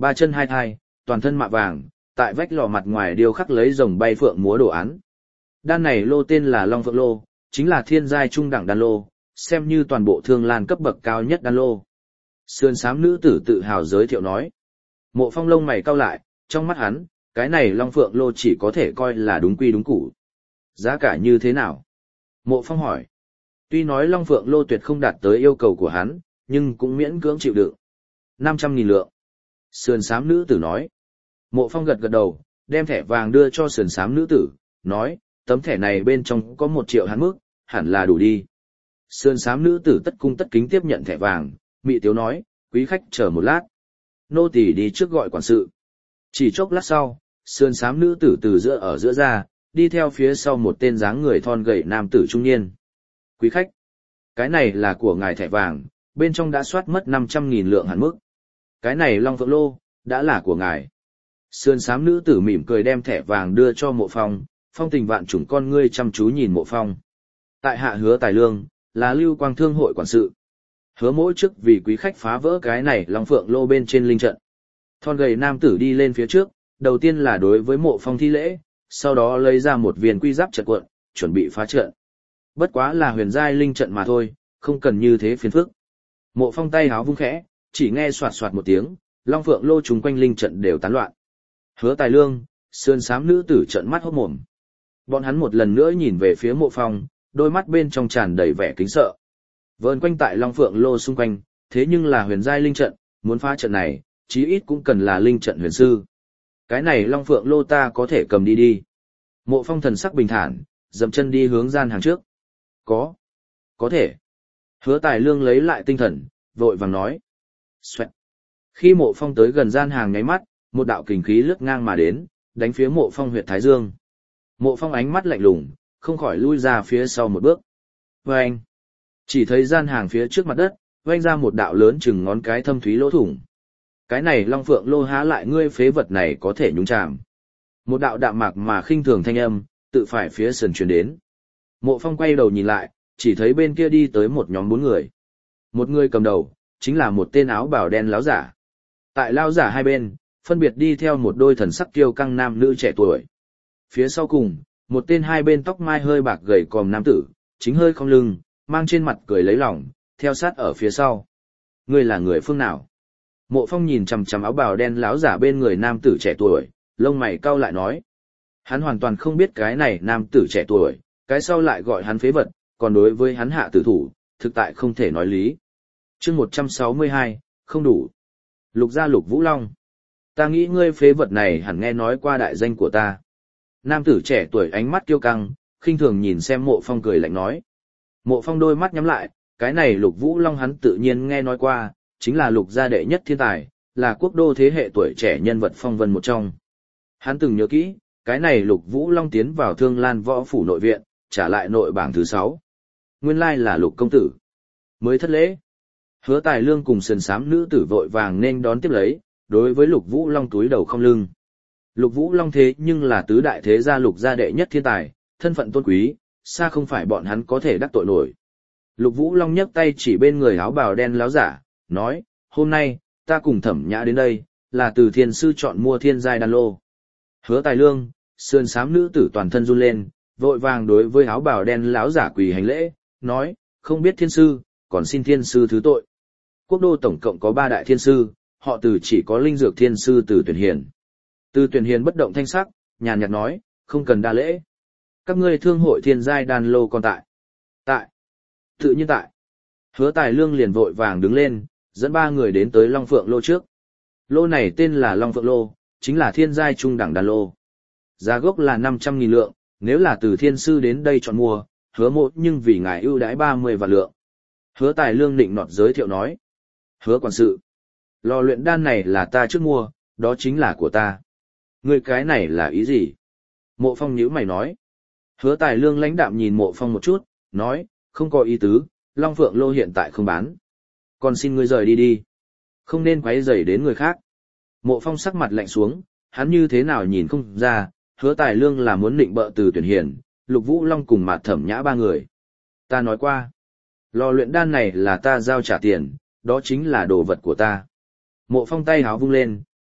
ba chân hai thai, toàn thân mạ vàng, tại vách lò mặt ngoài điêu khắc lấy rồng bay phượng múa đồ án. Đan này lô tên là Long Phượng Lô, chính là thiên giai trung đẳng đan lô, xem như toàn bộ thương lan cấp bậc cao nhất đan lô. Sườn xám nữ tử tự hào giới thiệu nói. Mộ Phong lông mày cau lại, trong mắt hắn, cái này Long Phượng Lô chỉ có thể coi là đúng quy đúng củ. Giá cả như thế nào? Mộ Phong hỏi. Tuy nói Long Phượng Lô tuyệt không đạt tới yêu cầu của hắn, nhưng cũng miễn cưỡng chịu đựng. năm trăm nghìn lượng. Sườn xám nữ tử nói. Mộ Phong gật gật đầu, đem thẻ vàng đưa cho sườn xám nữ tử, nói, tấm thẻ này bên trong có một triệu hắn mức, hẳn là đủ đi. Sườn xám nữ tử tất cung tất kính tiếp nhận thẻ vàng, mị tiếu nói, quý khách chờ một lát. Nô tỳ đi trước gọi quản sự. Chỉ chốc lát sau, sườn xám nữ tử từ giữa ở giữa ra, đi theo phía sau một tên dáng người thon gầy nam tử trung niên. Quý khách, cái này là của ngài thẻ vàng, bên trong đã soát mất năm trăm nghìn lượng hạn mức. Cái này Long Phượng Lô, đã là của ngài. Sườn xám nữ tử mỉm cười đem thẻ vàng đưa cho Mộ Phong, phong tình vạn trùng con ngươi chăm chú nhìn Mộ Phong. Tại hạ Hứa Tài Lương, là Lưu Quang Thương hội quản sự. Hứa mỗi chức vì quý khách phá vỡ cái này Long Phượng Lô bên trên linh trận. Thon gầy nam tử đi lên phía trước, đầu tiên là đối với Mộ Phong thi lễ, sau đó lấy ra một viên quy giáp trận cuộn, chuẩn bị phá trận. Bất quá là huyền giai linh trận mà thôi, không cần như thế phiền phức. Mộ Phong tay háo vung khẽ, chỉ nghe soạt soạt một tiếng, Long Phượng Lô chúng quanh linh trận đều tán loạn. Hứa Tài Lương, sườn xám nữ tử trợn mắt hốt mồm. Bọn hắn một lần nữa nhìn về phía Mộ Phong, đôi mắt bên trong tràn đầy vẻ kính sợ. Vờn quanh tại Long Phượng Lô xung quanh, thế nhưng là huyền giai linh trận, muốn phá trận này, chí ít cũng cần là linh trận huyền sư. Cái này Long Phượng Lô ta có thể cầm đi đi. Mộ Phong thần sắc bình thản, dậm chân đi hướng gian hàng trước. Có. Có thể. Hứa Tài Lương lấy lại tinh thần, vội vàng nói. Xoẹt. Khi Mộ Phong tới gần gian hàng ngáy mắt, một đạo kình khí lướt ngang mà đến, đánh phía Mộ Phong huyệt thái dương. Mộ Phong ánh mắt lạnh lùng, không khỏi lui ra phía sau một bước. Vâng! Chỉ thấy gian hàng phía trước mặt đất, vang ra một đạo lớn chừng ngón cái thâm thúy lỗ thủng. Cái này Long Phượng Lô há lại ngươi phế vật này có thể nhúng chàm. Một đạo đạm mạc mà khinh thường thanh âm, tự phải phía sườn truyền đến. Mộ Phong quay đầu nhìn lại, chỉ thấy bên kia đi tới một nhóm bốn người. Một người cầm đầu, chính là một tên áo bào đen láo giả. Tại lao giả hai bên, phân biệt đi theo một đôi thần sắc kiêu căng nam nữ trẻ tuổi. Phía sau cùng, một tên hai bên tóc mai hơi bạc gầy còm nam tử, chính hơi không lưng, mang trên mặt cười lấy lòng, theo sát ở phía sau. Ngươi là người phương nào? Mộ Phong nhìn chằm chằm áo bào đen láo giả bên người nam tử trẻ tuổi, lông mày cau lại nói. Hắn hoàn toàn không biết cái này nam tử trẻ tuổi, cái sau lại gọi hắn phế vật, còn đối với hắn hạ tử thủ, thực tại không thể nói lý. Chương một trăm sáu mươi hai, không đủ. Lục gia Lục Vũ Long. Ta nghĩ ngươi phế vật này hẳn nghe nói qua đại danh của ta. Nam tử trẻ tuổi ánh mắt kiêu căng, khinh thường nhìn xem Mộ Phong cười lạnh nói. Mộ Phong đôi mắt nhắm lại, cái này Lục Vũ Long hắn tự nhiên nghe nói qua, chính là Lục gia đệ nhất thiên tài, là quốc đô thế hệ tuổi trẻ nhân vật phong vân một trong. Hắn từng nhớ kỹ, cái này Lục Vũ Long tiến vào Thương Lan Võ phủ nội viện, trả lại nội bảng thứ sáu. Nguyên lai là Lục công tử. Mới thất lễ. Hứa Tài Lương cùng sườn xám nữ tử vội vàng nên đón tiếp lấy, đối với Lục Vũ Long túi đầu không lưng. Lục Vũ Long thế nhưng là tứ đại thế gia Lục gia đệ nhất thiên tài, thân phận tôn quý, xa không phải bọn hắn có thể đắc tội nổi. Lục Vũ Long nhấc tay chỉ bên người áo bào đen láo giả, nói, hôm nay, ta cùng Thẩm Nhã đến đây, là từ thiên sư chọn mua thiên giai đan lô. Hứa Tài Lương, sườn xám nữ tử toàn thân run lên, vội vàng đối với áo bào đen láo giả quỳ hành lễ, nói, không biết thiên sư, còn xin thiên sư thứ tội. Quốc đô tổng cộng có ba đại thiên sư, họ Từ chỉ có linh dược thiên sư Từ Tuyển Hiền. Từ Tuyển Hiền bất động thanh sắc, nhàn nhạt nói, không cần đa lễ. Các ngươi thương hội thiên giai đan lô còn tại. Tại. Tự nhiên tại. Hứa Tài Lương liền vội vàng đứng lên, dẫn ba người đến tới Long Phượng Lô trước. Lô này tên là Long Phượng Lô, chính là thiên giai trung đẳng đan lô. Giá gốc là năm trăm nghìn lượng, nếu là từ thiên sư đến đây chọn mua, hứa mộ nhưng vì ngài ưu đãi ba mươi vạn lượng. Hứa Tài Lương định nọt giới thiệu nói. Hứa quản sự. Lò luyện đan này là ta trước mua, đó chính là của ta. Người cái này là ý gì? Mộ Phong nhíu mày nói. Hứa Tài Lương lãnh đạm nhìn Mộ Phong một chút, nói, không có ý tứ, Long Phượng Lô hiện tại không bán. Còn xin ngươi rời đi đi. Không nên quấy rầy đến người khác. Mộ Phong sắc mặt lạnh xuống, hắn như thế nào nhìn không ra, Hứa Tài Lương là muốn định bợ Từ Tuyển Hiền, Lục Vũ Long cùng Mạt Thẩm Nhã ba người. Ta nói qua, lò luyện đan này là ta giao trả tiền, đó chính là đồ vật của ta. Mộ Phong tay háo vung lên,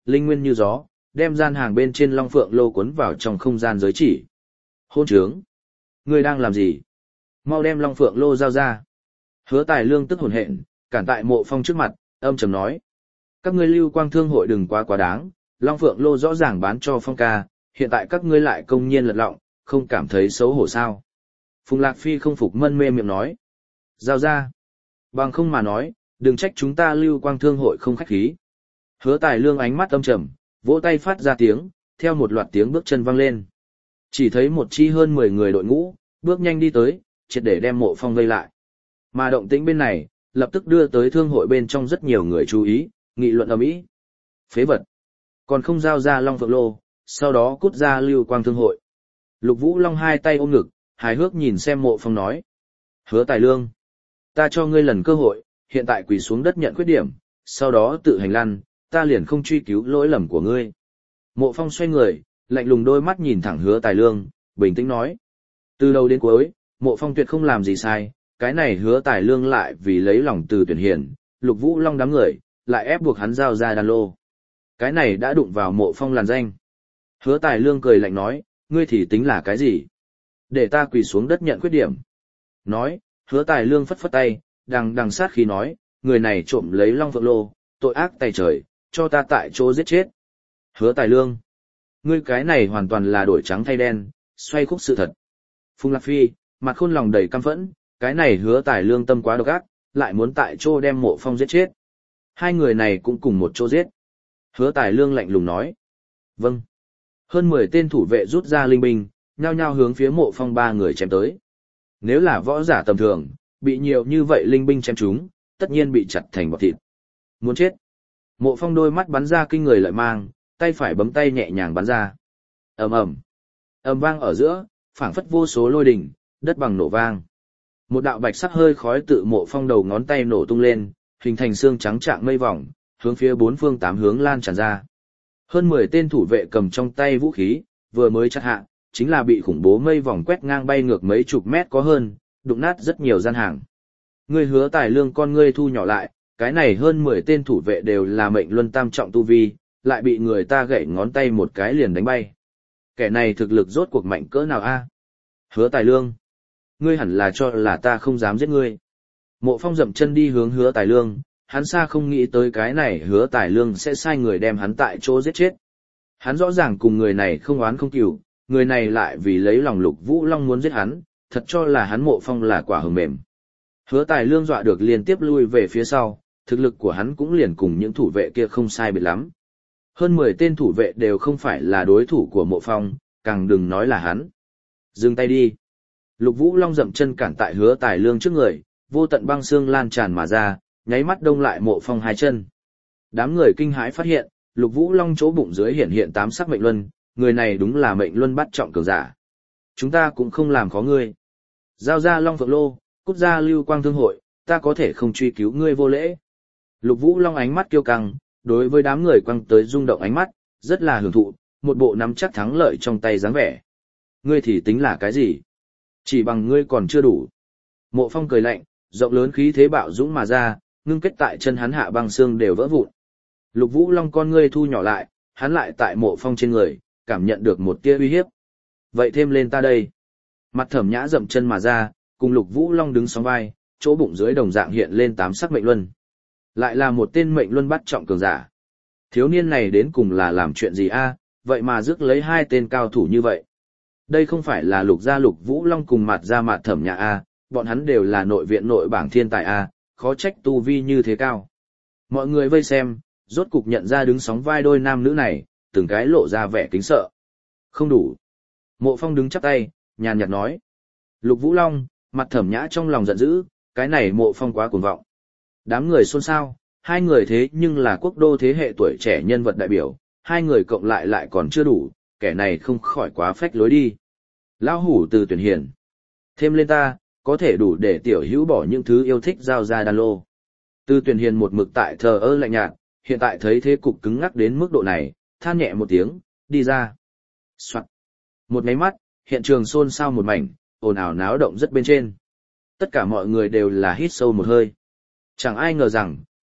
linh nguyên như gió, đem gian hàng bên trên long phượng lô cuốn vào trong không gian giới chỉ. Hôn trướng! Ngươi đang làm gì? Mau đem long phượng lô giao ra. Hứa Tài Lương tức hồn hện, cản tại Mộ Phong trước mặt, âm trầm nói. Các ngươi Lưu Quang Thương hội đừng quá quá đáng, long phượng lô rõ ràng bán cho Phong ca, hiện tại các ngươi lại công nhiên lật lọng, không cảm thấy xấu hổ sao? Phùng Lạc Phi không phục mân mê miệng nói. Giao ra. Bằng không mà nói, đừng trách chúng ta Lưu Quang Thương hội không khách khí. Hứa Tài Lương ánh mắt âm trầm, vỗ tay phát ra tiếng, theo một loạt tiếng bước chân vang lên. Chỉ thấy một chi hơn mười người đội ngũ, bước nhanh đi tới, triệt để đem Mộ Phong vây lại. Mà động tĩnh bên này, lập tức đưa tới thương hội bên trong rất nhiều người chú ý, nghị luận ầm ĩ. Phế vật. Còn không giao ra Long Phượng Lô, sau đó cút ra Lưu Quang Thương hội. Lục Vũ Long hai tay ôm ngực, hài hước nhìn xem Mộ Phong nói. Hứa Tài Lương. Ta cho ngươi lần cơ hội, hiện tại quỳ xuống đất nhận khuyết điểm, sau đó tự hành lăn, ta liền không truy cứu lỗi lầm của ngươi. Mộ Phong xoay người, lạnh lùng đôi mắt nhìn thẳng Hứa Tài Lương, bình tĩnh nói. Từ đầu đến cuối, Mộ Phong tuyệt không làm gì sai, cái này Hứa Tài Lương lại vì lấy lòng Từ Tuyển Hiền, Lục Vũ Long đám người, lại ép buộc hắn giao ra đan lô. Cái này đã đụng vào Mộ Phong làn danh. Hứa Tài Lương cười lạnh nói, ngươi thì tính là cái gì? Để ta quỳ xuống đất nhận khuyết điểm. Nói, Hứa Tài Lương phất phất tay, đằng đằng sát khí nói, người này trộm lấy Long Phượng Lô, tội ác tày trời, cho ta tại chỗ giết chết. Hứa Tài Lương, ngươi cái này hoàn toàn là đổi trắng thay đen, xoay khúc sự thật. Phùng Lạc Phi, mặt khôn lòng đầy căm phẫn, cái này Hứa Tài Lương tâm quá độc ác, lại muốn tại chỗ đem Mộ Phong giết chết. Hai người này cũng cùng một chỗ giết. Hứa Tài Lương lạnh lùng nói. Vâng. Hơn mười tên thủ vệ rút ra linh binh, nhao nhao hướng phía Mộ Phong ba người chém tới. Nếu là võ giả tầm thường, bị nhiều như vậy linh binh chém chúng, tất nhiên bị chặt thành bọt thịt. Muốn chết. Mộ Phong đôi mắt bắn ra kinh người lợi mang, tay phải bấm tay nhẹ nhàng bắn ra. Ầm ầm. Ầm vang ở giữa, phảng phất vô số lôi đình, đất bằng nổ vang. Một đạo bạch sắc hơi khói tự Mộ Phong đầu ngón tay nổ tung lên, hình thành xương trắng trạng mây vòng, hướng phía bốn phương tám hướng lan tràn ra. Hơn mười tên thủ vệ cầm trong tay vũ khí, vừa mới chặt hạ, chính là bị khủng bố mây vòng quét ngang bay ngược mấy chục mét có hơn, đụng nát rất nhiều gian hàng. Ngươi Hứa Tài Lương con ngươi thu nhỏ lại, cái này hơn mười tên thủ vệ đều là mệnh luân tam trọng tu vi, lại bị người ta gãy ngón tay một cái liền đánh bay. Kẻ này thực lực rốt cuộc mạnh cỡ nào a? Hứa Tài Lương, ngươi hẳn là cho là ta không dám giết ngươi. Mộ Phong dậm chân đi hướng Hứa Tài Lương, hắn xa không nghĩ tới cái này Hứa Tài Lương sẽ sai người đem hắn tại chỗ giết chết. Hắn rõ ràng cùng người này không oán không cừu, người này lại vì lấy lòng Lục Vũ Long muốn giết hắn, thật cho là hắn Mộ Phong là quả hờ mềm. Hứa Tài Lương dọa được liên tiếp lui về phía sau, thực lực của hắn cũng liền cùng những thủ vệ kia không sai biệt lắm. Hơn mười tên thủ vệ đều không phải là đối thủ của Mộ Phong, càng đừng nói là hắn. Dừng tay đi. Lục Vũ Long dậm chân cản tại Hứa Tài Lương trước người, vô tận băng xương lan tràn mà ra, nháy mắt đông lại Mộ Phong hai chân. Đám người kinh hãi phát hiện, Lục Vũ Long chỗ bụng dưới hiện hiện tám sắc mệnh luân, người này đúng là mệnh luân bắt trọng cường giả. Chúng ta cũng không làm khó ngươi. Giao ra Long Phượng Lô, cút ra Lưu Quang Thương hội, ta có thể không truy cứu ngươi vô lễ. Lục Vũ Long ánh mắt kiêu căng, đối với đám người quăng tới rung động ánh mắt, rất là hưởng thụ, một bộ nắm chắc thắng lợi trong tay dáng vẻ. Ngươi thì tính là cái gì? Chỉ bằng ngươi còn chưa đủ. Mộ Phong cười lạnh, rộng lớn khí thế bạo dũng mà ra, ngưng kết tại chân hắn hạ băng xương đều vỡ vụn. Lục Vũ Long con ngươi thu nhỏ lại, hắn lại tại Mộ Phong trên người, cảm nhận được một tia uy hiếp. Vậy thêm lên ta đây. Mặt Thẩm Nhã dậm chân mà ra, cùng Lục Vũ Long đứng song vai, chỗ bụng dưới đồng dạng hiện lên tám sắc mệnh luân. Lại là một tên mệnh luân bắt trọng cường giả. Thiếu niên này đến cùng là làm chuyện gì a? Vậy mà rước lấy hai tên cao thủ như vậy. Đây không phải là Lục gia Lục Vũ Long cùng mặt ra mặt Thẩm Nhã a, bọn hắn đều là nội viện nội bảng thiên tài a, khó trách tu vi như thế cao. Mọi người vây xem, rốt cục nhận ra đứng sóng vai đôi nam nữ này, từng cái lộ ra vẻ kính sợ. Không đủ. Mộ Phong đứng chắp tay, nhàn nhạt nói. Lục Vũ Long, mặt Thẩm Nhã trong lòng giận dữ, cái này Mộ Phong quá cuồng vọng. Đám người xôn xao, hai người thế nhưng là quốc đô thế hệ tuổi trẻ nhân vật đại biểu, hai người cộng lại lại còn chưa đủ, kẻ này không khỏi quá phách lối đi. Lão hủ Từ Tuyển Hiền. Thêm lên ta, có thể đủ để tiểu hữu bỏ những thứ yêu thích giao ra đan lô. Từ Tuyển Hiền một mực tại thờ ơ lạnh nhạt, hiện tại thấy thế cục cứng ngắc đến mức độ này, than nhẹ một tiếng, đi ra. Soạn. Một máy mắt, hiện trường xôn xao một mảnh, ồn ào náo động rất bên trên. Tất cả mọi người đều là hít sâu một hơi. Chẳng ai ngờ rằng,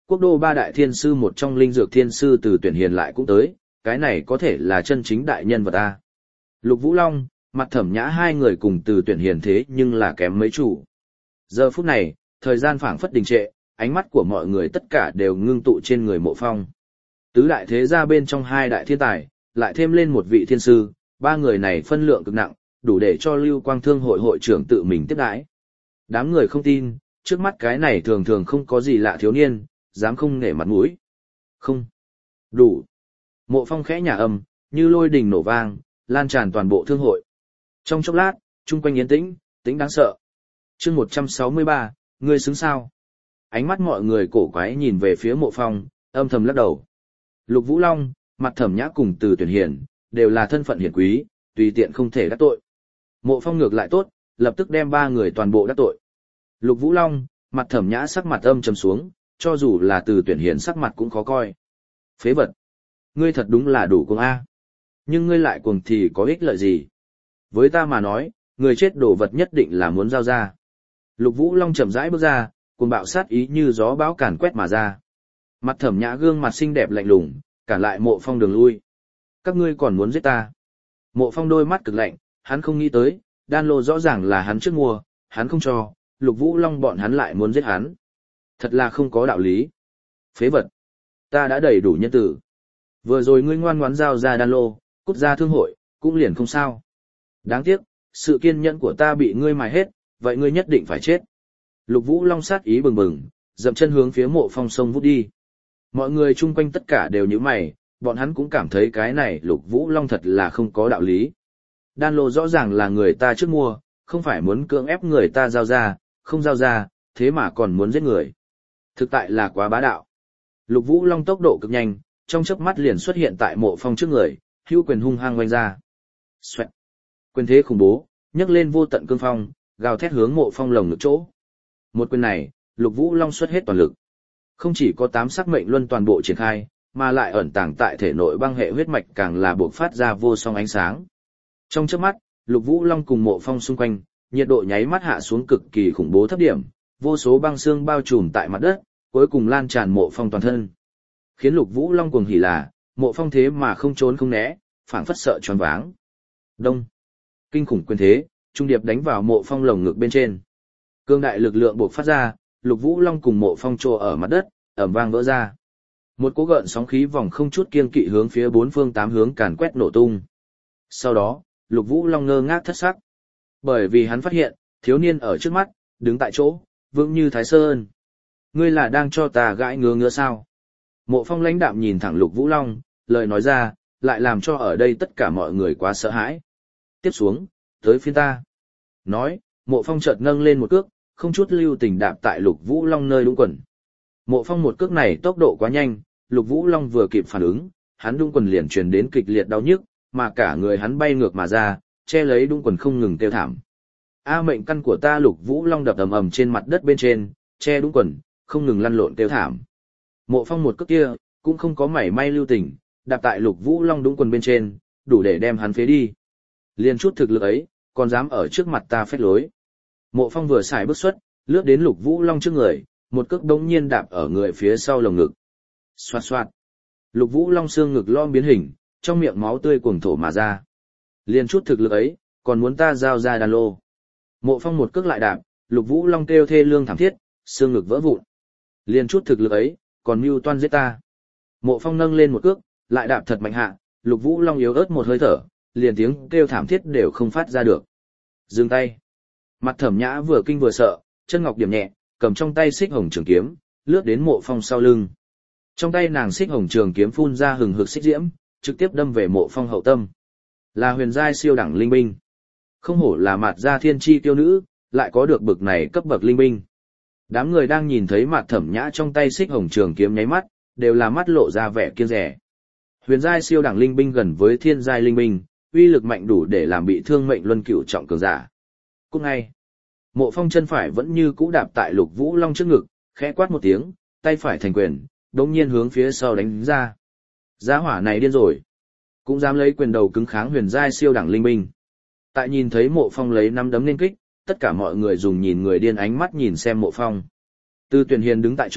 quốc đô ba đại thiên sư một trong linh dược thiên sư Từ Tuyển Hiền lại cũng tới, cái này có thể là chân chính đại nhân vật ta. Lục Vũ Long, Mặt Thẩm Nhã hai người cùng Từ Tuyển Hiền thế nhưng là kém mấy chủ. Giờ phút này, thời gian phảng phất đình trệ, ánh mắt của mọi người tất cả đều ngưng tụ trên người Mộ Phong. Tứ đại thế gia bên trong hai đại thiên tài, lại thêm lên một vị thiên sư, ba người này phân lượng cực nặng, đủ để cho Lưu Quang Thương hội hội trưởng tự mình tiếp đãi. Đám người không tin, trước mắt cái này thường thường không có gì lạ thiếu niên, dám không nể mặt mũi. Không. Đủ. Mộ Phong khẽ nhả âm, như lôi đình nổ vang, lan tràn toàn bộ thương hội. Trong chốc lát, chung quanh yên tĩnh, tĩnh đáng sợ. Chương một trăm sáu mươi ba, ngươi xứng sao? Ánh mắt mọi người cổ quái nhìn về phía Mộ Phong, âm thầm lắc đầu. Lục Vũ Long, Mặt Thẩm Nhã cùng Từ Tuyển Hiền, đều là thân phận hiển quý, tùy tiện không thể đắc tội. Mộ Phong ngược lại tốt, lập tức đem ba người toàn bộ đắc tội. Lục Vũ Long, Mặt Thẩm Nhã sắc mặt âm trầm xuống, cho dù là Từ Tuyển Hiền sắc mặt cũng khó coi. Phế vật. Ngươi thật đúng là đủ cuồng A. Nhưng ngươi lại cuồng thì có ích lợi gì? Với ta mà nói, người chết đồ vật nhất định là muốn giao ra. Lục Vũ Long chậm rãi bước ra, cuồng bạo sát ý như gió bão càn quét mà ra. Mặt Thẩm Nhã gương mặt xinh đẹp lạnh lùng, cản lại Mộ Phong đường lui. Các ngươi còn muốn giết ta? Mộ Phong đôi mắt cực lạnh, hắn không nghĩ tới, đan lô rõ ràng là hắn trước mua, hắn không cho, Lục Vũ Long bọn hắn lại muốn giết hắn. Thật là không có đạo lý. Phế vật. Ta đã đầy đủ nhân tử. Vừa rồi ngươi ngoan ngoãn giao ra đan lô, cút ra thương hội, cũng liền không sao. Đáng tiếc, sự kiên nhẫn của ta bị ngươi mài hết, vậy ngươi nhất định phải chết. Lục Vũ Long sát ý bừng bừng, dậm chân hướng phía Mộ Phong sông vút đi. Mọi người chung quanh tất cả đều nhíu mày, bọn hắn cũng cảm thấy cái này Lục Vũ Long thật là không có đạo lý. Đan lô rõ ràng là người ta trước mua, không phải muốn cưỡng ép người ta giao ra, không giao ra, thế mà còn muốn giết người. Thực tại là quá bá đạo. Lục Vũ Long tốc độ cực nhanh, trong chớp mắt liền xuất hiện tại Mộ Phong trước người, hữu quyền hung hăng oanh ra. Xoẹt. Quyền thế khủng bố, nhấc lên vô tận cương phong, gào thét hướng Mộ Phong lồng ngực chỗ. Một quyền này, Lục Vũ Long xuất hết toàn lực. Không chỉ có tám sắc mệnh luân toàn bộ triển khai, mà lại ẩn tàng tại thể nội băng hệ huyết mạch càng là buộc phát ra vô song ánh sáng. Trong chớp mắt, Lục Vũ Long cùng Mộ Phong xung quanh, nhiệt độ nháy mắt hạ xuống cực kỳ khủng bố thấp điểm, vô số băng xương bao trùm tại mặt đất, cuối cùng lan tràn Mộ Phong toàn thân. Khiến Lục Vũ Long cuồng hỉ là, Mộ Phong thế mà không trốn không né, phảng phất sợ choáng váng. Đông. Kinh khủng quyền thế, trung điệp đánh vào Mộ Phong lồng ngực bên trên. Cương đại lực lượng buộc phát ra, Lục Vũ Long cùng Mộ Phong trô ở mặt đất, ầm vang vỡ ra. Một cỗ gợn sóng khí vòng không chút kiêng kỵ hướng phía bốn phương tám hướng càn quét nổ tung. Sau đó, Lục Vũ Long ngơ ngác thất sắc. Bởi vì hắn phát hiện, thiếu niên ở trước mắt, đứng tại chỗ, vững như Thái Sơn. Ngươi là đang cho ta gãi ngứa ngứa sao? Mộ Phong lãnh đạm nhìn thẳng Lục Vũ Long, lời nói ra, lại làm cho ở đây tất cả mọi người quá sợ hãi. Tiếp xuống, tới phiên ta. Nói, Mộ Phong chợt nâng lên một cước, không chút lưu tình đạp tại Lục Vũ Long nơi đũng quần. Mộ Phong một cước này tốc độ quá nhanh, Lục Vũ Long vừa kịp phản ứng, hắn đũng quần liền truyền đến kịch liệt đau nhức, mà cả người hắn bay ngược mà ra, che lấy đũng quần không ngừng kêu thảm. A mệnh căn của ta. Lục Vũ Long đập ầm ầm trên mặt đất bên trên, che đũng quần, không ngừng lăn lộn kêu thảm. Mộ Phong một cước kia, cũng không có mảy may lưu tình, đạp tại Lục Vũ Long đũng quần bên trên, đủ để đem hắn phế đi. Liên chút thực lực ấy, còn dám ở trước mặt ta phách lối. Mộ Phong vừa xài bước xuất, lướt đến Lục Vũ Long trước người, một cước đống nhiên đạp ở người phía sau lồng ngực. Xoạt xoạt. Lục Vũ Long xương ngực lom biến hình, trong miệng máu tươi cuồng thổ mà ra. Liên chút thực lực ấy, còn muốn ta giao ra đan lô. Mộ Phong một cước lại đạp, Lục Vũ Long kêu thê lương thảm thiết, xương ngực vỡ vụn. Liên chút thực lực ấy, còn mưu toan giết ta. Mộ Phong nâng lên một cước, lại đạp thật mạnh hạ, Lục Vũ Long yếu ớt một hơi thở, liền tiếng kêu thảm thiết đều không phát ra được. Dừng tay. Mặt Thẩm Nhã vừa kinh vừa sợ, chân ngọc điểm nhẹ, cầm trong tay xích hồng trường kiếm, lướt đến Mộ Phong sau lưng. Trong tay nàng xích hồng trường kiếm phun ra hừng hực xích diễm, trực tiếp đâm về Mộ Phong hậu tâm. Là huyền giai siêu đẳng linh binh. Không hổ là Mạt gia thiên chi tiêu nữ, lại có được bực này cấp bậc linh binh. Đám người đang nhìn thấy Mạt Thẩm Nhã trong tay xích hồng trường kiếm nháy mắt, đều là mắt lộ ra vẻ kiêng dè. Huyền giai siêu đẳng linh binh gần với thiên giai linh binh, uy lực mạnh đủ để làm bị thương mệnh luân cửu trọng cường giả. Cũng ngay, Mộ Phong chân phải vẫn như cũ đạp tại Lục Vũ Long trước ngực, khẽ quát một tiếng, tay phải thành quyền, đột nhiên hướng phía sau đánh ra. Giá hỏa này điên rồi, cũng dám lấy quyền đầu cứng kháng huyền giai siêu đẳng linh binh. Tại nhìn thấy Mộ Phong lấy nắm đấm lên kích, tất cả mọi người dùng nhìn người điên ánh mắt nhìn xem Mộ Phong. Từ Tuyển Hiền đứng tại chỗ,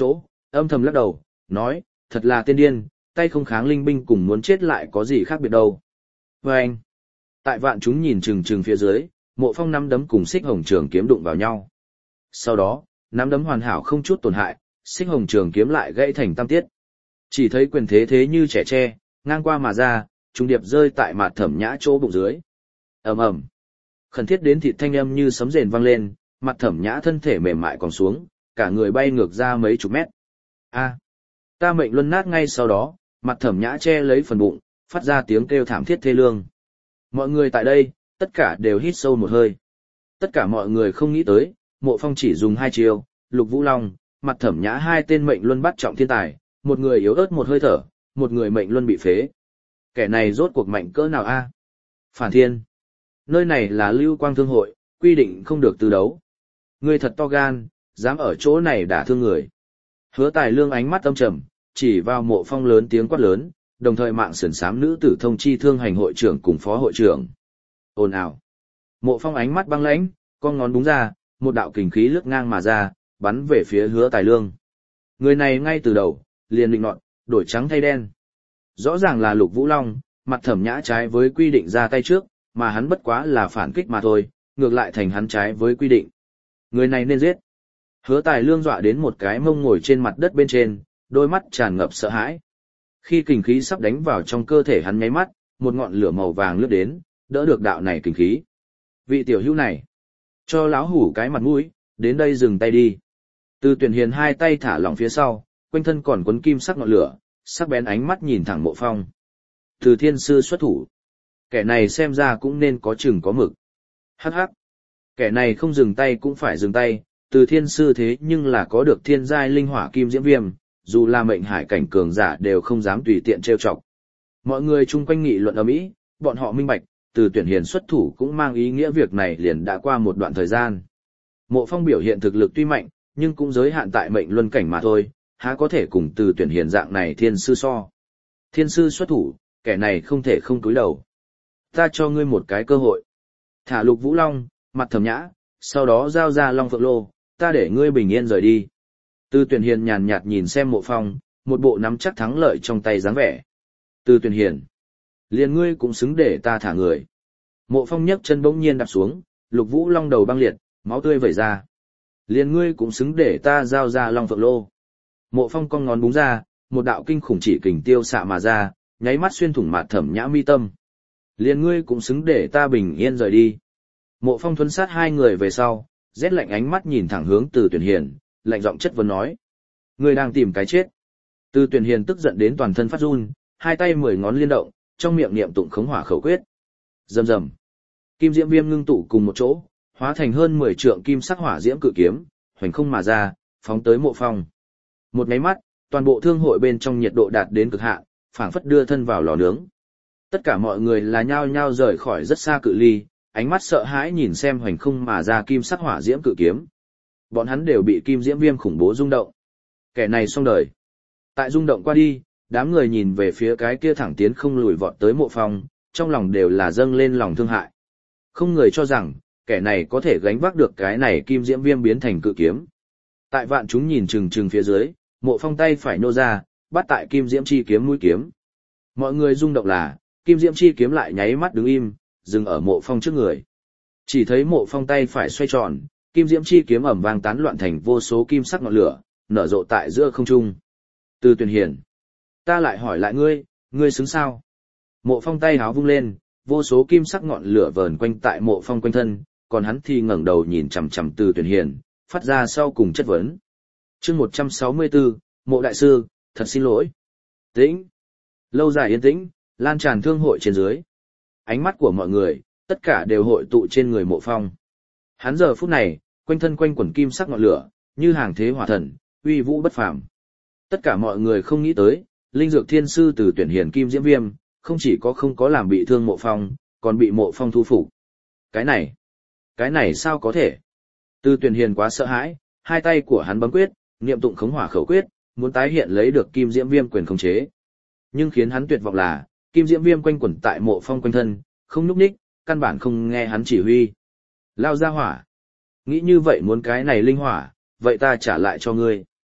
âm thầm lắc đầu, nói, thật là tên điên, tay không kháng linh binh cùng muốn chết lại có gì khác biệt đâu. Và anh, tại vạn chúng nhìn chừng chừng phía dưới, Mộ Phong nắm đấm cùng xích hồng trường kiếm đụng vào nhau. Sau đó, nắm đấm hoàn hảo không chút tổn hại, xích hồng trường kiếm lại gãy thành tam tiết. Chỉ thấy quyền thế thế như trẻ tre, ngang qua mà ra, trung điệp rơi tại Mạt Thẩm Nhã chỗ bụng dưới. Ầm ầm, khẩn thiết đến thịt thanh âm như sấm rền vang lên, Mạt Thẩm Nhã thân thể mềm mại còn xuống, cả người bay ngược ra mấy chục mét. A, ta mệnh luân nát ngay sau đó, Mạt Thẩm Nhã che lấy phần bụng, phát ra tiếng kêu thảm thiết thê lương. Mọi người tại đây, tất cả đều hít sâu một hơi. Tất cả mọi người không nghĩ tới, Mộ Phong chỉ dùng hai chiêu, Lục Vũ Long, Mạt Thẩm Nhã hai tên mệnh luân bắt trọng thiên tài, một người yếu ớt một hơi thở, một người mệnh luân bị phế. Kẻ này rốt cuộc mạnh cỡ nào a? Phản thiên. Nơi này là Lưu Quang Thương hội, quy định không được từ đấu. Ngươi thật to gan, dám ở chỗ này đả thương người. Hứa Tài Lương ánh mắt âm trầm, chỉ vào Mộ Phong lớn tiếng quát lớn, đồng thời mạng sườn xám nữ tử thông chi thương hành hội trưởng cùng phó hội trưởng. Ồn ào. Mộ Phong ánh mắt băng lãnh, con ngón búng ra, một đạo kình khí lướt ngang mà ra, bắn về phía Hứa Tài Lương. Người này ngay từ đầu, liền định nọt, đổi trắng thay đen. Rõ ràng là Lục Vũ Long, Mặt Thẩm Nhã trái với quy định ra tay trước, mà hắn bất quá là phản kích mà thôi, ngược lại thành hắn trái với quy định. Người này nên giết. Hứa Tài Lương dọa đến một cái mông ngồi trên mặt đất bên trên, đôi mắt tràn ngập sợ hãi. Khi kình khí sắp đánh vào trong cơ thể hắn nháy mắt, một ngọn lửa màu vàng lướt đến, đỡ được đạo này kình khí. Vị tiểu hữu này, cho lão hủ cái mặt mũi, đến đây dừng tay đi. Từ Tuyển Hiền hai tay thả lỏng phía sau, quanh thân còn quấn kim sắc ngọn lửa, sắc bén ánh mắt nhìn thẳng Mộ Phong. Từ Thiên sư xuất thủ. Kẻ này xem ra cũng nên có chừng có mực. Hắc hắc. Kẻ này không dừng tay cũng phải dừng tay, Từ Thiên sư thế nhưng là có được thiên giai linh hỏa kim diễm viêm, dù là mệnh hải cảnh cường giả đều không dám tùy tiện trêu chọc. Mọi người chung quanh nghị luận ầm ĩ, bọn họ minh bạch, Từ Tuyển Hiền xuất thủ cũng mang ý nghĩa việc này liền đã qua một đoạn thời gian. Mộ Phong biểu hiện thực lực tuy mạnh, nhưng cũng giới hạn tại mệnh luân cảnh mà thôi, há có thể cùng Từ Tuyển Hiền dạng này thiên sư so. Thiên sư xuất thủ, kẻ này không thể không cúi đầu. Ta cho ngươi một cái cơ hội. Thả Lục Vũ Long, Mặt Thẩm Nhã, sau đó giao ra Long Phượng Lô, ta để ngươi bình yên rời đi. Từ Tuyển Hiền nhàn nhạt nhìn xem Mộ Phong, một bộ nắm chắc thắng lợi trong tay dáng vẻ. Từ Tuyển Hiền, liền ngươi cũng xứng để ta thả người. Mộ Phong nhấc chân bỗng nhiên đạp xuống, Lục Vũ Long đầu băng liệt, máu tươi vẩy ra. Liền ngươi cũng xứng để ta giao ra Long Phượng Lô. Mộ Phong cong ngón búng ra, một đạo kinh khủng chỉ kình tiêu xạ mà ra, nháy mắt xuyên thủng Mạt Thẩm Nhã mi tâm. Liền ngươi cũng xứng để ta bình yên rời đi. Mộ Phong thuấn sát hai người về sau, rét lạnh ánh mắt nhìn thẳng hướng Từ Tuyển Hiền, lạnh giọng chất vấn nói: ngươi đang tìm cái chết. Từ Tuyển Hiền tức giận đến toàn thân phát run, hai tay mười ngón liên động, trong miệng niệm tụng khống hỏa khẩu quyết. Rầm rầm. Kim diễm viêm ngưng tụ cùng một chỗ, hóa thành hơn mười trượng kim sắc hỏa diễm cự kiếm, hoành không mà ra, phóng tới Mộ Phong. Một cái mắt, toàn bộ thương hội bên trong nhiệt độ đạt đến cực hạn, phảng phất đưa thân vào lò nướng. Tất cả mọi người là nhao nhao rời khỏi rất xa cự ly, ánh mắt sợ hãi nhìn xem hoành không mà ra kim sắc hỏa diễm cự kiếm. Bọn hắn đều bị kim diễm viêm khủng bố rung động. Kẻ này xong đời. Tại rung động qua đi, đám người nhìn về phía cái kia thẳng tiến không lùi vọt tới Mộ Phong, trong lòng đều là dâng lên lòng thương hại. Không người cho rằng, kẻ này có thể gánh vác được cái này kim diễm viêm biến thành cự kiếm. Tại vạn chúng nhìn chừng chừng phía dưới, Mộ Phong tay phải nô ra, bắt tại kim diễm chi kiếm mũi kiếm. Mọi người rung động là, kim diễm chi kiếm lại nháy mắt đứng im, dừng ở Mộ Phong trước người. Chỉ thấy Mộ Phong tay phải xoay tròn, kim diễm chi kiếm ầm vang tán loạn thành vô số kim sắc ngọn lửa, nở rộ tại giữa không trung. Từ Tuyển Hiền, ta lại hỏi lại ngươi, ngươi xứng sao? Mộ Phong tay háo vung lên, vô số kim sắc ngọn lửa vờn quanh tại Mộ Phong quanh thân, còn hắn thì ngẩng đầu nhìn chằm chằm Từ Tuyển Hiền, phát ra sau cùng chất vấn. Chương một trăm sáu mươi tư, Mộ đại sư, thật xin lỗi. Tĩnh. Lâu dài yên tĩnh, lan tràn thương hội trên dưới. Ánh mắt của mọi người, tất cả đều hội tụ trên người Mộ Phong. Hắn giờ phút này, quanh thân quanh quẩn kim sắc ngọn lửa, như hàng thế hỏa thần, uy vũ bất phàm. Tất cả mọi người không nghĩ tới, linh dược thiên sư Từ Tuyển Hiền kim diễm viêm, không chỉ có không có làm bị thương Mộ Phong, còn bị Mộ Phong thu phục. Cái này, cái này sao có thể? Từ Tuyển Hiền quá sợ hãi, hai tay của hắn bấm quyết, niệm tụng khống hỏa khẩu quyết, muốn tái hiện lấy được kim diễm viêm quyền khống chế. Nhưng khiến hắn tuyệt vọng là, kim diễm viêm quanh quẩn tại Mộ Phong quanh thân, không nhúc nhích, căn bản không nghe hắn chỉ huy. Lao ra hỏa. Nghĩ như vậy muốn cái này linh hỏa, vậy ta trả lại cho ngươi.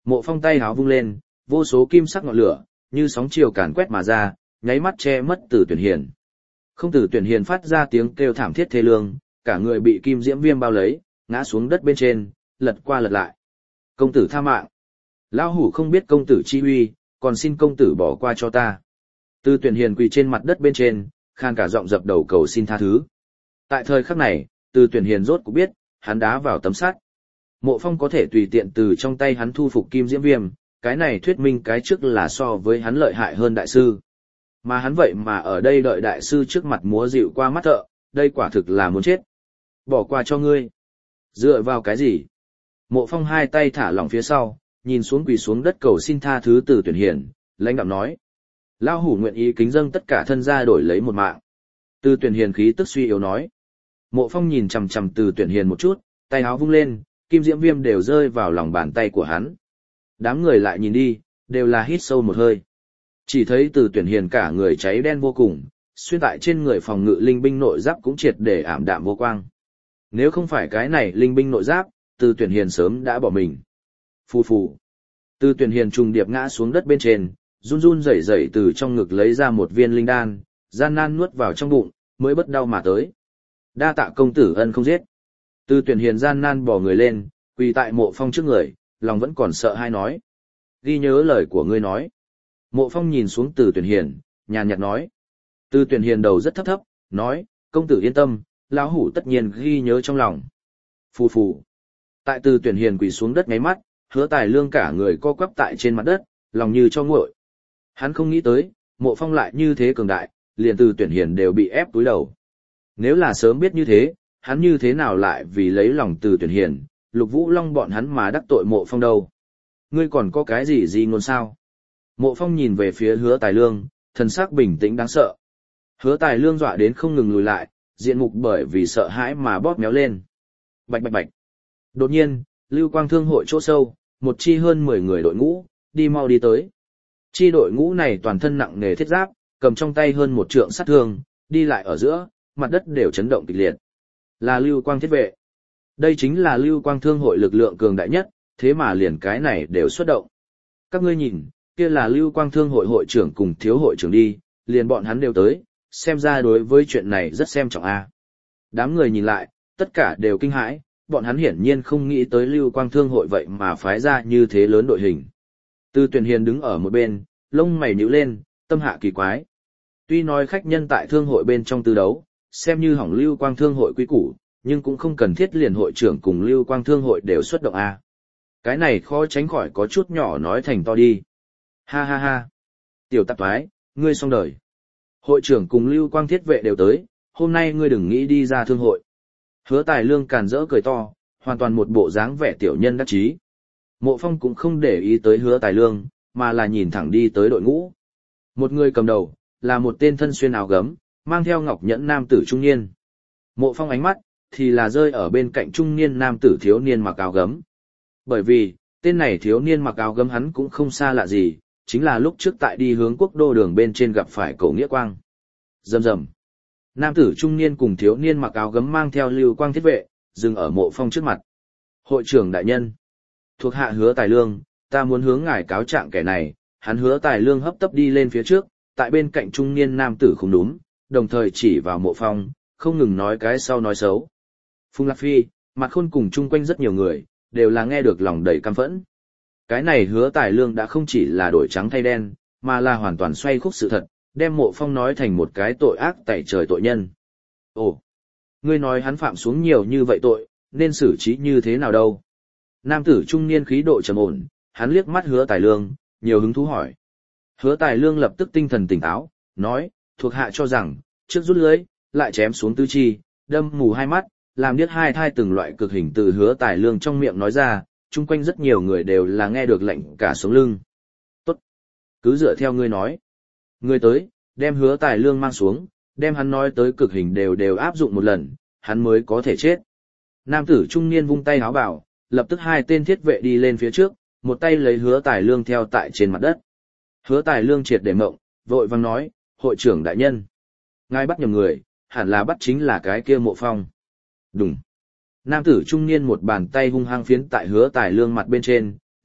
Mộ Phong tay háo vung lên, vô số kim sắc ngọn lửa, như sóng chiều càn quét mà ra, nháy mắt che mất Từ Tuyển Hiền. Không Từ Tuyển Hiền phát ra tiếng kêu thảm thiết thê lương, cả người bị kim diễm viêm bao lấy, ngã xuống đất bên trên, lật qua lật lại. Công tử tha mạng. Lão hủ không biết công tử chi uy, còn xin công tử bỏ qua cho ta. Từ Tuyển Hiền quỳ trên mặt đất bên trên, khan cả giọng dập đầu cầu xin tha thứ. Tại thời khắc này, Từ Tuyển Hiền rốt cũng biết, hắn đá vào tấm sắt. Mộ Phong có thể tùy tiện từ trong tay hắn thu phục kim diễm viêm, cái này thuyết minh cái trước là so với hắn lợi hại hơn đại sư. Mà hắn vậy mà ở đây đợi đại sư trước mặt múa dịu qua mắt thợ, đây quả thực là muốn chết. Bỏ qua cho ngươi. Dựa vào cái gì? Mộ Phong hai tay thả lỏng phía sau, nhìn xuống quỳ xuống đất cầu xin tha thứ Từ Tuyển Hiền, lãnh đạm nói. Lão hủ nguyện ý kính dâng tất cả thân gia đổi lấy một mạng. Từ Tuyển Hiền khí tức suy yếu nói. Mộ Phong nhìn chằm chằm Từ Tuyển Hiền một chút, tay áo vung lên, kim diễm viêm đều rơi vào lòng bàn tay của hắn. Đám người lại nhìn đi, đều là hít sâu một hơi. Chỉ thấy Từ Tuyển Hiền cả người cháy đen vô cùng, xuyên tại trên người phòng ngự linh binh nội giáp cũng triệt để ảm đạm vô quang. Nếu không phải cái này linh binh nội giáp, Từ Tuyển Hiền sớm đã bỏ mình. Phù phù. Từ Tuyển Hiền trùng điệp ngã xuống đất bên trên, run run rẩy rẩy từ trong ngực lấy ra một viên linh đan, gian nan nuốt vào trong bụng, mới bất đau mà tới. Đa tạ công tử ân không giết. Từ Tuyển Hiền gian nan bò người lên, quỳ tại Mộ Phong trước người, lòng vẫn còn sợ hai nói. Ghi nhớ lời của ngươi nói. Mộ Phong nhìn xuống Từ Tuyển Hiền, nhàn nhạt nói. Từ Tuyển Hiền đầu rất thấp thấp, nói, công tử yên tâm, lão hủ tất nhiên ghi nhớ trong lòng. Phù phù. Tại Từ Tuyển Hiền quỳ xuống đất ngáy mắt, Hứa Tài Lương cả người co quắp tại trên mặt đất, lòng như cho nguội. Hắn không nghĩ tới, Mộ Phong lại như thế cường đại, liền Từ Tuyển Hiền đều bị ép túi đầu. Nếu là sớm biết như thế, hắn như thế nào lại vì lấy lòng Từ Tuyển Hiền, Lục Vũ Long bọn hắn mà đắc tội Mộ Phong đâu. Ngươi còn có cái gì gì ngôn sao? Mộ Phong nhìn về phía Hứa Tài Lương, thần sắc bình tĩnh đáng sợ. Hứa Tài Lương dọa đến không ngừng lùi lại, diện mục bởi vì sợ hãi mà bóp méo lên. Bạch bạch bạch. Đột nhiên, Lưu Quang Thương hội chỗ sâu, một chi hơn mười người đội ngũ, đi mau đi tới. Chi đội ngũ này toàn thân nặng nề thiết giáp, cầm trong tay hơn một trượng sát thương, đi lại ở giữa, mặt đất đều chấn động kịch liệt. Là Lưu Quang thiết vệ. Đây chính là Lưu Quang Thương hội lực lượng cường đại nhất, thế mà liền cái này đều xuất động. Các ngươi nhìn, kia là Lưu Quang Thương hội hội trưởng cùng thiếu hội trưởng đi, liền bọn hắn đều tới, xem ra đối với chuyện này rất xem trọng a. Đám người nhìn lại, tất cả đều kinh hãi, bọn hắn hiển nhiên không nghĩ tới Lưu Quang Thương hội vậy mà phái ra như thế lớn đội hình. Từ Tuyển Hiền đứng ở một bên, lông mày nhíu lên, tâm hạ kỳ quái. Tuy nói khách nhân tại thương hội bên trong tư đấu, xem như hỏng Lưu Quang Thương hội quý củ, nhưng cũng không cần thiết liền hội trưởng cùng Lưu Quang Thương hội đều xuất động a. Cái này khó tránh khỏi có chút nhỏ nói thành to đi. Ha ha ha. Tiểu tạp thoái, ngươi xong đời. Hội trưởng cùng Lưu Quang thiết vệ đều tới, hôm nay ngươi đừng nghĩ đi ra thương hội. Hứa Tài Lương càn rỡ cười to, hoàn toàn một bộ dáng vẻ tiểu nhân đắc chí. Mộ Phong cũng không để ý tới Hứa Tài Lương, mà là nhìn thẳng đi tới đội ngũ. Một người cầm đầu, là một tên thân xuyên áo gấm, mang theo ngọc nhẫn nam tử trung niên. Mộ Phong ánh mắt, thì là rơi ở bên cạnh trung niên nam tử thiếu niên mặc áo gấm. Bởi vì, tên này thiếu niên mặc áo gấm hắn cũng không xa lạ gì, chính là lúc trước tại đi hướng quốc đô đường bên trên gặp phải Cổ Nghĩa Quang. Rầm rầm. Nam tử trung niên cùng thiếu niên mặc áo gấm mang theo Lưu Quang thiết vệ, dừng ở Mộ Phong trước mặt. Hội trưởng đại nhân, thuộc hạ Hứa Tài Lương, ta muốn hướng ngài cáo trạng kẻ này. Hắn Hứa Tài Lương hấp tấp đi lên phía trước, tại bên cạnh trung niên nam tử không đúng, đồng thời chỉ vào Mộ Phong, không ngừng nói cái sau nói xấu. Phùng Lạc Phi, Mạc Khôn cùng chung quanh rất nhiều người, đều là nghe được lòng đầy căm phẫn. Cái này Hứa Tài Lương đã không chỉ là đổi trắng thay đen, mà là hoàn toàn xoay khúc sự thật, đem Mộ Phong nói thành một cái tội ác tẩy trời tội nhân. Ồ, ngươi nói hắn phạm xuống nhiều như vậy tội, nên xử trí như thế nào đâu? Nam tử trung niên khí độ trầm ổn, hắn liếc mắt Hứa Tài Lương, nhiều hứng thú hỏi. Hứa Tài Lương lập tức tinh thần tỉnh táo, nói, thuộc hạ cho rằng, trước rút lưới, lại chém xuống tứ chi, đâm mù hai mắt, làm điếc hai thai từng loại cực hình từ Hứa Tài Lương trong miệng nói ra, chung quanh rất nhiều người đều là nghe được lệnh cả sống lưng. Tốt, cứ dựa theo ngươi nói. Ngươi tới, đem Hứa Tài Lương mang xuống, đem hắn nói tới cực hình đều đều áp dụng một lần, hắn mới có thể chết. Nam tử trung niên vung tay háo bảo, lập tức hai tên thiết vệ đi lên phía trước, một tay lấy Hứa Tài Lương theo tại trên mặt đất. Hứa Tài Lương triệt để mộng, vội vang nói, hội trưởng đại nhân. Ngài bắt nhầm người, hẳn là bắt chính là cái kia Mộ Phong. Đúng. Nam tử trung niên một bàn tay hung hăng phiến tại Hứa Tài Lương mặt bên trên,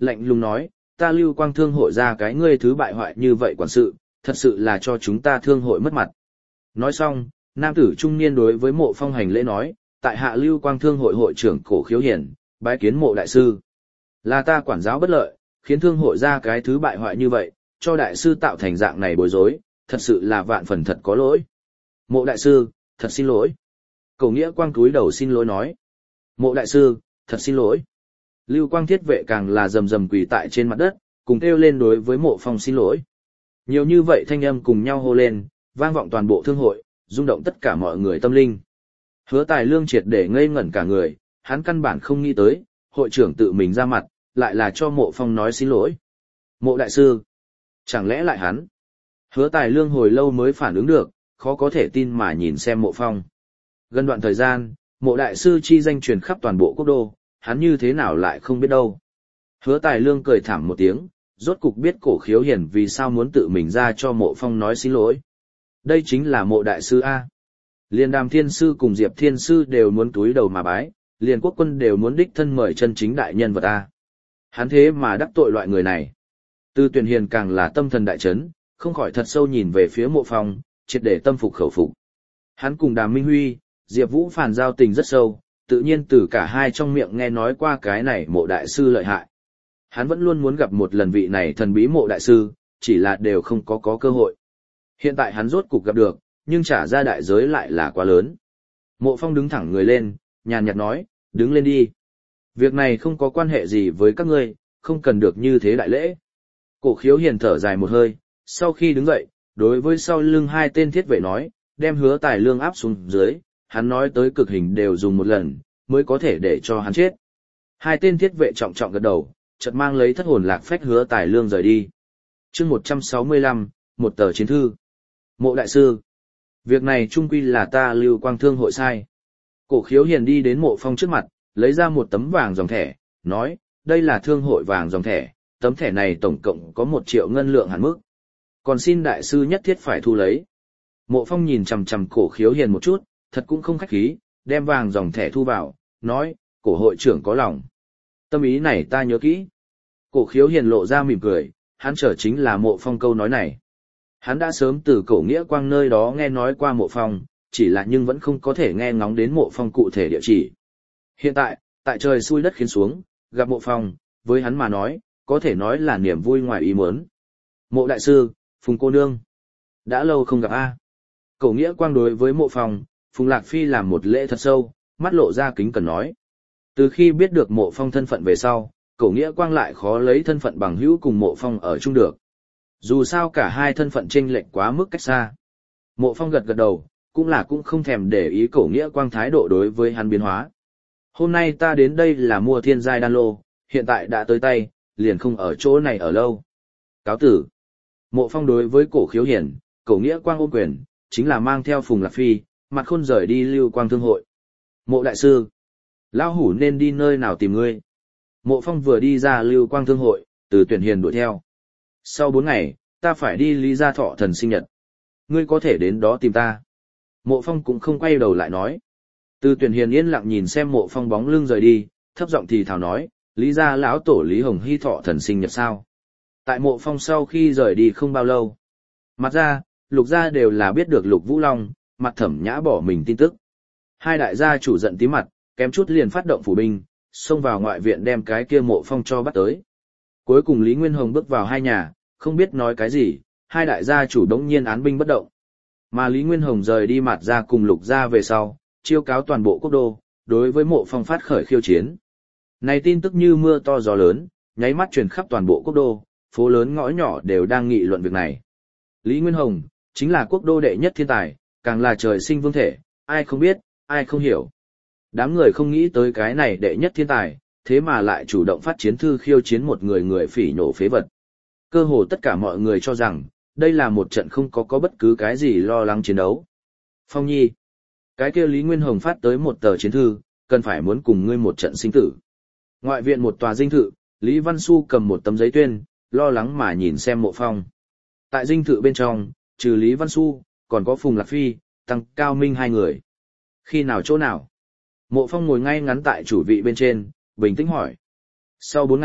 lạnh lùng nói, ta Lưu Quang Thương hội ra cái ngươi thứ bại hoại như vậy quản sự, thật sự là cho chúng ta thương hội mất mặt. Nói xong, nam tử trung niên đối với Mộ Phong hành lễ nói, tại hạ Lưu Quang Thương hội hội trưởng Cổ Khiếu Hiển, bái kiến Mộ đại sư. Là ta quản giáo bất lợi, khiến thương hội ra cái thứ bại hoại như vậy, cho đại sư tạo thành dạng này bối rối, thật sự là vạn phần thật có lỗi. Mộ đại sư, thật xin lỗi. Cổ Nghĩa Quang cúi đầu xin lỗi nói. Mộ đại sư, thật xin lỗi. Lưu Quang thiết vệ càng là rầm rầm quỳ tại trên mặt đất, cùng kêu lên đối với Mộ Phong xin lỗi. Nhiều như vậy thanh âm cùng nhau hô lên, vang vọng toàn bộ thương hội, rung động tất cả mọi người tâm linh. Hứa Tài Lương triệt để ngây ngẩn cả người, hắn căn bản không nghĩ tới, hội trưởng tự mình ra mặt, lại là cho Mộ Phong nói xin lỗi. Mộ đại sư, chẳng lẽ lại hắn? Hứa Tài Lương hồi lâu mới phản ứng được, khó có thể tin mà nhìn xem Mộ Phong. Gần đoạn thời gian, Mộ đại sư chi danh truyền khắp toàn bộ quốc đô, hắn như thế nào lại không biết đâu. Hứa Tài Lương cười thảm một tiếng, rốt cục biết Cổ Khiếu Hiển vì sao muốn tự mình ra cho Mộ Phong nói xin lỗi. Đây chính là Mộ đại sư A. Liên Đàm Thiên Sư cùng Diệp Thiên Sư đều muốn túi đầu mà bái, liền Quốc Quân đều muốn đích thân mời chân chính đại nhân vật A. Hắn thế mà đắc tội loại người này. Tư Tuyển Hiền càng là tâm thần đại chấn, không khỏi thật sâu nhìn về phía Mộ Phong, triệt để tâm phục khẩu phục. Hắn cùng Đàm Minh Huy, Diệp Vũ Phàn giao tình rất sâu, tự nhiên từ cả hai trong miệng nghe nói qua cái này Mộ đại sư lợi hại. Hắn vẫn luôn muốn gặp một lần vị này thần bí Mộ đại sư, chỉ là đều không có có cơ hội. Hiện tại hắn rốt cục gặp được, nhưng trả ra đại giới lại là quá lớn. Mộ Phong đứng thẳng người lên, nhàn nhạt nói, đứng lên đi. Việc này không có quan hệ gì với các ngươi, không cần được như thế đại lễ. Cổ Khiếu Hiền thở dài một hơi, sau khi đứng dậy, đối với sau lưng hai tên thiết vệ nói, đem Hứa Tài Lương áp xuống dưới, hắn nói tới cực hình đều dùng một lần, mới có thể để cho hắn chết. Hai tên thiết vệ trọng trọng gật đầu, chợt mang lấy thất hồn lạc phách Hứa Tài Lương rời đi. Chương một trăm sáu mươi lăm, một tờ chiến thư. Mộ đại sư, việc này chung quy là ta Lưu Quang Thương hội sai. Cổ Khiếu Hiền đi đến Mộ Phong trước mặt, lấy ra một tấm vàng dòng thẻ, nói, đây là thương hội vàng dòng thẻ, tấm thẻ này tổng cộng có một triệu ngân lượng hạn mức. Còn xin đại sư nhất thiết phải thu lấy. Mộ Phong nhìn chằm chằm Cổ Khiếu Hiền một chút, thật cũng không khách khí, đem vàng dòng thẻ thu vào, nói, cổ hội trưởng có lòng. Tâm ý này ta nhớ kỹ. Cổ Khiếu Hiền lộ ra mỉm cười, hắn chờ chính là Mộ Phong câu nói này. Hắn đã sớm từ Cổ Nghĩa Quang nơi đó nghe nói qua Mộ Phong, chỉ là nhưng vẫn không có thể nghe ngóng đến Mộ Phong cụ thể địa chỉ. Hiện tại, tại trời xui đất khiến xuống, gặp Mộ Phong, với hắn mà nói, có thể nói là niềm vui ngoài ý muốn. Mộ đại sư, Phùng cô nương. Đã lâu không gặp a. Cổ Nghĩa Quang đối với Mộ Phong, Phùng Lạc Phi làm một lễ thật sâu, mắt lộ ra kính cẩn nói. Từ khi biết được Mộ Phong thân phận về sau, Cổ Nghĩa Quang lại khó lấy thân phận bằng hữu cùng Mộ Phong ở chung được. Dù sao cả hai thân phận chênh lệch quá mức cách xa. Mộ Phong gật gật đầu, cũng là cũng không thèm để ý Cổ Nghĩa Quang thái độ đối với hắn biến hóa. Hôm nay ta đến đây là mua thiên giai đan lô, hiện tại đã tới tay, liền không ở chỗ này ở lâu. Cáo tử. Mộ Phong đối với Cổ Khiếu Hiển, Cổ Nghĩa Quang ôm quyền, chính là mang theo Phùng Lạc Phi, mặt khôn rời đi Lưu Quang Thương hội. Mộ đại sư, lão hủ nên đi nơi nào tìm ngươi? Mộ Phong vừa đi ra Lưu Quang Thương hội, Từ Tuyển Hiền đuổi theo. Sau bốn ngày, ta phải đi Lý Gia Thọ thần sinh nhật. Ngươi có thể đến đó tìm ta. Mộ Phong cũng không quay đầu lại nói. Từ Tuyển Hiền yên lặng nhìn xem Mộ Phong bóng lưng rời đi, thấp giọng thì thào nói, Lý gia lão tổ Lý Hồng Hy thọ thần sinh nhật sao? Tại Mộ Phong sau khi rời đi không bao lâu, mặt ra, Lục gia đều là biết được Lục Vũ Long, mặt Thẩm Nhã bỏ mình tin tức. Hai đại gia chủ giận tí mặt, kém chút liền phát động phủ binh, xông vào ngoại viện đem cái kia Mộ Phong cho bắt tới. Cuối cùng Lý Nguyên Hồng bước vào hai nhà, không biết nói cái gì, hai đại gia chủ đống nhiên án binh bất động. Mà Lý Nguyên Hồng rời đi mặt ra cùng Lục gia về sau, chiêu cáo toàn bộ quốc đô, đối với Mộ Phong phát khởi khiêu chiến. Này tin tức như mưa to gió lớn, nháy mắt truyền khắp toàn bộ quốc đô, phố lớn ngõ nhỏ đều đang nghị luận việc này. Lý Nguyên Hồng, chính là quốc đô đệ nhất thiên tài, càng là trời sinh vương thể, ai không biết, ai không hiểu. Đám người không nghĩ tới cái này đệ nhất thiên tài, thế mà lại chủ động phát chiến thư khiêu chiến một người người phỉ nhổ phế vật. Cơ hồ tất cả mọi người cho rằng, đây là một trận không có có bất cứ cái gì lo lắng chiến đấu. Phong Nhi, cái kia Lý Nguyên Hồng phát tới một tờ chiến thư, cần phải muốn cùng ngươi một trận sinh tử. Ngoại viện một tòa dinh thự, Lý Văn Xu cầm một tấm giấy tuyên, lo lắng mà nhìn xem Mộ Phong. Tại dinh thự bên trong, trừ Lý Văn Xu, còn có Phùng Lạc Phi, Tăng Cao Minh hai người. Khi nào chỗ nào? Mộ Phong ngồi ngay ngắn tại chủ vị bên trên, bình tĩnh hỏi. Sau bốn ngày,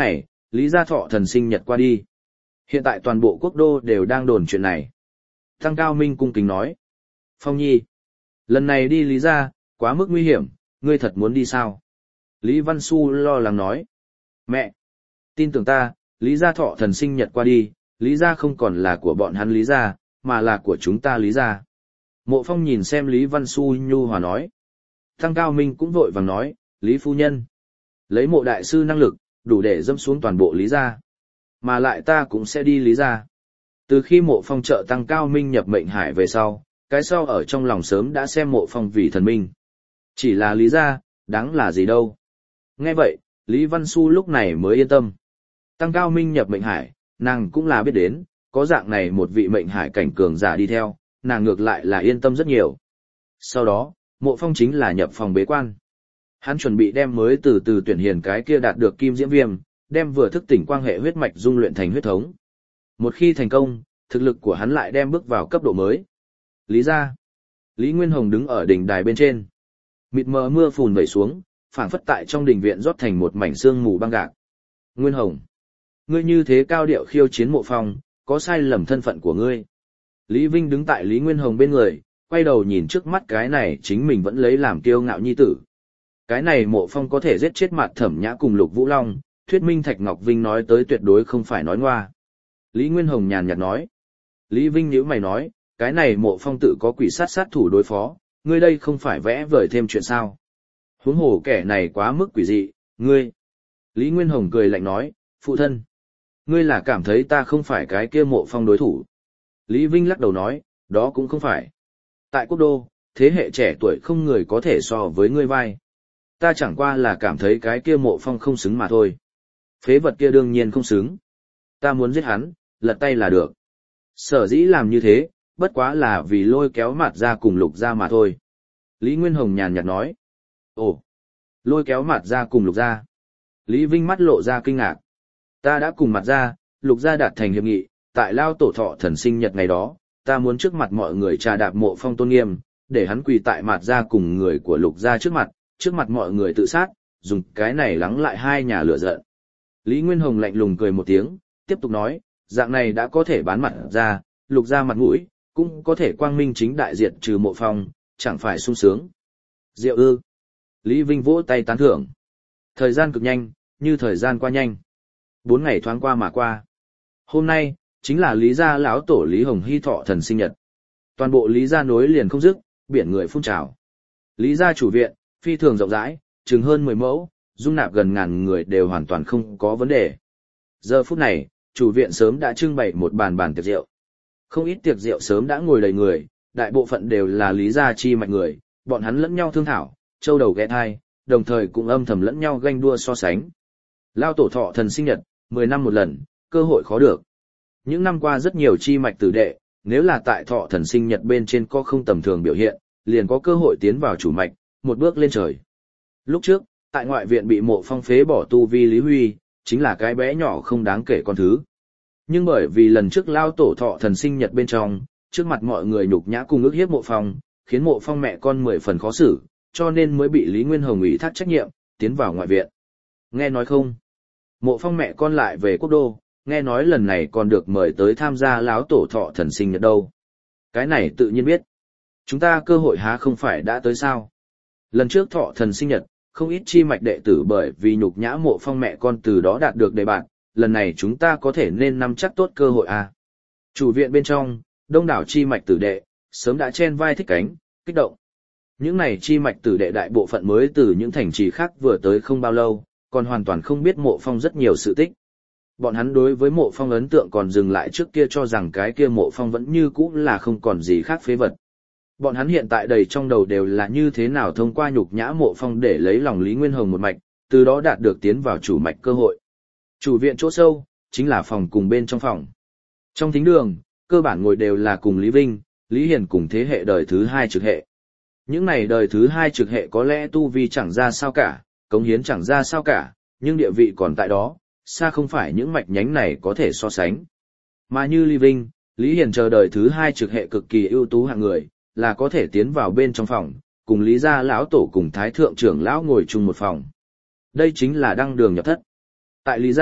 Lý Gia Thọ thần sinh nhật qua đi. Hiện tại toàn bộ quốc đô đều đang đồn chuyện này. Tăng Cao Minh cung kính nói. Phong Nhi, lần này đi Lý Gia, quá mức nguy hiểm, ngươi thật muốn đi sao? Lý Văn Xu lo lắng nói. Mẹ, tin tưởng ta, Lý Gia Thọ thần sinh nhật qua đi, Lý Gia không còn là của bọn hắn Lý Gia, mà là của chúng ta Lý Gia. Mộ Phong nhìn xem Lý Văn Xu nhu hòa nói. Tăng Cao Minh cũng vội vàng nói, Lý Phu Nhân, lấy mộ đại sư năng lực, đủ để dâm xuống toàn bộ Lý Gia. Mà lại ta cũng sẽ đi Lý Gia. Từ khi Mộ Phong trợ Tăng Cao Minh nhập mệnh hải về sau, cái sau ở trong lòng sớm đã xem Mộ Phong vì thần minh. Chỉ là Lý Gia, đáng là gì đâu. Nghe vậy, Lý Văn Xu lúc này mới yên tâm. Tăng Cao Minh nhập mệnh hải, nàng cũng là biết đến, có dạng này một vị mệnh hải cảnh cường giả đi theo, nàng ngược lại là yên tâm rất nhiều. Sau đó, Mộ Phong chính là nhập phòng bế quan. Hắn chuẩn bị đem mới từ từ tuyển hiền cái kia đạt được kim diễm viêm, đem vừa thức tỉnh quang hệ huyết mạch dung luyện thành huyết thống. Một khi thành công, thực lực của hắn lại đem bước vào cấp độ mới. Lý Gia. Lý Nguyên Hồng đứng ở đỉnh đài bên trên. Mịt mờ mưa phùn vẩy xuống, phảng phất tại trong đình viện rót thành một mảnh sương mù băng gạc. Nguyên Hồng, ngươi như thế cao điệu khiêu chiến Mộ Phong, có sai lầm thân phận của ngươi. Lý Vinh đứng tại Lý Nguyên Hồng bên người, quay đầu nhìn trước mắt cái này chính mình vẫn lấy làm kiêu ngạo nhi tử. Cái này Mộ Phong có thể giết chết Mạt Thẩm Nhã cùng Lục Vũ Long, thuyết minh Thạch Ngọc Vinh nói tới tuyệt đối không phải nói ngoa. Lý Nguyên Hồng nhàn nhạt nói. Lý Vinh nhíu mày nói, cái này Mộ Phong tự có quỷ sát sát thủ đối phó, ngươi đây không phải vẽ vời thêm chuyện sao. Huống hồ kẻ này quá mức quỷ dị, ngươi. Lý Nguyên Hồng cười lạnh nói, phụ thân, ngươi là cảm thấy ta không phải cái kia Mộ Phong đối thủ. Lý Vinh lắc đầu nói, đó cũng không phải. Tại quốc đô, thế hệ trẻ tuổi không người có thể so với ngươi vai. Ta chẳng qua là cảm thấy cái kia Mộ Phong không xứng mà thôi. Phế vật kia đương nhiên không xứng. Ta muốn giết hắn, lật tay là được. Sở dĩ làm như thế, bất quá là vì lôi kéo Mạt Gia cùng Lục Gia mà thôi. Lý Nguyên Hồng nhàn nhạt nói. Ồ, lôi kéo Mạt Gia cùng Lục Gia. Lý Vinh mắt lộ ra kinh ngạc. Ta đã cùng Mạt Gia, Lục Gia đạt thành hiệp nghị, tại Lao Tổ Thọ thần sinh nhật ngày đó, ta muốn trước mặt mọi người trà đạp Mộ Phong tôn nghiêm, để hắn quỳ tại Mạt Gia cùng người của Lục Gia trước mặt, trước mặt mọi người tự sát, dùng cái này lắng lại hai nhà lửa giận. Lý Nguyên Hồng lạnh lùng cười một tiếng, tiếp tục nói, dạng này đã có thể bán Mạt Gia, Lục Gia mặt mũi, cũng có thể quang minh chính đại diệt trừ Mộ Phong, chẳng phải sung sướng. Diệu ư. Lý Vinh vỗ tay tán thưởng. Thời gian cực nhanh, như thời gian qua nhanh. Bốn ngày thoáng qua mà qua. Hôm nay, chính là Lý Gia lão tổ Lý Hồng Hy Thọ thần sinh nhật. Toàn bộ Lý Gia nối liền không dứt, biển người phun trào. Lý Gia chủ viện, phi thường rộng rãi, chừng hơn mười mẫu, dung nạp gần ngàn người đều hoàn toàn không có vấn đề. Giờ phút này, chủ viện sớm đã trưng bày một bàn bàn tiệc rượu. Không ít tiệc rượu sớm đã ngồi đầy người, đại bộ phận đều là Lý Gia chi mạnh người, bọn hắn lẫn nhau thương thảo, châu đầu ghé thai, đồng thời cũng âm thầm lẫn nhau ganh đua so sánh. Lao tổ Thọ thần sinh nhật, mười năm một lần, cơ hội khó được. Những năm qua rất nhiều chi mạch tử đệ, nếu là tại Thọ thần sinh nhật bên trên có không tầm thường biểu hiện, liền có cơ hội tiến vào chủ mạch, một bước lên trời. Lúc trước, tại ngoại viện bị Mộ Phong phế bỏ tu vi Lý Huy, chính là cái bé nhỏ không đáng kể con thứ. Nhưng bởi vì lần trước Lao tổ Thọ thần sinh nhật bên trong, trước mặt mọi người nhục nhã cùng ức hiếp Mộ Phong, khiến Mộ Phong mẹ con mười phần khó xử, cho nên mới bị Lý Nguyên Hồng ủy thác trách nhiệm, tiến vào ngoại viện. Nghe nói không? Mộ Phong mẹ con lại về quốc đô, nghe nói lần này còn được mời tới tham gia Lão tổ Thọ thần sinh nhật đâu. Cái này tự nhiên biết. Chúng ta cơ hội há không phải đã tới sao? Lần trước Thọ thần sinh nhật, không ít chi mạch đệ tử bởi vì nhục nhã Mộ Phong mẹ con từ đó đạt được đề bạt, lần này chúng ta có thể nên nắm chắc tốt cơ hội à. Chủ viện bên trong, đông đảo chi mạch tử đệ, sớm đã chen vai thích cánh, kích động. Những này chi mạch tử đệ đại bộ phận mới từ những thành trì khác vừa tới không bao lâu, còn hoàn toàn không biết Mộ Phong rất nhiều sự tích. Bọn hắn đối với Mộ Phong ấn tượng còn dừng lại trước kia cho rằng cái kia Mộ Phong vẫn như cũ là không còn gì khác phế vật. Bọn hắn hiện tại đầy trong đầu đều là như thế nào thông qua nhục nhã Mộ Phong để lấy lòng Lý Nguyên Hồng một mạch, từ đó đạt được tiến vào chủ mạch cơ hội. Chủ viện chỗ sâu, chính là phòng cùng bên trong phòng. Trong thính đường, cơ bản ngồi đều là cùng Lý Vinh, Lý Hiền cùng thế hệ đời thứ hai trực hệ. Những này đời thứ hai trực hệ có lẽ tu vi chẳng ra sao cả, cống hiến chẳng ra sao cả, nhưng địa vị còn tại đó, xa không phải những mạch nhánh này có thể so sánh. Mà như Lý Vinh, Lý Hiền chờ đời thứ hai trực hệ cực kỳ ưu tú hạng người, là có thể tiến vào bên trong phòng, cùng Lý gia lão tổ cùng Thái thượng trưởng lão ngồi chung một phòng. Đây chính là đăng đường nhập thất. Tại Lý gia,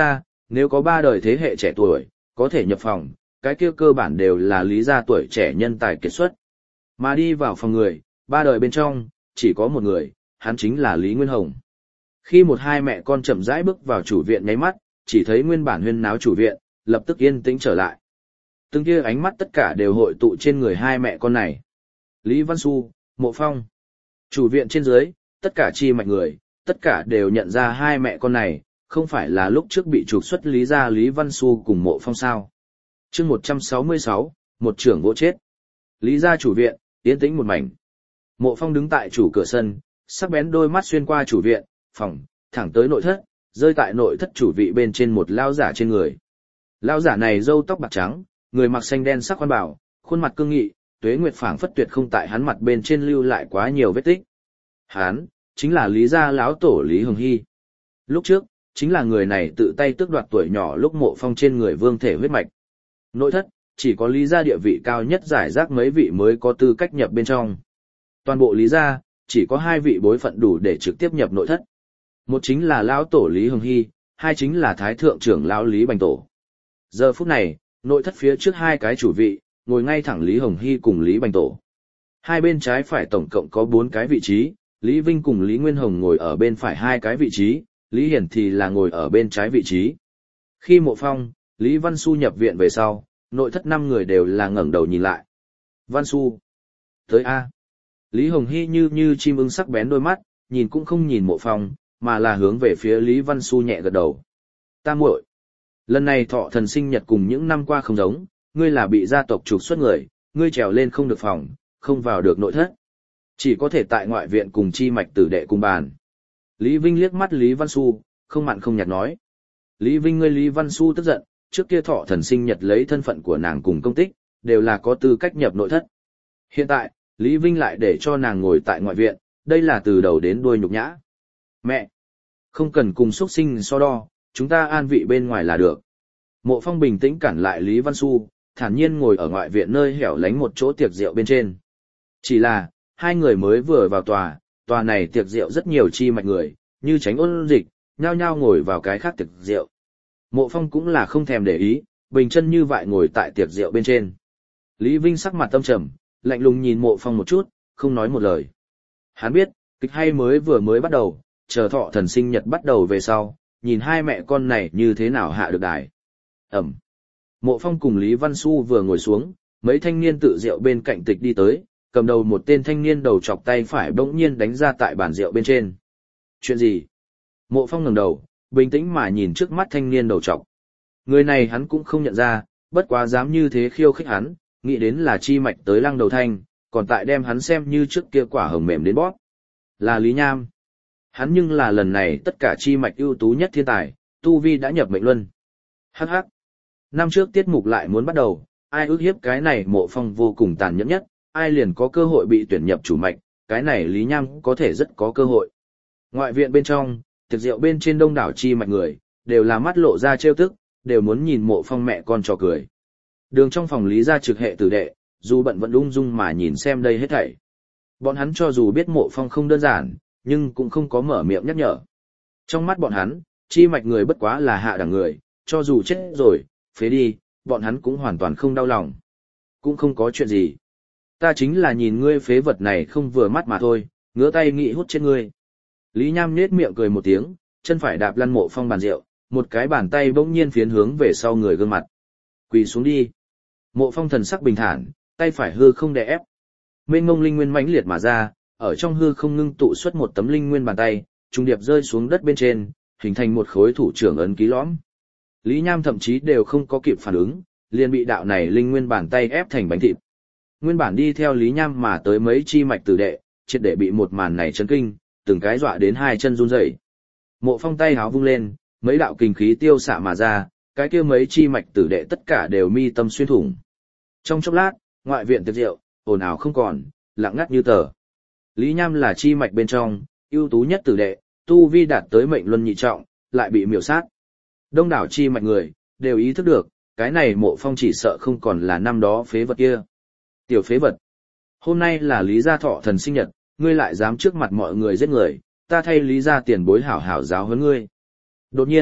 nếu có ba đời thế hệ trẻ tuổi, có thể nhập phòng, cái kia cơ bản đều là Lý gia tuổi trẻ nhân tài kiệt xuất. Mà đi vào phòng người, ba đời bên trong, chỉ có một người, hắn chính là Lý Nguyên Hồng. Khi một hai mẹ con chậm rãi bước vào chủ viện nháy mắt, chỉ thấy nguyên bản huyên náo chủ viện, lập tức yên tĩnh trở lại. Từng kia ánh mắt tất cả đều hội tụ trên người hai mẹ con này. Lý Văn Xu, Mộ Phong. Chủ viện trên dưới, tất cả chi mạch người, tất cả đều nhận ra hai mẹ con này, không phải là lúc trước bị trục xuất Lý gia Lý Văn Xu cùng Mộ Phong sao. chương một trăm sáu mươi sáu, một trưởng vỗ chết. Lý gia chủ viện, yên tĩnh một mảnh. Mộ Phong đứng tại chủ cửa sân, sắc bén đôi mắt xuyên qua chủ viện, phòng, thẳng tới nội thất, rơi tại nội thất chủ vị bên trên một lao giả trên người. Lao giả này râu tóc bạc trắng, người mặc xanh đen sắc quan bảo, khuôn mặt cương nghị, tuế nguyệt phảng phất tuyệt không tại hắn mặt bên trên lưu lại quá nhiều vết tích. Hắn chính là Lý gia lão tổ Lý Hồng Hy. Lúc trước, chính là người này tự tay tước đoạt tuổi nhỏ lúc Mộ Phong trên người vương thể huyết mạch. Nội thất, chỉ có Lý gia địa vị cao nhất giải rác mấy vị mới có tư cách nhập bên trong. Toàn bộ Lý gia, chỉ có hai vị bối phận đủ để trực tiếp nhập nội thất. Một chính là lão tổ Lý Hồng Hy, hai chính là thái thượng trưởng lão Lý Bành Tổ. Giờ phút này, nội thất phía trước hai cái chủ vị, ngồi ngay thẳng Lý Hồng Hy cùng Lý Bành Tổ. Hai bên trái phải tổng cộng có bốn cái vị trí, Lý Vinh cùng Lý Nguyên Hồng ngồi ở bên phải hai cái vị trí, Lý Hiển thì là ngồi ở bên trái vị trí. Khi Mộ Phong, Lý Văn Xu nhập viện về sau, nội thất năm người đều là ngẩng đầu nhìn lại. Văn Xu. Tới A. Lý Hồng Hy như như chim ưng sắc bén đôi mắt, nhìn cũng không nhìn Mộ Phong, mà là hướng về phía Lý Văn Xu nhẹ gật đầu. Ta muội. Lần này thọ thần sinh nhật cùng những năm qua không giống, ngươi là bị gia tộc trục xuất người, ngươi trèo lên không được phòng, không vào được nội thất. Chỉ có thể tại ngoại viện cùng chi mạch tử đệ cùng bàn. Lý Vinh liếc mắt Lý Văn Xu, không mặn không nhạt nói. Lý Vinh ngươi Lý Văn Xu tức giận, trước kia thọ thần sinh nhật lấy thân phận của nàng cùng công tích, đều là có tư cách nhập nội thất. Hiện tại, Lý Vinh lại để cho nàng ngồi tại ngoại viện, đây là từ đầu đến đuôi nhục nhã. Mẹ! Không cần cùng xuất sinh so đo, chúng ta an vị bên ngoài là được. Mộ Phong bình tĩnh cản lại Lý Văn Xu, thản nhiên ngồi ở ngoại viện nơi hẻo lánh một chỗ tiệc rượu bên trên. Chỉ là, hai người mới vừa vào tòa, tòa này tiệc rượu rất nhiều chi mạch người, như tránh ôn dịch, nhao nhao ngồi vào cái khác tiệc rượu. Mộ Phong cũng là không thèm để ý, bình chân như vậy ngồi tại tiệc rượu bên trên. Lý Vinh sắc mặt tâm trầm, lạnh lùng nhìn Mộ Phong một chút, không nói một lời. Hắn biết, kịch hay mới vừa mới bắt đầu, chờ thọ thần sinh nhật bắt đầu về sau, nhìn hai mẹ con này như thế nào hạ được đài. Ẩm. Mộ Phong cùng Lý Văn Xu vừa ngồi xuống, mấy thanh niên tự rượu bên cạnh tịch đi tới, cầm đầu một tên thanh niên đầu chọc tay phải bỗng nhiên đánh ra tại bàn rượu bên trên. Chuyện gì? Mộ Phong ngẩng đầu, bình tĩnh mà nhìn trước mắt thanh niên đầu chọc. Người này hắn cũng không nhận ra, bất quá dám như thế khiêu khích hắn, nghĩ đến là chi mạch tới Lăng Đầu Thanh, còn tại đem hắn xem như trước kia quả hồng mềm đến bóp. Là Lý Nham. Hắn nhưng là lần này tất cả chi mạch ưu tú nhất thiên tài, tu vi đã nhập mệnh luân. Hắc hắc. Năm trước tiết mục lại muốn bắt đầu, ai ước hiếp cái này Mộ Phong vô cùng tàn nhẫn nhất, ai liền có cơ hội bị tuyển nhập chủ mạch, cái này Lý Nham có thể rất có cơ hội. Ngoại viện bên trong, tiệc rượu bên trên đông đảo chi mạch người, đều là mắt lộ ra trêu tức, đều muốn nhìn Mộ Phong mẹ con trò cười. Đường trong phòng Lý gia trực hệ tử đệ, dù bận vẫn ung dung mà nhìn xem đây hết thảy. Bọn hắn cho dù biết Mộ Phong không đơn giản, nhưng cũng không có mở miệng nhắc nhở. Trong mắt bọn hắn, chi mạch người bất quá là hạ đẳng người, cho dù chết rồi, phế đi, bọn hắn cũng hoàn toàn không đau lòng. Cũng không có chuyện gì. Ta chính là nhìn ngươi phế vật này không vừa mắt mà thôi, ngứa tay nghĩ hút chết ngươi. Lý Nham nhếch miệng cười một tiếng, chân phải đạp lăn Mộ Phong bàn rượu, một cái bàn tay bỗng nhiên phiến hướng về sau người gương mặt. Quỳ xuống đi. Mộ Phong thần sắc bình thản, tay phải hư không đè ép. Mênh mông linh nguyên mãnh liệt mà ra, ở trong hư không ngưng tụ xuất một tấm linh nguyên bàn tay, trung điệp rơi xuống đất bên trên, hình thành một khối thủ trưởng ấn ký lõm. Lý Nham thậm chí đều không có kịp phản ứng, liền bị đạo này linh nguyên bàn tay ép thành bánh thịt. Nguyên bản đi theo Lý Nham mà tới mấy chi mạch tử đệ, triệt để bị một màn này chấn kinh, từng cái dọa đến hai chân run rẩy. Mộ Phong tay háo vung lên, mấy đạo kinh khí tiêu xạ mà ra, cái kia mấy chi mạch tử đệ tất cả đều mi tâm xuyên thủng. Trong chốc lát, ngoại viện tiệc rượu, ồn ào không còn, lặng ngắt như tờ. Lý Nham là chi mạch bên trong, ưu tú nhất tử đệ, tu vi đạt tới mệnh luân nhị trọng, lại bị miểu sát. Đông đảo chi mạch người, đều ý thức được, cái này Mộ Phong chỉ sợ không còn là năm đó phế vật kia. Tiểu phế vật. Hôm nay là Lý gia thọ thần sinh nhật, ngươi lại dám trước mặt mọi người giết người, ta thay Lý gia tiền bối hảo hảo giáo huấn ngươi. Đột nhiên,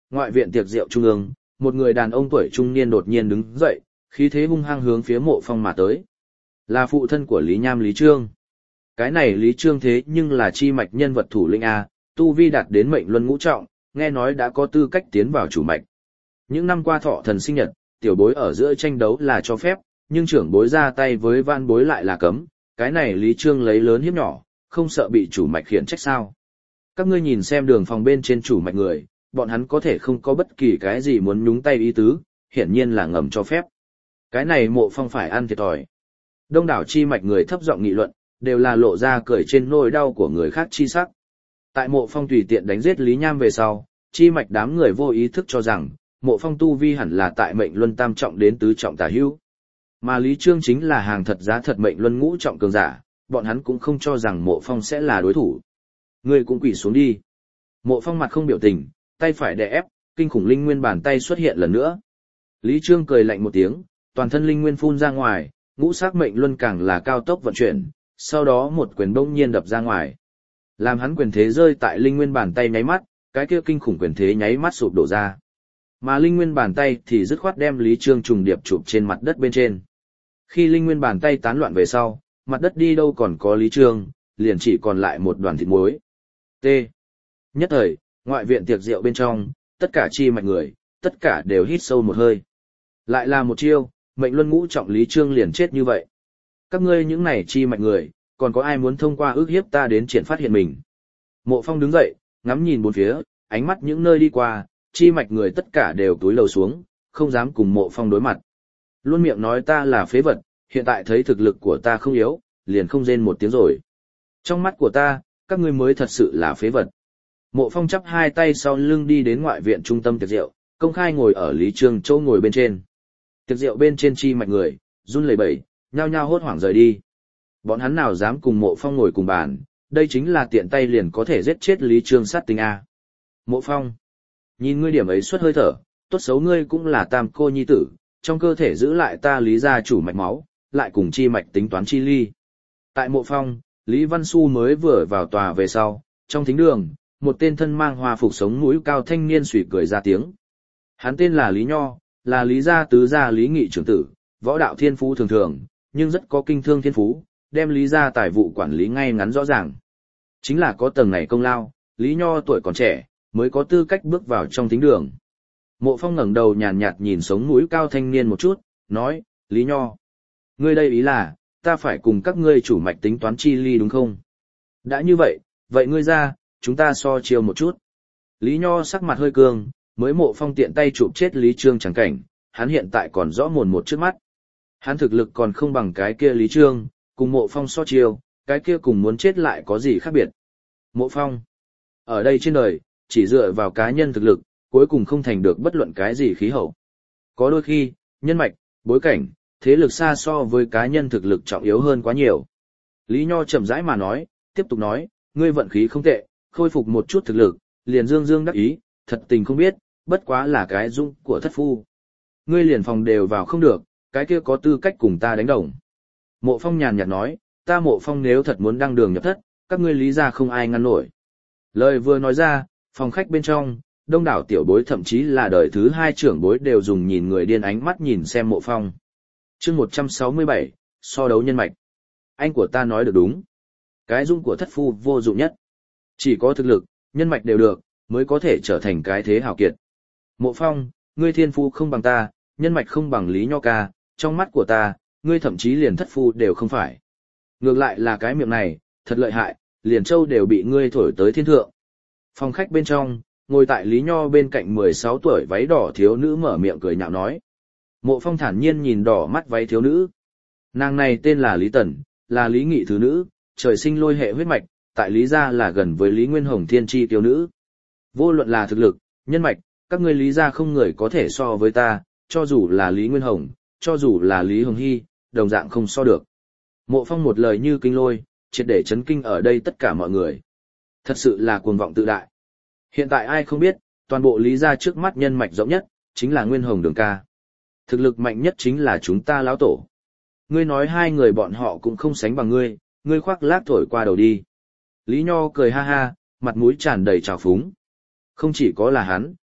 Ngoại viện tiệc rượu trung ương, một người đàn ông tuổi trung niên đột nhiên đứng dậy, khí thế hung hăng hướng phía Mộ Phong mà tới. Là phụ thân của Lý Nham Lý Trương. Cái này Lý Trương thế nhưng là chi mạch nhân vật thủ lĩnh A, tu vi đạt đến mệnh luân ngũ trọng, nghe nói đã có tư cách tiến vào chủ mạch. Những năm qua thọ thần sinh nhật, tiểu bối ở giữa tranh đấu là cho phép, nhưng trưởng bối ra tay với van bối lại là cấm. Cái này Lý Trương lấy lớn hiếp nhỏ, không sợ bị chủ mạch khiển trách sao. Các ngươi nhìn xem đường phòng bên trên chủ mạch người, bọn hắn có thể không có bất kỳ cái gì muốn nhúng tay ý tứ, hiển nhiên là ngầm cho phép. Cái này Mộ Phong phải ăn thiệt thòi. Đông đảo chi mạch người thấp giọng nghị luận, đều là lộ ra cười trên nỗi đau của người khác chi sắc. Tại Mộ Phong tùy tiện đánh giết Lý Nham về sau, chi mạch đám người vô ý thức cho rằng, Mộ Phong tu vi hẳn là tại mệnh luân tam trọng đến tứ trọng tả hữu. Mà Lý Trương chính là hàng thật giá thật mệnh luân ngũ trọng cường giả, bọn hắn cũng không cho rằng Mộ Phong sẽ là đối thủ. Ngươi cũng quỳ xuống đi. Mộ Phong mặt không biểu tình, tay phải đè ép, kinh khủng linh nguyên bàn tay xuất hiện lần nữa. Lý Trương cười lạnh một tiếng, toàn thân linh nguyên phun ra ngoài, ngũ sắc mệnh luân càng là cao tốc vận chuyển, sau đó một quyền bỗng nhiên đập ra ngoài. Làm hắn quyền thế rơi tại linh nguyên bàn tay nháy mắt, cái kia kinh khủng quyền thế nháy mắt sụp đổ ra. Mà linh nguyên bàn tay thì dứt khoát đem Lý Trương trùng điệp chụp trên mặt đất bên trên. Khi linh nguyên bàn tay tán loạn về sau, mặt đất đi đâu còn có Lý Trương, liền chỉ còn lại một đoàn thịt muối. T. Nhất thời, ngoại viện tiệc rượu bên trong, tất cả chi mạch người, tất cả đều hít sâu một hơi. Lại là một chiêu, mệnh luân ngũ trọng Lý Trương liền chết như vậy. Các ngươi những này chi mạch người, còn có ai muốn thông qua ước hiếp ta đến triển phát hiện mình? Mộ Phong đứng dậy, ngắm nhìn bốn phía, ánh mắt những nơi đi qua, chi mạch người tất cả đều túi lầu xuống, không dám cùng Mộ Phong đối mặt. Luôn miệng nói ta là phế vật, hiện tại thấy thực lực của ta không yếu, liền không rên một tiếng rồi. Trong mắt của ta, các ngươi mới thật sự là phế vật. Mộ Phong chắp hai tay sau lưng đi đến ngoại viện trung tâm tiệc rượu, công khai ngồi ở Lý Trương chỗ ngồi bên trên. Tiệc rượu bên trên chi mạch người, run lẩy bẩy, nhao nhao hốt hoảng rời đi. Bọn hắn nào dám cùng Mộ Phong ngồi cùng bàn, đây chính là tiện tay liền có thể giết chết Lý Trương sát tinh A. Mộ Phong, nhìn ngươi điểm ấy xuất hơi thở, tốt xấu ngươi cũng là tam cô nhi tử, trong cơ thể giữ lại ta Lý gia chủ mạch máu, lại cùng chi mạch tính toán chi ly. Tại Mộ Phong, Lý Văn Xu mới vừa vào tòa về sau, trong thính đường, một tên thân mang hoa phục sống mũi cao thanh niên suy cười ra tiếng. Hắn tên là Lý Nho, là Lý gia tứ gia Lý Nghị trưởng tử, võ đạo thiên phú thường thường, nhưng rất có kinh thương thiên phú, đem Lý gia tài vụ quản lý ngay ngắn rõ ràng. Chính là có tầng này công lao, Lý Nho tuổi còn trẻ, mới có tư cách bước vào trong thính đường. Mộ Phong ngẩng đầu nhàn nhạt nhìn sống mũi cao thanh niên một chút, nói, Lý Nho, ngươi đây ý là, ta phải cùng các ngươi chủ mạch tính toán chi ly đúng không? Đã như vậy, vậy ngươi ra, chúng ta so chiêu một chút. Lý Nho sắc mặt hơi cương, mới Mộ Phong tiện tay chụp chết Lý Trương chẳng cảnh, hắn hiện tại còn rõ mồn một trước mắt. Hắn thực lực còn không bằng cái kia Lý Trương, cùng Mộ Phong so chiêu, cái kia cùng muốn chết lại có gì khác biệt. Mộ Phong, ở đây trên đời, chỉ dựa vào cá nhân thực lực, cuối cùng không thành được bất luận cái gì khí hậu. Có đôi khi, nhân mạch, bối cảnh, thế lực xa so với cá nhân thực lực trọng yếu hơn quá nhiều. Lý Nho chậm rãi mà nói, tiếp tục nói, ngươi vận khí không tệ, khôi phục một chút thực lực, liền dương dương đắc ý, thật tình không biết, bất quá là cái dung của thất phu. Ngươi liền phòng đều vào không được, cái kia có tư cách cùng ta đánh đồng. Mộ Phong nhàn nhạt nói, ta Mộ Phong nếu thật muốn đăng đường nhập thất, các ngươi Lý gia không ai ngăn nổi. Lời vừa nói ra, phòng khách bên trong, đông đảo tiểu bối thậm chí là đời thứ hai trưởng bối đều dùng nhìn người điên ánh mắt nhìn xem Mộ Phong. Chương một trăm sáu mươi bảy, so đấu nhân mạch. Anh của ta nói được đúng. Cái dung của thất phu vô dụng nhất. Chỉ có thực lực, nhân mạch đều được, mới có thể trở thành cái thế hào kiệt. Mộ Phong, ngươi thiên phu không bằng ta, nhân mạch không bằng Lý Nho ca, trong mắt của ta, ngươi thậm chí liền thất phu đều không phải. Ngược lại là cái miệng này, thật lợi hại, liền châu đều bị ngươi thổi tới thiên thượng. Phòng khách bên trong, ngồi tại Lý Nho bên cạnh mười sáu tuổi váy đỏ thiếu nữ mở miệng cười nhạo nói. Mộ Phong thản nhiên nhìn đỏ mắt váy thiếu nữ. Nàng này tên là Lý Tần, là Lý Nghị thứ nữ, trời sinh lôi hệ huyết mạch, tại Lý gia là gần với Lý Nguyên Hồng thiên tri tiêu nữ. Vô luận là thực lực, nhân mạch, các ngươi Lý gia không người có thể so với ta, cho dù là Lý Nguyên Hồng, cho dù là Lý Hồng Hy, đồng dạng không so được. Mộ Phong một lời như kinh lôi, triệt để chấn kinh ở đây tất cả mọi người. Thật sự là cuồng vọng tự đại. Hiện tại ai không biết, toàn bộ Lý gia trước mắt nhân mạch rộng nhất, chính là Nguyên Hồng Đường ca. Thực lực mạnh nhất chính là chúng ta lão tổ. Ngươi nói hai người bọn họ cũng không sánh bằng ngươi, ngươi khoác lác thổi qua đầu đi. Lý Nho cười ha ha, mặt mũi tràn đầy trào phúng. Không chỉ có là hắn,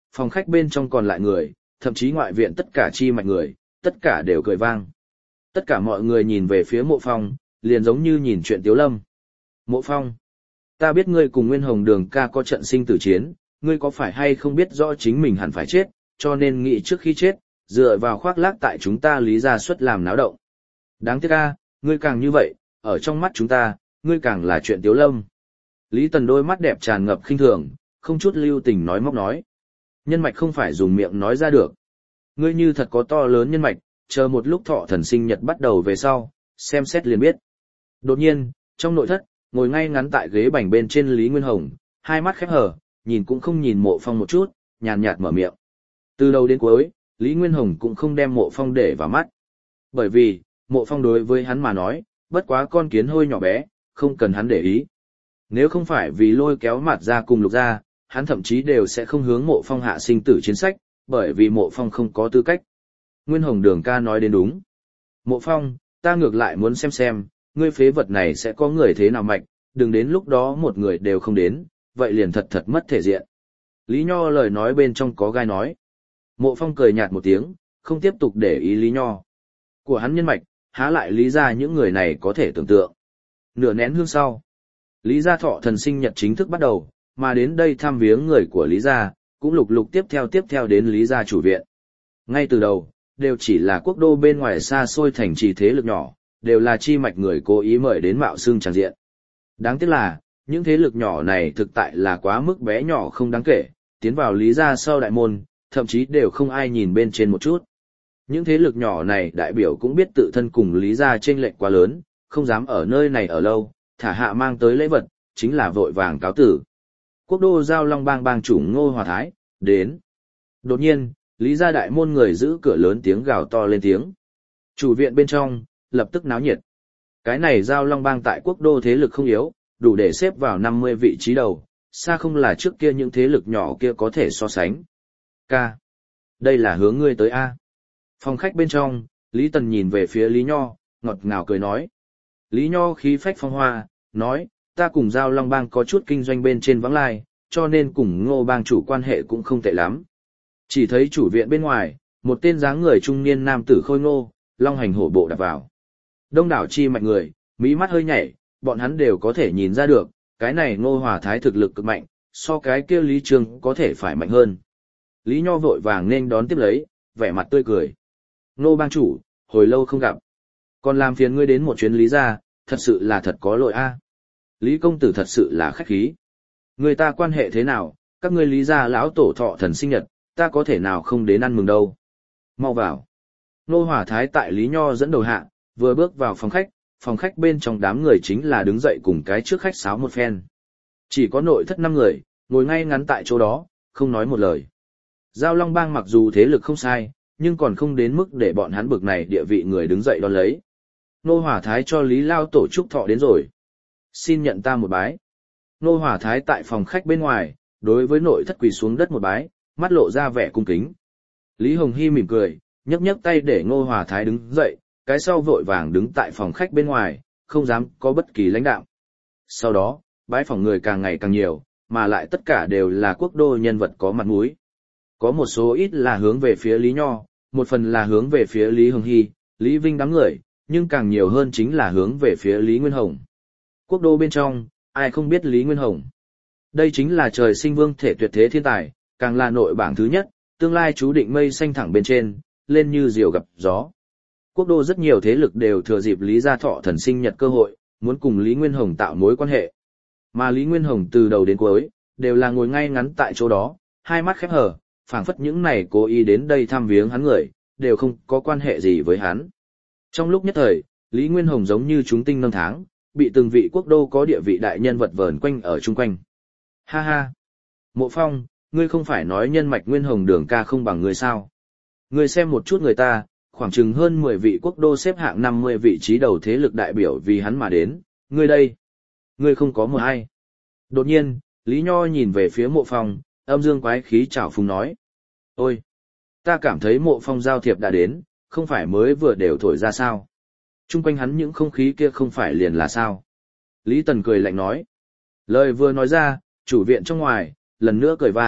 phòng khách bên trong còn lại người, thậm chí ngoại viện tất cả chi mạch người, tất cả đều cười vang. Tất cả mọi người nhìn về phía Mộ Phong, liền giống như nhìn chuyện Tiếu Lâm. Mộ Phong, ta biết ngươi cùng Nguyên Hồng Đường ca có trận sinh tử chiến, ngươi có phải hay không biết rõ chính mình hẳn phải chết, cho nên nghĩ trước khi chết, dựa vào khoác lác tại chúng ta Lý gia xuất làm náo động. Đáng tiếc a, ngươi càng như vậy, ở trong mắt chúng ta, ngươi càng là chuyện Tiếu Lâm. Lý Tần đôi mắt đẹp tràn ngập khinh thường, không chút lưu tình nói móc nói. Nhân mạch không phải dùng miệng nói ra được. Ngươi như thật có to lớn nhân mạch, chờ một lúc thọ thần sinh nhật bắt đầu về sau, xem xét liền biết. Đột nhiên, trong nội thất, ngồi ngay ngắn tại ghế bành bên trên Lý Nguyên Hồng, hai mắt khép hờ, nhìn cũng không nhìn Mộ Phong một chút, nhàn nhạt mở miệng. Từ đầu đến cuối, Lý Nguyên Hồng cũng không đem Mộ Phong để vào mắt. Bởi vì, Mộ Phong đối với hắn mà nói, bất quá con kiến hôi nhỏ bé, không cần hắn để ý. Nếu không phải vì lôi kéo mặt ra cùng lục ra, hắn thậm chí đều sẽ không hướng Mộ Phong hạ sinh tử chiến sách, bởi vì Mộ Phong không có tư cách. Nguyên Hồng Đường ca nói đến đúng. Mộ Phong, ta ngược lại muốn xem xem, ngươi phế vật này sẽ có người thế nào mạch, đừng đến lúc đó một người đều không đến, vậy liền thật thật mất thể diện. Lý Nho lời nói bên trong có gai nói. Mộ Phong cười nhạt một tiếng, không tiếp tục để ý Lý Nho. Của hắn nhân mạch, há lại Lý gia những người này có thể tưởng tượng. Nửa nén hương sau, Lý gia thọ thần sinh nhật chính thức bắt đầu, mà đến đây thăm viếng người của Lý gia, cũng lục lục tiếp theo tiếp theo đến Lý gia chủ viện. Ngay từ đầu, đều chỉ là quốc đô bên ngoài xa xôi thành trì thế lực nhỏ, đều là chi mạch người cố ý mời đến mạo xương tràng diện. Đáng tiếc là, những thế lực nhỏ này thực tại là quá mức bé nhỏ không đáng kể, tiến vào Lý gia sau đại môn, thậm chí đều không ai nhìn bên trên một chút. Những thế lực nhỏ này đại biểu cũng biết tự thân cùng Lý gia chênh lệch quá lớn, không dám ở nơi này ở lâu, thả hạ mang tới lễ vật, chính là vội vàng cáo tử. Quốc đô giao Long Bang bang chủ Ngô Hòa Thái, đến. Đột nhiên, Lý gia đại môn người giữ cửa lớn tiếng gào to lên tiếng. Chủ viện bên trong, lập tức náo nhiệt. Cái này giao Long Bang tại quốc đô thế lực không yếu, đủ để xếp vào năm mươi vị trí đầu, xa không là trước kia những thế lực nhỏ kia có thể so sánh. Ca. Đây là hướng ngươi tới A. Phòng khách bên trong, Lý Tần nhìn về phía Lý Nho, ngọt ngào cười nói. Lý Nho khí phách phong hoa, nói, ta cùng giao Long Bang có chút kinh doanh bên trên vắng lai, cho nên cùng Ngô Bang chủ quan hệ cũng không tệ lắm. Chỉ thấy chủ viện bên ngoài, một tên dáng người trung niên nam tử khôi ngô, long hành hổ bộ đạp vào. Đông đảo chi mạch người, mỹ mắt hơi nhảy, bọn hắn đều có thể nhìn ra được, cái này Ngô Hòa Thái thực lực cực mạnh, so cái kia Lý Trương có thể phải mạnh hơn. Lý Nho vội vàng nên đón tiếp lấy, vẻ mặt tươi cười. Ngô Bang chủ, hồi lâu không gặp. Còn làm phiền ngươi đến một chuyến Lý gia, thật sự là thật có lỗi a. Lý công tử thật sự là khách khí. Người ta quan hệ thế nào, các ngươi Lý gia lão tổ thọ thần sinh nhật, ta có thể nào không đến ăn mừng đâu. Mau vào. Ngô Hòa Thái tại Lý Nho dẫn đầu hạ, vừa bước vào phòng khách, phòng khách bên trong đám người chính là đứng dậy cùng cái trước khách sáo một phen. Chỉ có nội thất năm người, ngồi ngay ngắn tại chỗ đó, không nói một lời. Giao Long Bang mặc dù thế lực không sai, nhưng còn không đến mức để bọn hắn bực này địa vị người đứng dậy đón lấy. Ngô Hòa Thái cho Lý Lao tổ chúc thọ đến rồi. Xin nhận ta một bái. Ngô Hòa Thái tại phòng khách bên ngoài, đối với nội thất quỳ xuống đất một bái, mắt lộ ra vẻ cung kính. Lý Hồng Hy mỉm cười, nhấc nhấc tay để Ngô Hòa Thái đứng dậy, cái sau vội vàng đứng tại phòng khách bên ngoài, không dám có bất kỳ lãnh đạo. Sau đó, bái phòng người càng ngày càng nhiều, mà lại tất cả đều là quốc đô nhân vật có mặt mũi. Có một số ít là hướng về phía Lý Nho, một phần là hướng về phía Lý Hồng Hy, Lý Vinh đám người, nhưng càng nhiều hơn chính là hướng về phía Lý Nguyên Hồng. Quốc đô bên trong, ai không biết Lý Nguyên Hồng. Đây chính là trời sinh vương thể tuyệt thế thiên tài, càng là nội bảng thứ nhất, tương lai chú định mây xanh thẳng bên trên, lên như diều gặp gió. Quốc đô rất nhiều thế lực đều thừa dịp Lý gia thọ thần sinh nhật cơ hội, muốn cùng Lý Nguyên Hồng tạo mối quan hệ. Mà Lý Nguyên Hồng từ đầu đến cuối, đều là ngồi ngay ngắn tại chỗ đó, hai mắt khép hờ, phảng phất những này cố ý đến đây thăm viếng hắn người, đều không có quan hệ gì với hắn. Trong lúc nhất thời, Lý Nguyên Hồng giống như chúng tinh nâng tháng, bị từng vị quốc đô có địa vị đại nhân vật vờn quanh ở chung quanh. Ha ha! Mộ Phong, ngươi không phải nói nhân mạch Nguyên Hồng Đường ca không bằng ngươi sao? Ngươi xem một chút người ta, khoảng chừng hơn mười vị quốc đô xếp hạng năm mươi vị trí đầu thế lực đại biểu vì hắn mà đến, ngươi đây. Ngươi không có một ai. Đột nhiên, Lý Nho nhìn về phía Mộ Phong, âm dương quái khí chảo phúng nói. Ôi! Ta cảm thấy Mộ Phong giao thiệp đã đến, không phải mới vừa đều thổi ra sao? Trung quanh hắn những không khí kia không phải liền là sao? Lý Tần cười lạnh nói. Lời vừa nói ra, chủ viện trong ngoài, lần nữa cười vang,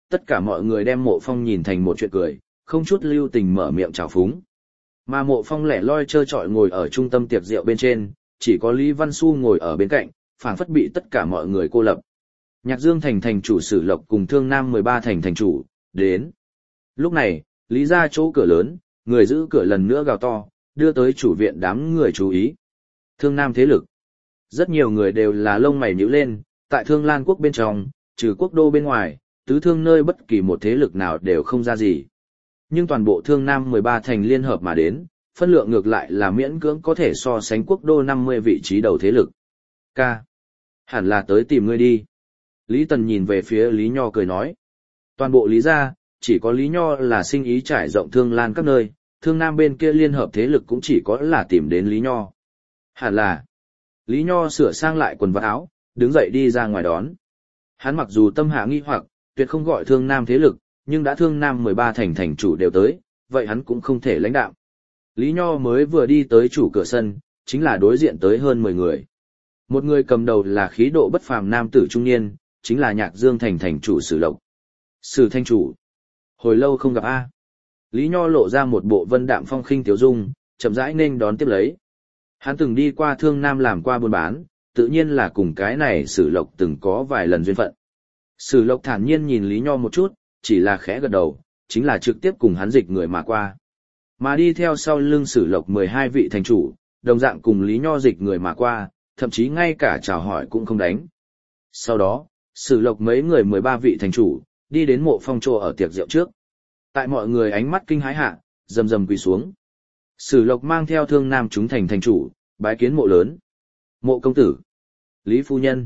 tất cả mọi người đem Mộ Phong nhìn thành một chuyện cười, không chút lưu tình mở miệng chào phúng. Mà Mộ Phong lẻ loi trơ trọi ngồi ở trung tâm tiệc rượu bên trên, chỉ có Lý Văn Xu ngồi ở bên cạnh, phảng phất bị tất cả mọi người cô lập. Nhạc Dương thành thành chủ Sử Lộc cùng Thương Nam mười ba thành thành chủ, đến. Lúc này, Lý ra chỗ cửa lớn, người giữ cửa lần nữa gào to, đưa tới chủ viện đám người chú ý. Thương Nam thế lực. Rất nhiều người đều là lông mày nhíu lên, tại Thương Lan quốc bên trong, trừ quốc đô bên ngoài, tứ thương nơi bất kỳ một thế lực nào đều không ra gì. Nhưng toàn bộ Thương Nam mười ba thành liên hợp mà đến, phân lượng ngược lại là miễn cưỡng có thể so sánh quốc đô năm mươi vị trí đầu thế lực. Ca. Hẳn là tới tìm ngươi đi. Lý Tần nhìn về phía Lý Nho cười nói. Toàn bộ Lý gia, chỉ có Lý Nho là sinh ý trải rộng Thương Lan các nơi, Thương Nam bên kia liên hợp thế lực cũng chỉ có là tìm đến Lý Nho. Hẳn là. Lý Nho sửa sang lại quần vạt áo, đứng dậy đi ra ngoài đón. Hắn mặc dù tâm hạ nghi hoặc, tuyệt không gọi Thương Nam thế lực, nhưng đã Thương Nam mười ba thành thành chủ đều tới, vậy hắn cũng không thể lãnh đạm. Lý Nho mới vừa đi tới chủ cửa sân, chính là đối diện tới hơn mười người. Một người cầm đầu là khí độ bất phàm nam tử trung niên, chính là Nhạc Dương thành thành chủ Sử Lộc. Sử thành chủ. Hồi lâu không gặp a. Lý Nho lộ ra một bộ vân đạm phong khinh tiếu dung, chậm rãi nên đón tiếp lấy. Hắn từng đi qua Thương Nam làm qua buôn bán, tự nhiên là cùng cái này Sử Lộc từng có vài lần duyên phận. Sử Lộc thản nhiên nhìn Lý Nho một chút, chỉ là khẽ gật đầu, chính là trực tiếp cùng hắn dịch người mà qua. Mà đi theo sau lưng Sử Lộc mười hai vị thành chủ, đồng dạng cùng Lý Nho dịch người mà qua, thậm chí ngay cả chào hỏi cũng không đánh. Sau đó, Sử Lộc mấy người mười ba vị thành chủ, đi đến Mộ Phong chỗ ở tiệc rượu trước. Tại mọi người ánh mắt kinh hãi hạ, rầm rầm quỳ xuống. Sử Lộc mang theo Thương Nam chúng thành thành chủ, bái kiến Mộ lớn. Mộ công tử. Lý phu nhân.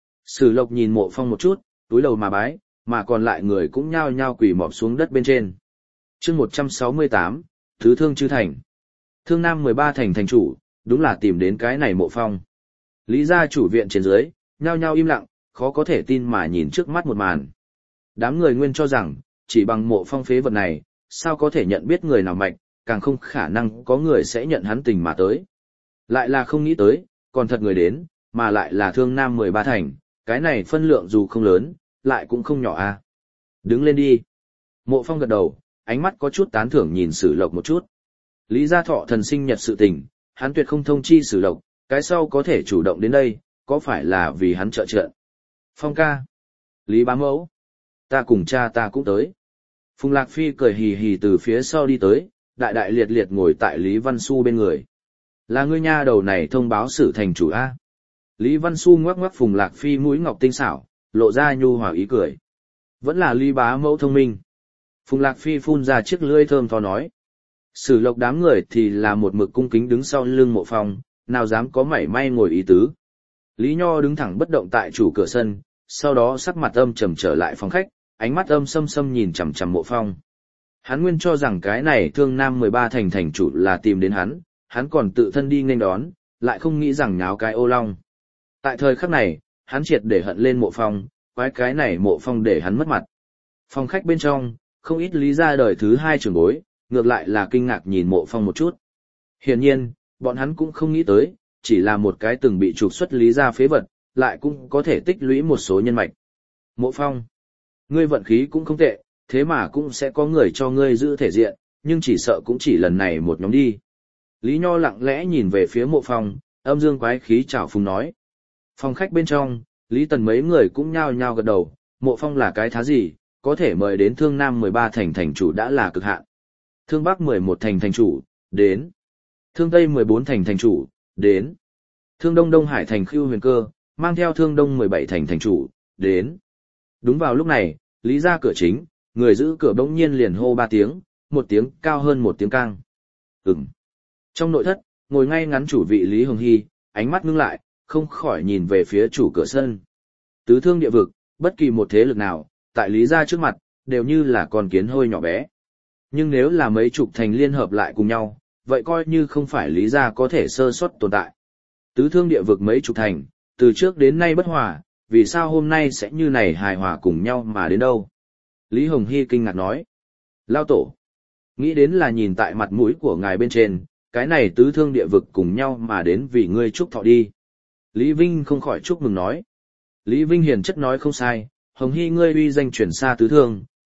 Sử Lộc nhìn Mộ Phong một chút, túi đầu mà bái, mà còn lại người cũng nhao nhao quỳ mọp xuống đất bên trên. Chương một trăm sáu mươi tám, Thứ Thương Chư Thành. Thương Nam mười ba thành thành chủ, đúng là tìm đến cái này Mộ Phong. Lý gia chủ viện trên dưới, nhao nhao im lặng, khó có thể tin mà nhìn trước mắt một màn. Đám người nguyên cho rằng, chỉ bằng Mộ Phong phế vật này, sao có thể nhận biết người nào mạnh, càng không khả năng có người sẽ nhận hắn tình mà tới. Lại là không nghĩ tới, còn thật người đến, mà lại là Thương Nam mười ba thành, cái này phân lượng dù không lớn, lại cũng không nhỏ a. Đứng lên đi. Mộ Phong gật đầu, ánh mắt có chút tán thưởng nhìn Sử Lộc một chút. Lý gia thọ thần sinh nhật sự tình, hắn tuyệt không thông chi Sử Lộc, cái sau có thể chủ động đến đây, có phải là vì hắn trợ trợ. Phong ca. Lý bá mẫu. Ta cùng cha ta cũng tới. Phùng Lạc Phi cười hì hì từ phía sau đi tới, đại đại liệt liệt ngồi tại Lý Văn Xu bên người. Là ngươi nha đầu này thông báo Sử thành chủ A. Lý Văn Xu ngoắc ngoắc Phùng Lạc Phi mũi ngọc tinh xảo, lộ ra nhu hòa ý cười. Vẫn là Lý bá mẫu thông minh. Phùng Lạc Phi phun ra chiếc lưỡi thơm tho nói. Sử Lộc đám người thì là một mực cung kính đứng sau lưng Mộ Phong, nào dám có mảy may ngồi ý tứ. Lý Nho đứng thẳng bất động tại chủ cửa sân, sau đó sắc mặt âm trầm trở lại phòng khách, ánh mắt âm sâm sâm nhìn chằm chằm Mộ Phong. Hắn nguyên cho rằng cái này Thương Nam mười ba thành thành chủ là tìm đến hắn, hắn còn tự thân đi nghênh đón, lại không nghĩ rằng nháo cái ô long. Tại thời khắc này, hắn triệt để hận lên Mộ Phong, quái cái này Mộ Phong để hắn mất mặt. Phòng khách bên trong, không ít Lý gia đời thứ hai trưởng bối, ngược lại là kinh ngạc nhìn Mộ Phong một chút. Hiển nhiên, bọn hắn cũng không nghĩ tới, chỉ là một cái từng bị trục xuất Lý gia phế vật, lại cũng có thể tích lũy một số nhân mạch. Mộ Phong, ngươi vận khí cũng không tệ, thế mà cũng sẽ có người cho ngươi giữ thể diện, nhưng chỉ sợ cũng chỉ lần này một nhóm đi. Lý Nho lặng lẽ nhìn về phía Mộ Phong, âm dương quái khí chảo phúng nói. Phòng khách bên trong, Lý Tần mấy người cũng nhao nhao gật đầu, Mộ Phong là cái thá gì, có thể mời đến Thương Nam mười ba thành thành chủ đã là cực hạn. Thương Bắc mười một thành thành chủ, đến. Thương Tây mười bốn thành thành chủ, đến. Thương Đông Đông Hải thành Khưu Huyền Cơ, mang theo Thương Đông mười bảy thành thành chủ, đến. Đúng vào lúc này, Lý ra cửa chính, người giữ cửa bỗng nhiên liền hô ba tiếng, một tiếng cao hơn một tiếng cang. Ừm. Trong nội thất, ngồi ngay ngắn chủ vị Lý Hồng Hy, ánh mắt ngưng lại, không khỏi nhìn về phía chủ cửa sân. Tứ thương địa vực, bất kỳ một thế lực nào, tại Lý gia trước mặt, đều như là con kiến hôi nhỏ bé. Nhưng nếu là mấy chục thành liên hợp lại cùng nhau, vậy coi như không phải Lý gia có thể sơ suất tồn tại. Tứ thương địa vực mấy chục thành, từ trước đến nay bất hòa, vì sao hôm nay sẽ như này hài hòa cùng nhau mà đến đâu? Lý Hồng Hy kinh ngạc nói. Lao tổ. Nghĩ đến là nhìn tại mặt mũi của ngài bên trên, cái này tứ thương địa vực cùng nhau mà đến vì ngươi chúc thọ đi. Lý Vinh không khỏi chúc mừng nói. Lý Vinh hiền chất nói không sai, Hồng Hy ngươi uy danh chuyển xa tứ thương,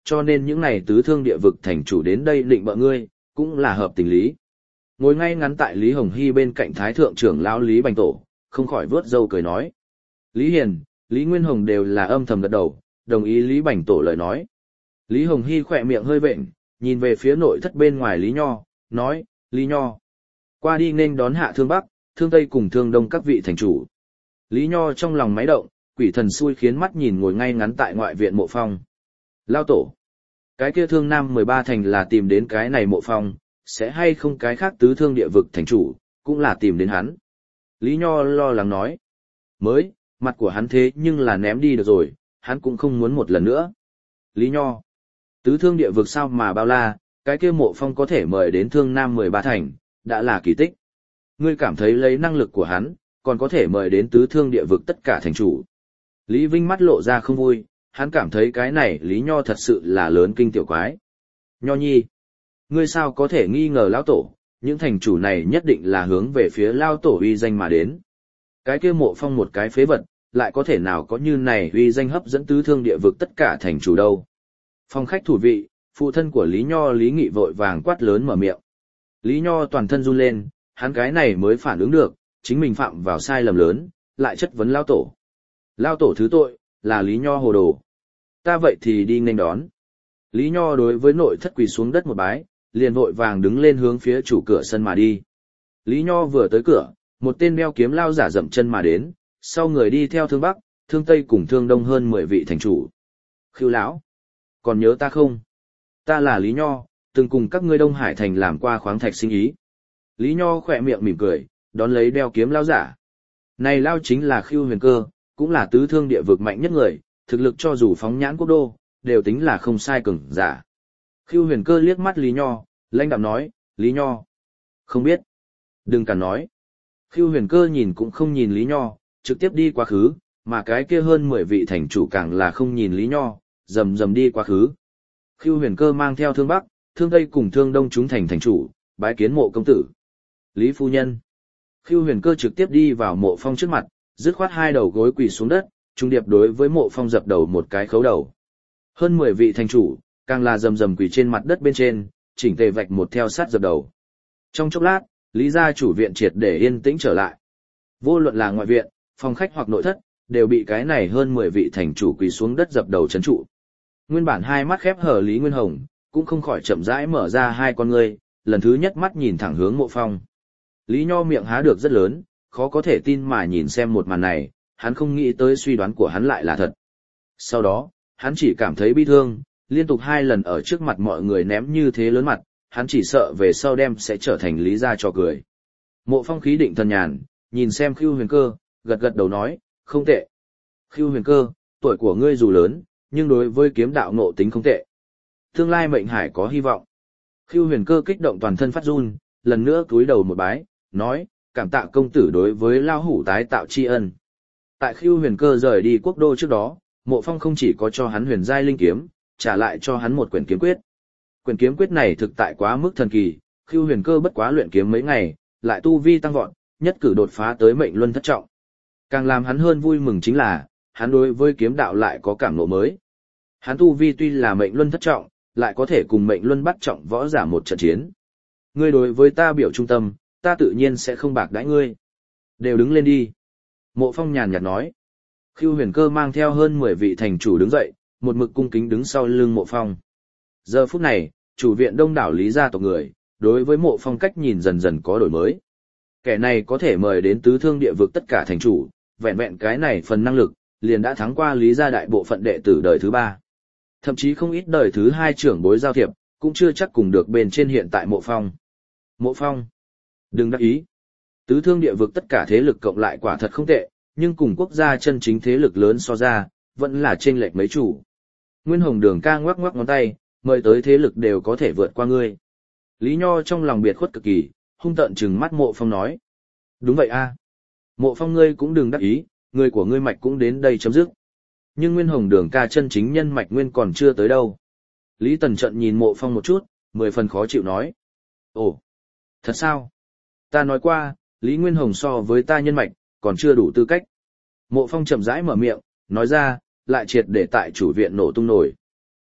cho nên những này tứ thương địa vực thành chủ đến đây định bợ ngươi, cũng là hợp tình lý. Ngồi ngay ngắn tại Lý Hồng Hy bên cạnh Thái Thượng trưởng lão Lý Bành Tổ, không khỏi vớt râu cười nói. Lý Hiền, Lý Nguyên Hồng đều là âm thầm gật đầu, đồng ý Lý Bành Tổ lời nói. Lý Hồng Hy khỏe miệng hơi vện, nhìn về phía nội thất bên ngoài Lý Nho, nói, Lý Nho, qua đi nên đón hạ thương Bắc, thương Tây cùng thương Đông các vị thành chủ. Lý Nho trong lòng máy động, quỷ thần xui khiến mắt nhìn ngồi ngay ngắn tại ngoại viện Mộ Phong. Lao tổ, cái kia thương Nam mười ba thành là tìm đến cái này Mộ Phong, sẽ hay không cái khác tứ thương địa vực thành chủ, cũng là tìm đến hắn. Lý Nho lo lắng nói, mới, mặt của hắn thế nhưng là ném đi được rồi, hắn cũng không muốn một lần nữa. Lý Nho, tứ thương địa vực sao mà bao la, cái kia Mộ Phong có thể mời đến thương Nam mười ba thành, đã là kỳ tích. Ngươi cảm thấy lấy năng lực của hắn, còn có thể mời đến tứ thương địa vực tất cả thành chủ. Lý Vinh mắt lộ ra không vui, hắn cảm thấy cái này Lý Nho thật sự là lớn kinh tiểu quái. Nho nhi, ngươi sao có thể nghi ngờ lão tổ, những thành chủ này nhất định là hướng về phía lão tổ uy danh mà đến. Cái kia Mộ Phong một cái phế vật, lại có thể nào có như này uy danh hấp dẫn tứ thương địa vực tất cả thành chủ đâu. Phòng khách thủ vị, phụ thân của Lý Nho Lý Nghị vội vàng quát lớn mở miệng. Lý Nho toàn thân run lên, hắn cái này mới phản ứng được, chính mình phạm vào sai lầm lớn, lại chất vấn lao tổ. Lao tổ thứ tội, là Lý Nho hồ đồ. Ta vậy thì đi nghênh đón. Lý Nho đối với nội thất quỳ xuống đất một bái, liền vội vàng đứng lên hướng phía chủ cửa sân mà đi. Lý Nho vừa tới cửa, một tên đeo kiếm lao giả dậm chân mà đến, sau người đi theo thương Bắc, thương Tây cùng thương Đông hơn mười vị thành chủ. Khưu lão, còn nhớ ta không? Ta là Lý Nho, từng cùng các ngươi Đông Hải thành làm qua khoáng thạch sinh ý. Lý Nho khỏe miệng mỉm cười, đón lấy đeo kiếm lao giả. Này lao chính là Khưu Huyền Cơ, cũng là tứ thương địa vực mạnh nhất người, thực lực cho dù phóng nhãn quốc đô, đều tính là không sai cường giả. Khưu Huyền Cơ liếc mắt Lý Nho, lãnh đạm nói, Lý Nho. Không biết. Đừng cả nói. Khưu Huyền Cơ nhìn cũng không nhìn Lý Nho, trực tiếp đi quá khứ, mà cái kia hơn mười vị thành chủ càng là không nhìn Lý Nho, rầm rầm đi quá khứ. Khưu Huyền Cơ mang theo thương Bắc, thương Tây cùng thương Đông chúng thành thành chủ, bái kiến Mộ công tử. Lý phu nhân. Khưu Huyền Cơ trực tiếp đi vào Mộ Phong trước mặt, dứt khoát hai đầu gối quỳ xuống đất, trung điệp đối với Mộ Phong dập đầu một cái khấu đầu. Hơn mười vị thành chủ, càng là rầm rầm quỳ trên mặt đất bên trên, chỉnh tề vạch một theo sát dập đầu. Trong chốc lát, Lý gia chủ viện triệt để yên tĩnh trở lại. Vô luận là ngoại viện, phòng khách hoặc nội thất, đều bị cái này hơn mười vị thành chủ quỳ xuống đất dập đầu trấn trụ. Nguyên bản hai mắt khép hờ Lý Nguyên Hồng, cũng không khỏi chậm rãi mở ra hai con ngươi, lần thứ nhất mắt nhìn thẳng hướng Mộ Phong. Lý Nho miệng há được rất lớn, khó có thể tin mà nhìn xem một màn này, hắn không nghĩ tới suy đoán của hắn lại là thật. Sau đó, hắn chỉ cảm thấy bi thương, liên tục hai lần ở trước mặt mọi người ném như thế lớn mặt, hắn chỉ sợ về sau đem sẽ trở thành Lý gia trò cười. Mộ Phong khí định thần nhàn, nhìn xem Khưu Huyền Cơ, gật gật đầu nói, không tệ. Khưu Huyền Cơ, tuổi của ngươi dù lớn, nhưng đối với kiếm đạo ngộ tính không tệ. Tương lai mệnh hải có hy vọng. Khưu Huyền Cơ kích động toàn thân phát run, lần nữa cúi đầu một bái, nói, cảm tạ công tử đối với lao hủ tái tạo tri ân. Tại Khưu Huyền Cơ rời đi quốc đô trước đó, Mộ Phong không chỉ có cho hắn huyền giai linh kiếm, trả lại cho hắn một quyển kiếm quyết. Quyển kiếm quyết này thực tại quá mức thần kỳ, Khưu Huyền Cơ bất quá luyện kiếm mấy ngày, lại tu vi tăng vọt, nhất cử đột phá tới mệnh luân thất trọng. Càng làm hắn hơn vui mừng chính là, hắn đối với kiếm đạo lại có cảm ngộ mới. Hắn tu vi tuy là mệnh luân thất trọng, lại có thể cùng mệnh luân bắt trọng võ giả một trận chiến. Ngươi đối với ta biểu trung tâm, ta tự nhiên sẽ không bạc đãi ngươi. Đều đứng lên đi. Mộ Phong nhàn nhạt nói. Khưu Huyền Cơ mang theo hơn mười vị thành chủ đứng dậy, một mực cung kính đứng sau lưng Mộ Phong. Giờ phút này, chủ viện đông đảo Lý gia tộc người, đối với Mộ Phong cách nhìn dần dần có đổi mới. Kẻ này có thể mời đến tứ thương địa vực tất cả thành chủ, vẹn vẹn cái này phần năng lực, liền đã thắng qua Lý gia đại bộ phận đệ tử đời thứ ba. Thậm chí không ít đời thứ hai trưởng bối giao thiệp, cũng chưa chắc cùng được bên trên hiện tại Mộ Phong. Mộ Phong, đừng đắc ý. Tứ thương địa vực tất cả thế lực cộng lại quả thật không tệ, nhưng cùng quốc gia chân chính thế lực lớn so ra, vẫn là chênh lệch mấy chủ. Nguyên Hồng Đường ca ngoắc ngoắc ngón tay, mời tới thế lực đều có thể vượt qua ngươi. Lý Nho trong lòng biệt khuất cực kỳ, hung tợn trừng mắt Mộ Phong nói. Đúng vậy a. Mộ Phong ngươi cũng đừng đắc ý, người của ngươi mạch cũng đến đây chấm dứt. Nhưng Nguyên Hồng Đường ca chân chính nhân mạch nguyên còn chưa tới đâu. Lý Tần Trận nhìn Mộ Phong một chút, mười phần khó chịu nói. Ồ, thật sao? Ta nói qua, Lý Nguyên Hồng so với ta nhân mạch, còn chưa đủ tư cách. Mộ Phong chậm rãi mở miệng, nói ra, lại triệt để tại chủ viện nổ tung nổi.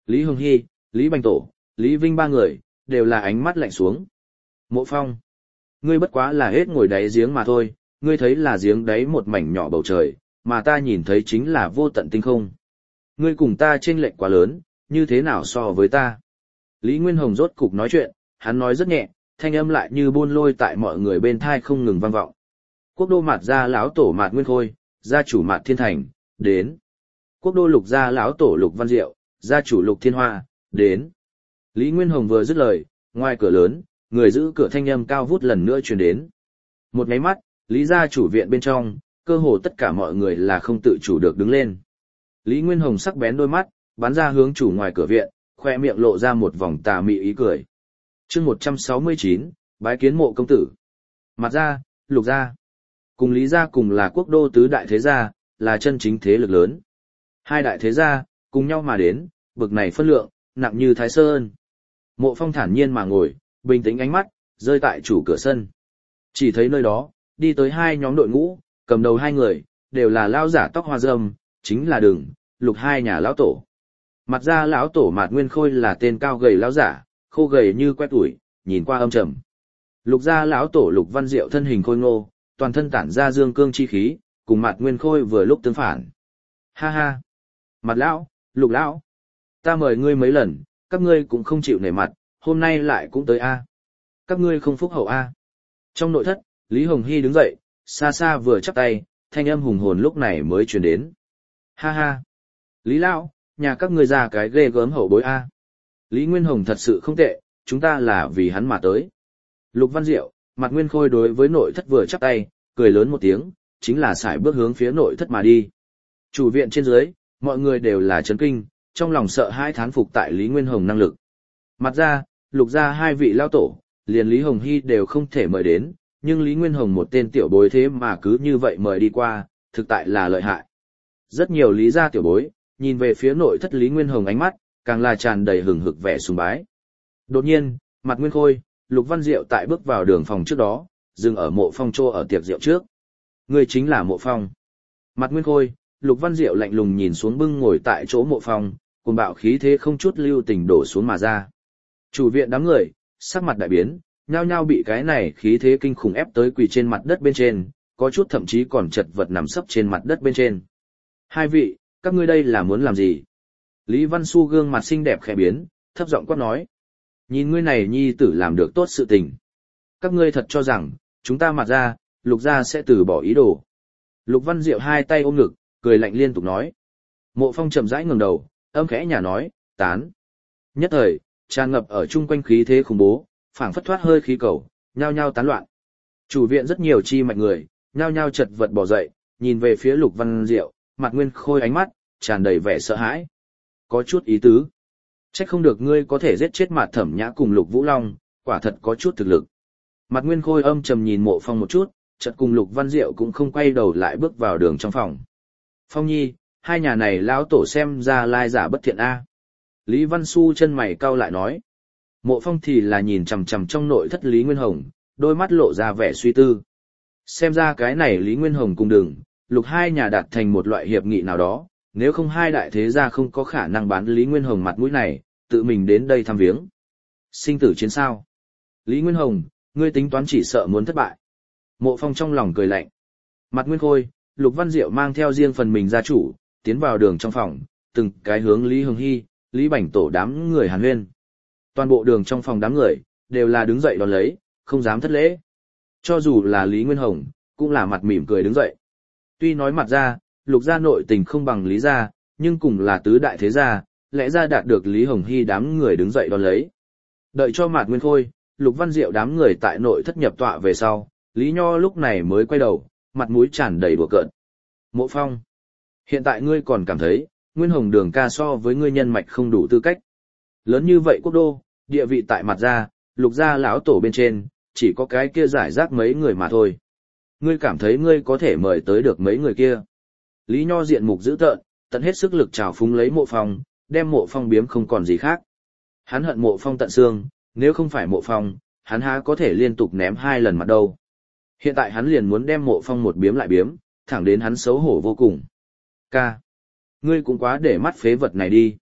Lý Hồng Hy, Lý Bành Tổ, Lý Vinh ba người, đều là ánh mắt lạnh xuống. Mộ Phong, ngươi bất quá là hết ngồi đáy giếng mà thôi, ngươi thấy là giếng đáy một mảnh nhỏ bầu trời, mà ta nhìn thấy chính là vô tận tinh không. Ngươi cùng ta chênh lệch quá lớn, như thế nào so với ta? Lý Nguyên Hồng rốt cục nói chuyện, hắn nói rất nhẹ, thanh âm lại như buôn lôi tại mọi người bên thai không ngừng vang vọng. Quốc đô Mạt gia lão tổ Mạt Nguyên Khôi, gia chủ Mạt Thiên Thành, đến. Quốc đô Lục gia lão tổ Lục Văn Diệu, gia chủ Lục Thiên Hoa, đến. Lý Nguyên Hồng vừa dứt lời, ngoài cửa lớn, người giữ cửa thanh âm cao vút lần nữa truyền đến. Một nháy mắt, Lý gia chủ viện bên trong, cơ hồ tất cả mọi người là không tự chủ được đứng lên. Lý Nguyên Hồng sắc bén đôi mắt, bắn ra hướng chủ ngoài cửa viện, khoe miệng lộ ra một vòng tà mị ý cười. Chương một trăm sáu mươi chín, bái kiến Mộ công tử. Mặt gia, Lục gia, cùng Lý gia cùng là quốc đô tứ đại thế gia, là chân chính thế lực lớn. Hai đại thế gia, cùng nhau mà đến, bực này phân lượng, nặng như Thái Sơn. Mộ Phong thản nhiên mà ngồi, bình tĩnh ánh mắt, rơi tại chủ cửa sân. Chỉ thấy nơi đó, đi tới hai nhóm đội ngũ, cầm đầu hai người, đều là lao giả tóc hoa râm, chính là Đường, Lục hai nhà lão tổ. Mặt ra lão tổ Mạt Nguyên Khôi là tên cao gầy lão giả, khô gầy như que tuổi, nhìn qua âm trầm. Lục gia lão tổ Lục Văn Diệu thân hình khôi ngô, toàn thân tản ra dương cương chi khí, cùng Mạt Nguyên Khôi vừa lúc tương phản. Ha ha! Mặt lão, Lục lão, ta mời ngươi mấy lần, các ngươi cũng không chịu nể mặt, hôm nay lại cũng tới a. Các ngươi không phúc hậu a. Trong nội thất, Lý Hồng Hy đứng dậy, xa xa vừa chắp tay, thanh âm hùng hồn lúc này mới truyền đến. Ha ha! Lý lão, nhà các ngươi ra cái ghê gớm hậu bối a. Lý Nguyên Hồng thật sự không tệ, chúng ta là vì hắn mà tới. Lục Văn Diệu, Mạt Nguyên Khôi đối với nội thất vừa chắp tay, cười lớn một tiếng, chính là sải bước hướng phía nội thất mà đi. Chủ viện trên dưới, mọi người đều là chấn kinh, trong lòng sợ hãi thán phục tại Lý Nguyên Hồng năng lực. Mặt ra, Lục ra hai vị lao tổ, liền Lý Hồng Hy đều không thể mời đến, nhưng Lý Nguyên Hồng một tên tiểu bối thế mà cứ như vậy mời đi qua, thực tại là lợi hại. Rất nhiều lý gia tiểu bối, nhìn về phía nội thất Lý Nguyên Hồng ánh mắt, càng là tràn đầy hừng hực vẻ sùng bái. Đột nhiên, Mạt Nguyên Khôi, Lục Văn Diệu tại bước vào đường phòng trước đó, dừng ở Mộ Phong trô ở tiệc rượu trước. Người chính là Mộ Phong. Mạt Nguyên Khôi, Lục Văn Diệu lạnh lùng nhìn xuống bưng ngồi tại chỗ Mộ Phong, cùng bạo khí thế không chút lưu tình đổ xuống mà ra. Chủ viện đám người, sắc mặt đại biến, nhao nhao bị cái này khí thế kinh khủng ép tới quỳ trên mặt đất bên trên, có chút thậm chí còn chật vật nằm sấp trên mặt đất bên trên. Hai vị, các ngươi đây là muốn làm gì? Lý Văn Xu gương mặt xinh đẹp khẽ biến, thấp giọng quát nói. Nhìn ngươi này nhi tử làm được tốt sự tình. Các ngươi thật cho rằng, chúng ta Mạt ra, Lục gia sẽ từ bỏ ý đồ. Lục Văn Diệu hai tay ôm ngực, cười lạnh liên tục nói. Mộ Phong chậm rãi ngẩng đầu, âm khẽ nhà nói, tán. Nhất thời, tràn ngập ở chung quanh khí thế khủng bố, phảng phất thoát hơi khí cầu, nhao nhao tán loạn. Chủ viện rất nhiều chi mạnh người, nhao nhao chật vật bỏ dậy, nhìn về phía Lục Văn Diệu, Mạt Nguyên Khôi ánh mắt tràn đầy vẻ sợ hãi. Có chút ý tứ. Trách không được ngươi có thể giết chết Mạt Thẩm Nhã cùng Lục Vũ Long, quả thật có chút thực lực. Mạt Nguyên Khôi âm trầm nhìn Mộ Phong một chút, chợt cùng Lục Văn Diệu cũng không quay đầu lại bước vào đường trong phòng. Phong Nhi, hai nhà này lão tổ xem ra lai giả bất thiện a. Lý Văn Xu chân mày cau lại nói. Mộ Phong thì là nhìn chằm chằm trong nội thất Lý Nguyên Hồng, đôi mắt lộ ra vẻ suy tư. Xem ra cái này Lý Nguyên Hồng cùng Đường, Lục hai nhà đạt thành một loại hiệp nghị nào đó, nếu không hai đại thế gia không có khả năng bán Lý Nguyên Hồng mặt mũi này, tự mình đến đây thăm viếng. Sinh tử chiến sao? Lý Nguyên Hồng, ngươi tính toán chỉ sợ muốn thất bại. Mộ Phong trong lòng cười lạnh. Mạt Nguyên Khôi, Lục Văn Diệu mang theo riêng phần mình gia chủ, tiến vào đường trong phòng, từng cái hướng Lý Hồng Hy, Lý Bành Tổ đám người hàn huyên. Toàn bộ đường trong phòng đám người, đều là đứng dậy đón lấy, không dám thất lễ. Cho dù là Lý Nguyên Hồng, cũng là mặt mỉm cười đứng dậy. Tuy nói mặt ra, Lục gia nội tình không bằng Lý gia, nhưng cùng là tứ đại thế gia, lẽ ra đạt được Lý Hồng Hy đám người đứng dậy đón lấy. Đợi cho Mạt Nguyên Khôi, Lục Văn Diệu đám người tại nội thất nhập tọa về sau, Lý Nho lúc này mới quay đầu, mặt mũi tràn đầy đùa cợt. Mộ Phong, hiện tại ngươi còn cảm thấy, Nguyên Hồng Đường ca so với ngươi nhân mạch không đủ tư cách. Lớn như vậy quốc đô, địa vị tại mặt gia, Lục gia lão tổ bên trên, chỉ có cái kia giải rác mấy người mà thôi. Ngươi cảm thấy ngươi có thể mời tới được mấy người kia. Lý Nho diện mục dữ tợn, tận hết sức lực trào phúng lấy Mộ Phong, đem Mộ Phong biếm không còn gì khác. Hắn hận Mộ Phong tận xương, nếu không phải Mộ Phong, hắn há có thể liên tục ném hai lần mặt đâu. Hiện tại hắn liền muốn đem Mộ Phong một biếm lại biếm, thẳng đến hắn xấu hổ vô cùng. Ca, ngươi cũng quá để mắt phế vật này đi.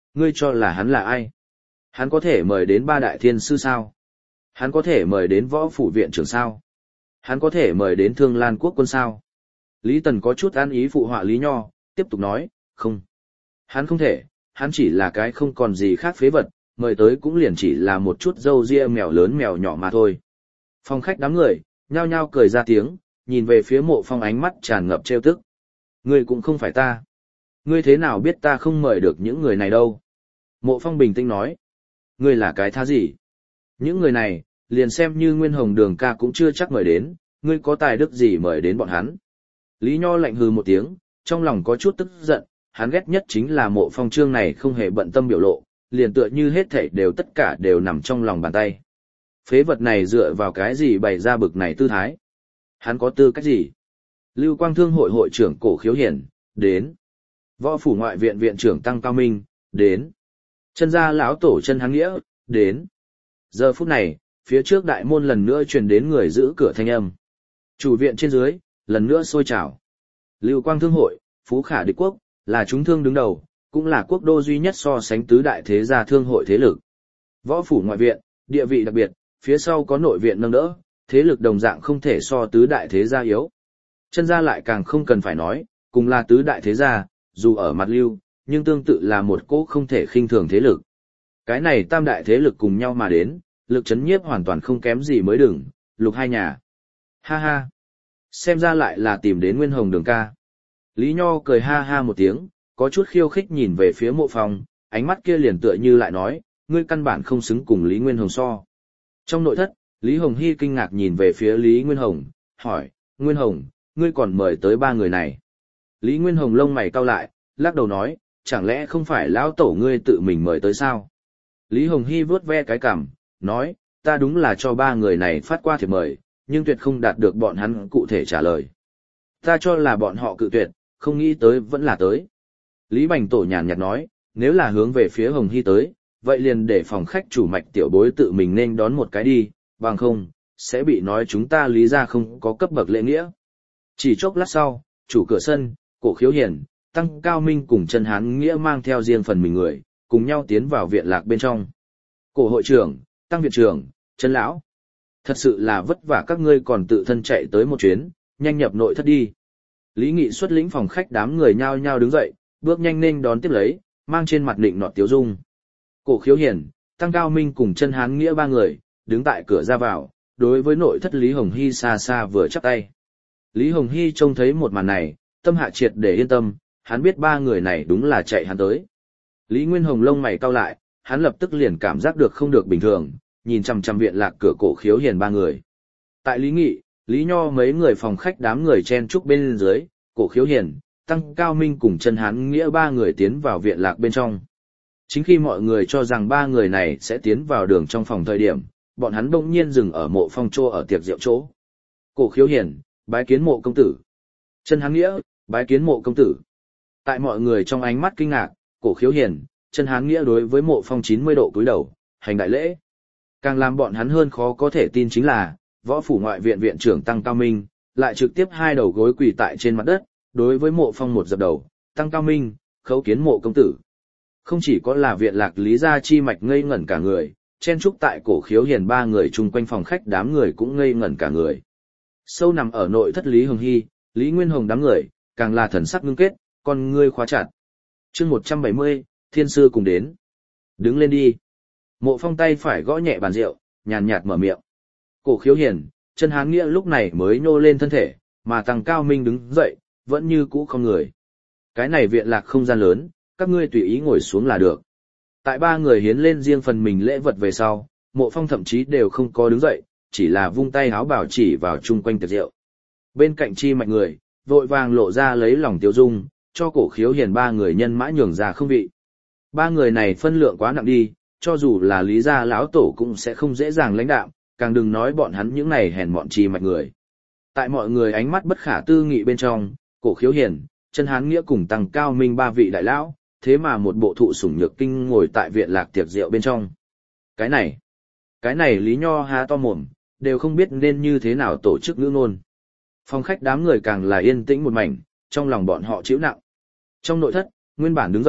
Ngươi cho là hắn là ai? Hắn có thể mời đến ba đại thiên sư sao? Hắn có thể mời đến võ phủ viện trưởng sao? Hắn có thể mời đến Thương Lan quốc quân sao? Lý Tần có chút an ý phụ họa Lý Nho, tiếp tục nói, không. Hắn không thể, hắn chỉ là cái không còn gì khác phế vật, mời tới cũng liền chỉ là một chút dâu ria mèo lớn mèo nhỏ mà thôi. Phòng khách đám người, nhao nhao cười ra tiếng, nhìn về phía Mộ Phong ánh mắt tràn ngập trêu tức. Ngươi cũng không phải ta. Ngươi thế nào biết ta không mời được những người này đâu? Mộ Phong bình tĩnh nói. Ngươi là cái thá gì? Những người này, liền xem như Nguyên Hồng Đường ca cũng chưa chắc mời đến, ngươi có tài đức gì mời đến bọn hắn? Lý Nho lạnh hừ một tiếng, trong lòng có chút tức giận, hắn ghét nhất chính là Mộ Phong trương này không hề bận tâm biểu lộ, liền tựa như hết thảy đều tất cả đều nằm trong lòng bàn tay. Phế vật này dựa vào cái gì bày ra bực này tư thái? Hắn có tư cách gì? Lưu Quang Thương hội hội trưởng Cổ Khiếu Hiển, đến. Võ phủ ngoại viện viện trưởng Tăng Cao Minh, đến. Chân gia lão tổ Chân Hán Nghĩa, đến. Giờ phút này, phía trước đại môn lần nữa truyền đến người giữ cửa thanh âm. Chủ viện trên dưới, lần nữa sôi trào. Lưu Quang Thương hội, Phú Khả Địch Quốc, là chúng thương đứng đầu, cũng là quốc đô duy nhất so sánh tứ đại thế gia thương hội thế lực. Võ phủ ngoại viện, địa vị đặc biệt, phía sau có nội viện nâng đỡ, thế lực đồng dạng không thể so tứ đại thế gia yếu. Chân gia lại càng không cần phải nói, cùng là tứ đại thế gia, dù ở mặt lưu, nhưng tương tự là một cỗ không thể khinh thường thế lực. Cái này tam đại thế lực cùng nhau mà đến, lực chấn nhiếp hoàn toàn không kém gì mới đừng, lục hai nhà. Ha ha, xem ra lại là tìm đến Nguyên Hồng Đường ca. Lý Nho cười ha ha một tiếng, có chút khiêu khích nhìn về phía Mộ Phong, ánh mắt kia liền tựa như lại nói, ngươi căn bản không xứng cùng Lý Nguyên Hồng so. Trong nội thất, Lý Hồng Hy kinh ngạc nhìn về phía Lý Nguyên Hồng, hỏi, Nguyên Hồng, ngươi còn mời tới ba người này. Lý Nguyên Hồng lông mày cau lại, lắc đầu nói, chẳng lẽ không phải lão tổ ngươi tự mình mời tới sao? Lý Hồng Hy vớt ve cái cằm, nói, ta đúng là cho ba người này phát qua thiệp mời, nhưng tuyệt không đạt được bọn hắn cụ thể trả lời. Ta cho là bọn họ cự tuyệt, không nghĩ tới vẫn là tới. Lý Bành Tổ nhàn nhạt nói, nếu là hướng về phía Hồng Hy tới, vậy liền để phòng khách chủ mạch tiểu bối tự mình nên đón một cái đi, bằng không, sẽ bị nói chúng ta Lý ra không có cấp bậc lễ nghĩa. Chỉ chốc lát sau, chủ cửa sân, Cổ Khiếu Hiển, Tăng Cao Minh cùng Chân Hán Nghĩa mang theo riêng phần mình người, cùng nhau tiến vào viện lạc bên trong. Cổ hội trưởng, Tăng viện trưởng, Chân lão, thật sự là vất vả các ngươi còn tự thân chạy tới một chuyến, nhanh nhập nội thất đi. Lý Nghị xuất lĩnh phòng khách đám người nhao nhao đứng dậy, bước nhanh nên đón tiếp lấy, mang trên mặt định nọt tiếu dung. Cổ Khiếu Hiển, Tăng Cao Minh cùng Chân Hán Nghĩa ba người, đứng tại cửa ra vào, đối với nội thất Lý Hồng Hy xa xa vừa chắp tay. Lý Hồng Hy trông thấy một màn này, tâm hạ triệt để yên tâm, hắn biết ba người này đúng là chạy hắn tới. Lý Nguyên Hồng lông mày cau lại, hắn lập tức liền cảm giác được không được bình thường, nhìn chằm chằm viện lạc cửa Cổ Khiếu Hiển ba người. Tại Lý Nghị, Lý Nho mấy người phòng khách đám người chen chúc bên dưới, Cổ Khiếu Hiển, Tăng Cao Minh cùng Chân Hán Nghĩa ba người tiến vào viện lạc bên trong. Chính khi mọi người cho rằng ba người này sẽ tiến vào đường trong phòng thời điểm, bọn hắn bỗng nhiên dừng ở Mộ Phong chỗ ở tiệc rượu chỗ. Cổ Khiếu Hiển, bái kiến Mộ công tử. Chân Hán Nghĩa, bái kiến Mộ công tử. Tại mọi người trong ánh mắt kinh ngạc, Cổ Khiếu Hiển, Chân Hán Nghĩa đối với Mộ Phong chín mươi độ cúi đầu, hành đại lễ. Càng làm bọn hắn hơn khó có thể tin chính là, võ phủ ngoại viện viện trưởng Tăng Cao Minh, lại trực tiếp hai đầu gối quỳ tại trên mặt đất, đối với Mộ Phong một dập đầu, Tăng Cao Minh, khấu kiến Mộ công tử. Không chỉ có là viện lạc Lý gia chi mạch ngây ngẩn cả người, chen trúc tại Cổ Khiếu Hiển ba người chung quanh phòng khách đám người cũng ngây ngẩn cả người. Sâu nằm ở nội thất Lý Hồng Hy, Lý Nguyên Hồng đám người, càng là thần sắc ngưng kết, con ngươi khóa chặt. Chương một trăm bảy mươi, Thiên sư cùng đến. Đứng lên đi. Mộ Phong tay phải gõ nhẹ bàn rượu, nhàn nhạt mở miệng. Cổ Khiếu Hiển, Chân Hán Nghĩa lúc này mới nhô lên thân thể, mà Tăng Cao Minh đứng dậy, vẫn như cũ không người. Cái này viện lạc không gian lớn, các ngươi tùy ý ngồi xuống là được. Tại ba người hiến lên riêng phần mình lễ vật về sau, Mộ Phong thậm chí đều không có đứng dậy, chỉ là vung tay áo bảo chỉ vào chung quanh tiệc rượu. Bên cạnh chi mạch người, vội vàng lộ ra lấy lòng tiêu dung, cho Cổ Khiếu Hiển ba người nhân mã nhường ra không vị. Ba người này phân lượng quá nặng đi, cho dù là Lý gia lão tổ cũng sẽ không dễ dàng lãnh đạm, càng đừng nói bọn hắn những này hèn mọn chi mạch người. Tại mọi người ánh mắt bất khả tư nghị bên trong, Cổ Khiếu Hiển, Chân Hán Nghĩa cùng Tăng Cao Minh ba vị đại lão, thế mà một bộ thụ sủng nhược kinh ngồi tại viện lạc tiệc rượu bên trong. Cái này, cái này Lý Nho há to mồm, đều không biết nên như thế nào tổ chức ngữ ngôn. Phòng khách đám người càng là yên tĩnh một mảnh, trong lòng bọn họ chịu nặng. Trong nội thất, nguyên bản đứng dậy,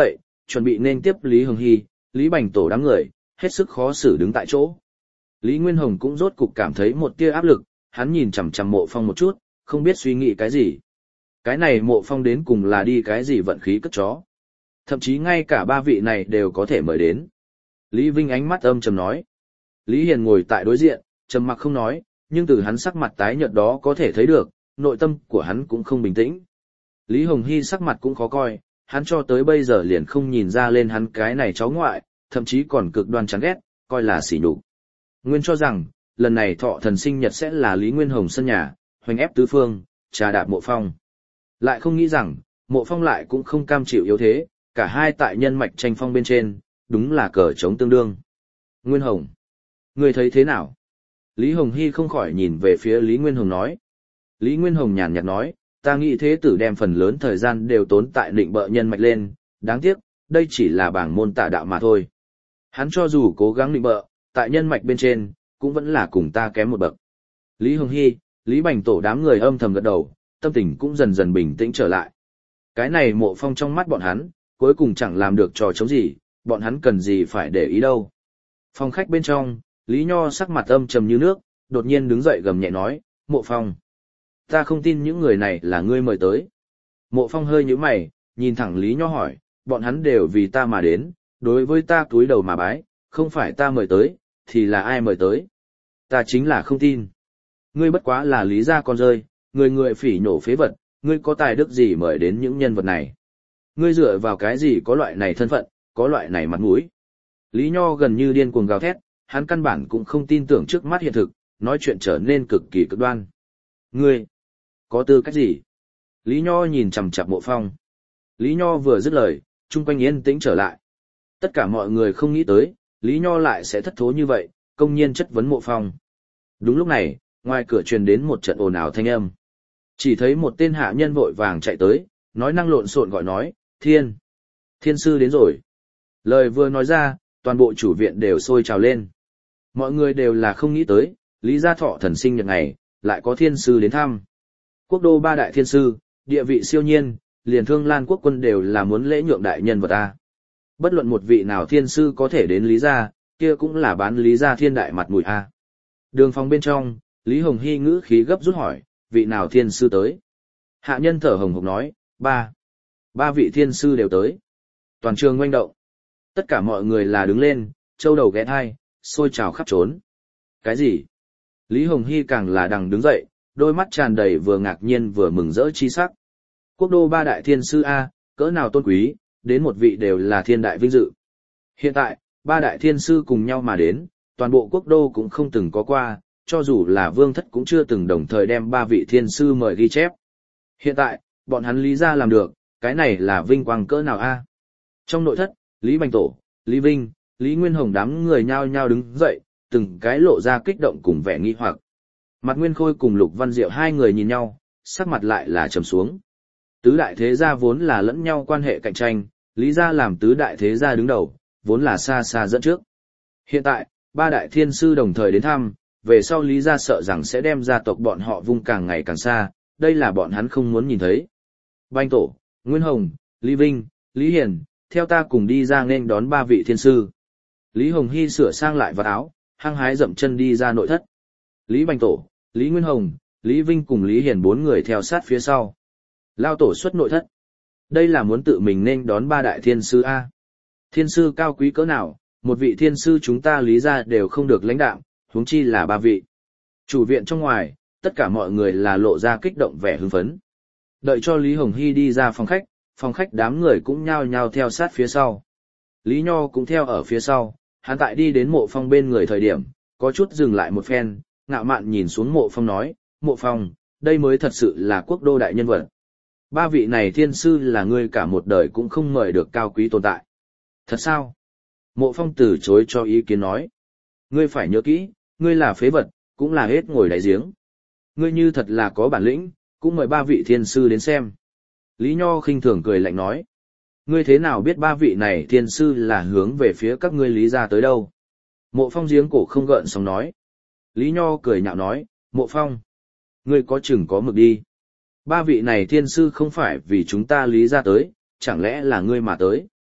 chuẩn bị nên tiếp Lý Hồng Hy, Lý Bành Tổ đám người, hết sức khó xử đứng tại chỗ. Lý Nguyên Hồng cũng rốt cục cảm thấy một tia áp lực, hắn nhìn chằm chằm Mộ Phong một chút, không biết suy nghĩ cái gì. Cái này Mộ Phong đến cùng là đi cái gì vận khí cất chó. Thậm chí ngay cả ba vị này đều có thể mời đến. Lý Vinh ánh mắt âm trầm nói. Lý Hiền ngồi tại đối diện, trầm mặc không nói, nhưng từ hắn sắc mặt tái nhợt đó có thể thấy được, nội tâm của hắn cũng không bình tĩnh. Lý Hồng Hy sắc mặt cũng khó coi, hắn cho tới bây giờ liền không nhìn ra lên hắn cái này cháu ngoại, thậm chí còn cực đoan chán ghét, coi là sỉ nhục. Nguyên cho rằng, lần này thọ thần sinh nhật sẽ là Lý Nguyên Hồng sân nhà, hoành ép tứ phương, trà đạp Mộ Phong. Lại không nghĩ rằng, Mộ Phong lại cũng không cam chịu yếu thế, cả hai tại nhân mạch tranh phong bên trên, đúng là cờ chống tương đương. Nguyên Hồng, ngươi thấy thế nào? Lý Hồng Hy không khỏi nhìn về phía Lý Nguyên Hồng nói. Lý Nguyên Hồng nhàn nhạt nói, ta nghĩ thế tử đem phần lớn thời gian đều tốn tại định bợ nhân mạch lên, đáng tiếc, đây chỉ là bảng môn tả đạo mà thôi. Hắn cho dù cố gắng định bợ, tại nhân mạch bên trên, cũng vẫn là cùng ta kém một bậc. Lý Hồng Hy, Lý Bành Tổ đám người âm thầm gật đầu, tâm tình cũng dần dần bình tĩnh trở lại. Cái này Mộ Phong trong mắt bọn hắn, cuối cùng chẳng làm được trò chống gì, bọn hắn cần gì phải để ý đâu. Phòng khách bên trong, Lý Nho sắc mặt âm trầm như nước, đột nhiên đứng dậy gầm nhẹ nói, Mộ Phong, ta không tin những người này là ngươi mời tới. Mộ Phong hơi nhíu mày, nhìn thẳng Lý Nho hỏi, bọn hắn đều vì ta mà đến, đối với ta cúi đầu mà bái, không phải ta mời tới, thì là ai mời tới? Ta chính là không tin. Ngươi bất quá là Lý gia con rơi, người người phỉ nhổ phế vật, ngươi có tài đức gì mời đến những nhân vật này? Ngươi dựa vào cái gì có loại này thân phận, có loại này mặt mũi? Lý Nho gần như điên cuồng gào thét, hắn căn bản cũng không tin tưởng trước mắt hiện thực, nói chuyện trở nên cực kỳ cực đoan. Ngươi, có tư cách gì? Lý Nho nhìn chằm chằm Mộ Phong. Lý Nho vừa dứt lời, chung quanh yên tĩnh trở lại. Tất cả mọi người không nghĩ tới, Lý Nho lại sẽ thất thố như vậy, công nhiên chất vấn Mộ Phong. Đúng lúc này, ngoài cửa truyền đến một trận ồn ào thanh âm. Chỉ thấy một tên hạ nhân vội vàng chạy tới, nói năng lộn xộn gọi nói, Thiên, Thiên sư đến rồi. Lời vừa nói ra, toàn bộ chủ viện đều sôi trào lên. Mọi người đều là không nghĩ tới, Lý gia thọ thần sinh nhật ngày, lại có thiên sư đến thăm. Quốc đô ba đại thiên sư, địa vị siêu nhiên, liền Thương Lan quốc quân đều là muốn lễ nhượng đại nhân vật ta. Bất luận một vị nào thiên sư có thể đến Lý gia, kia cũng là bán Lý gia thiên đại mặt mũi a. Đường phòng bên trong, Lý Hồng Hy ngữ khí gấp rút hỏi, vị nào thiên sư tới? Hạ nhân thở hồng hộc nói, ba. Ba vị thiên sư đều tới. Toàn trường oanh động. Tất cả mọi người là đứng lên, châu đầu ghé thai, sôi trào khắp trốn. Cái gì? Lý Hồng Hy càng là đằng đứng dậy, đôi mắt tràn đầy vừa ngạc nhiên vừa mừng rỡ chi sắc. Quốc đô ba đại thiên sư A, cỡ nào tôn quý, đến một vị đều là thiên đại vinh dự. Hiện tại, ba đại thiên sư cùng nhau mà đến, toàn bộ quốc đô cũng không từng có qua, cho dù là vương thất cũng chưa từng đồng thời đem ba vị thiên sư mời ghi chép. Hiện tại, bọn hắn Lý gia làm được, cái này là vinh quang cỡ nào A. Trong nội thất, Lý Bành Tổ, Lý Vinh, Lý Nguyên Hồng đám người nhao nhao đứng dậy, từng cái lộ ra kích động cùng vẻ nghi hoặc. Mặt Nguyên Khôi cùng Lục Văn Diệu hai người nhìn nhau, sắc mặt lại là trầm xuống. Tứ đại thế gia vốn là lẫn nhau quan hệ cạnh tranh, Lý gia làm tứ đại thế gia đứng đầu, vốn là xa xa dẫn trước. Hiện tại, ba đại thiên sư đồng thời đến thăm, về sau Lý gia sợ rằng sẽ đem gia tộc bọn họ vung càng ngày càng xa, đây là bọn hắn không muốn nhìn thấy. Bành Tổ, Nguyên Hồng, Lý Vinh, Lý Hiền, theo ta cùng đi ra nên đón ba vị thiên sư. Lý Hồng Hy sửa sang lại vạt áo, hăng hái dậm chân đi ra nội thất. Lý Bành Tổ, Lý Nguyên Hồng, Lý Vinh cùng Lý Hiền bốn người theo sát phía sau. Lao tổ xuất nội thất. Đây là muốn tự mình nên đón ba đại thiên sư A. Thiên sư cao quý cỡ nào, một vị thiên sư chúng ta Lý gia đều không được lãnh đạo, huống chi là ba vị. Chủ viện trong ngoài, tất cả mọi người là lộ ra kích động vẻ hưng phấn. Đợi cho Lý Hồng Hy đi ra phòng khách, phòng khách đám người cũng nhao nhao theo sát phía sau. Lý Nho cũng theo ở phía sau, hắn tại đi đến Mộ Phong bên người thời điểm, có chút dừng lại một phen, ngạo mạn nhìn xuống Mộ Phong nói, Mộ Phong, đây mới thật sự là quốc đô đại nhân vật. Ba vị này thiên sư là ngươi cả một đời cũng không mời được cao quý tồn tại. Thật sao? Mộ Phong từ chối cho ý kiến nói. Ngươi phải nhớ kỹ, ngươi là phế vật, cũng là hết ngồi đáy giếng. Ngươi như thật là có bản lĩnh, cũng mời ba vị thiên sư đến xem. Lý Nho khinh thường cười lạnh nói. Ngươi thế nào biết ba vị này thiên sư là hướng về phía các ngươi Lý gia tới đâu? Mộ Phong giếng cổ không gợn sóng nói. Lý Nho cười nhạo nói, Mộ Phong, ngươi có chừng có mực đi. Ba vị này thiên sư không phải vì chúng ta Lý gia tới, chẳng lẽ là ngươi mà tới?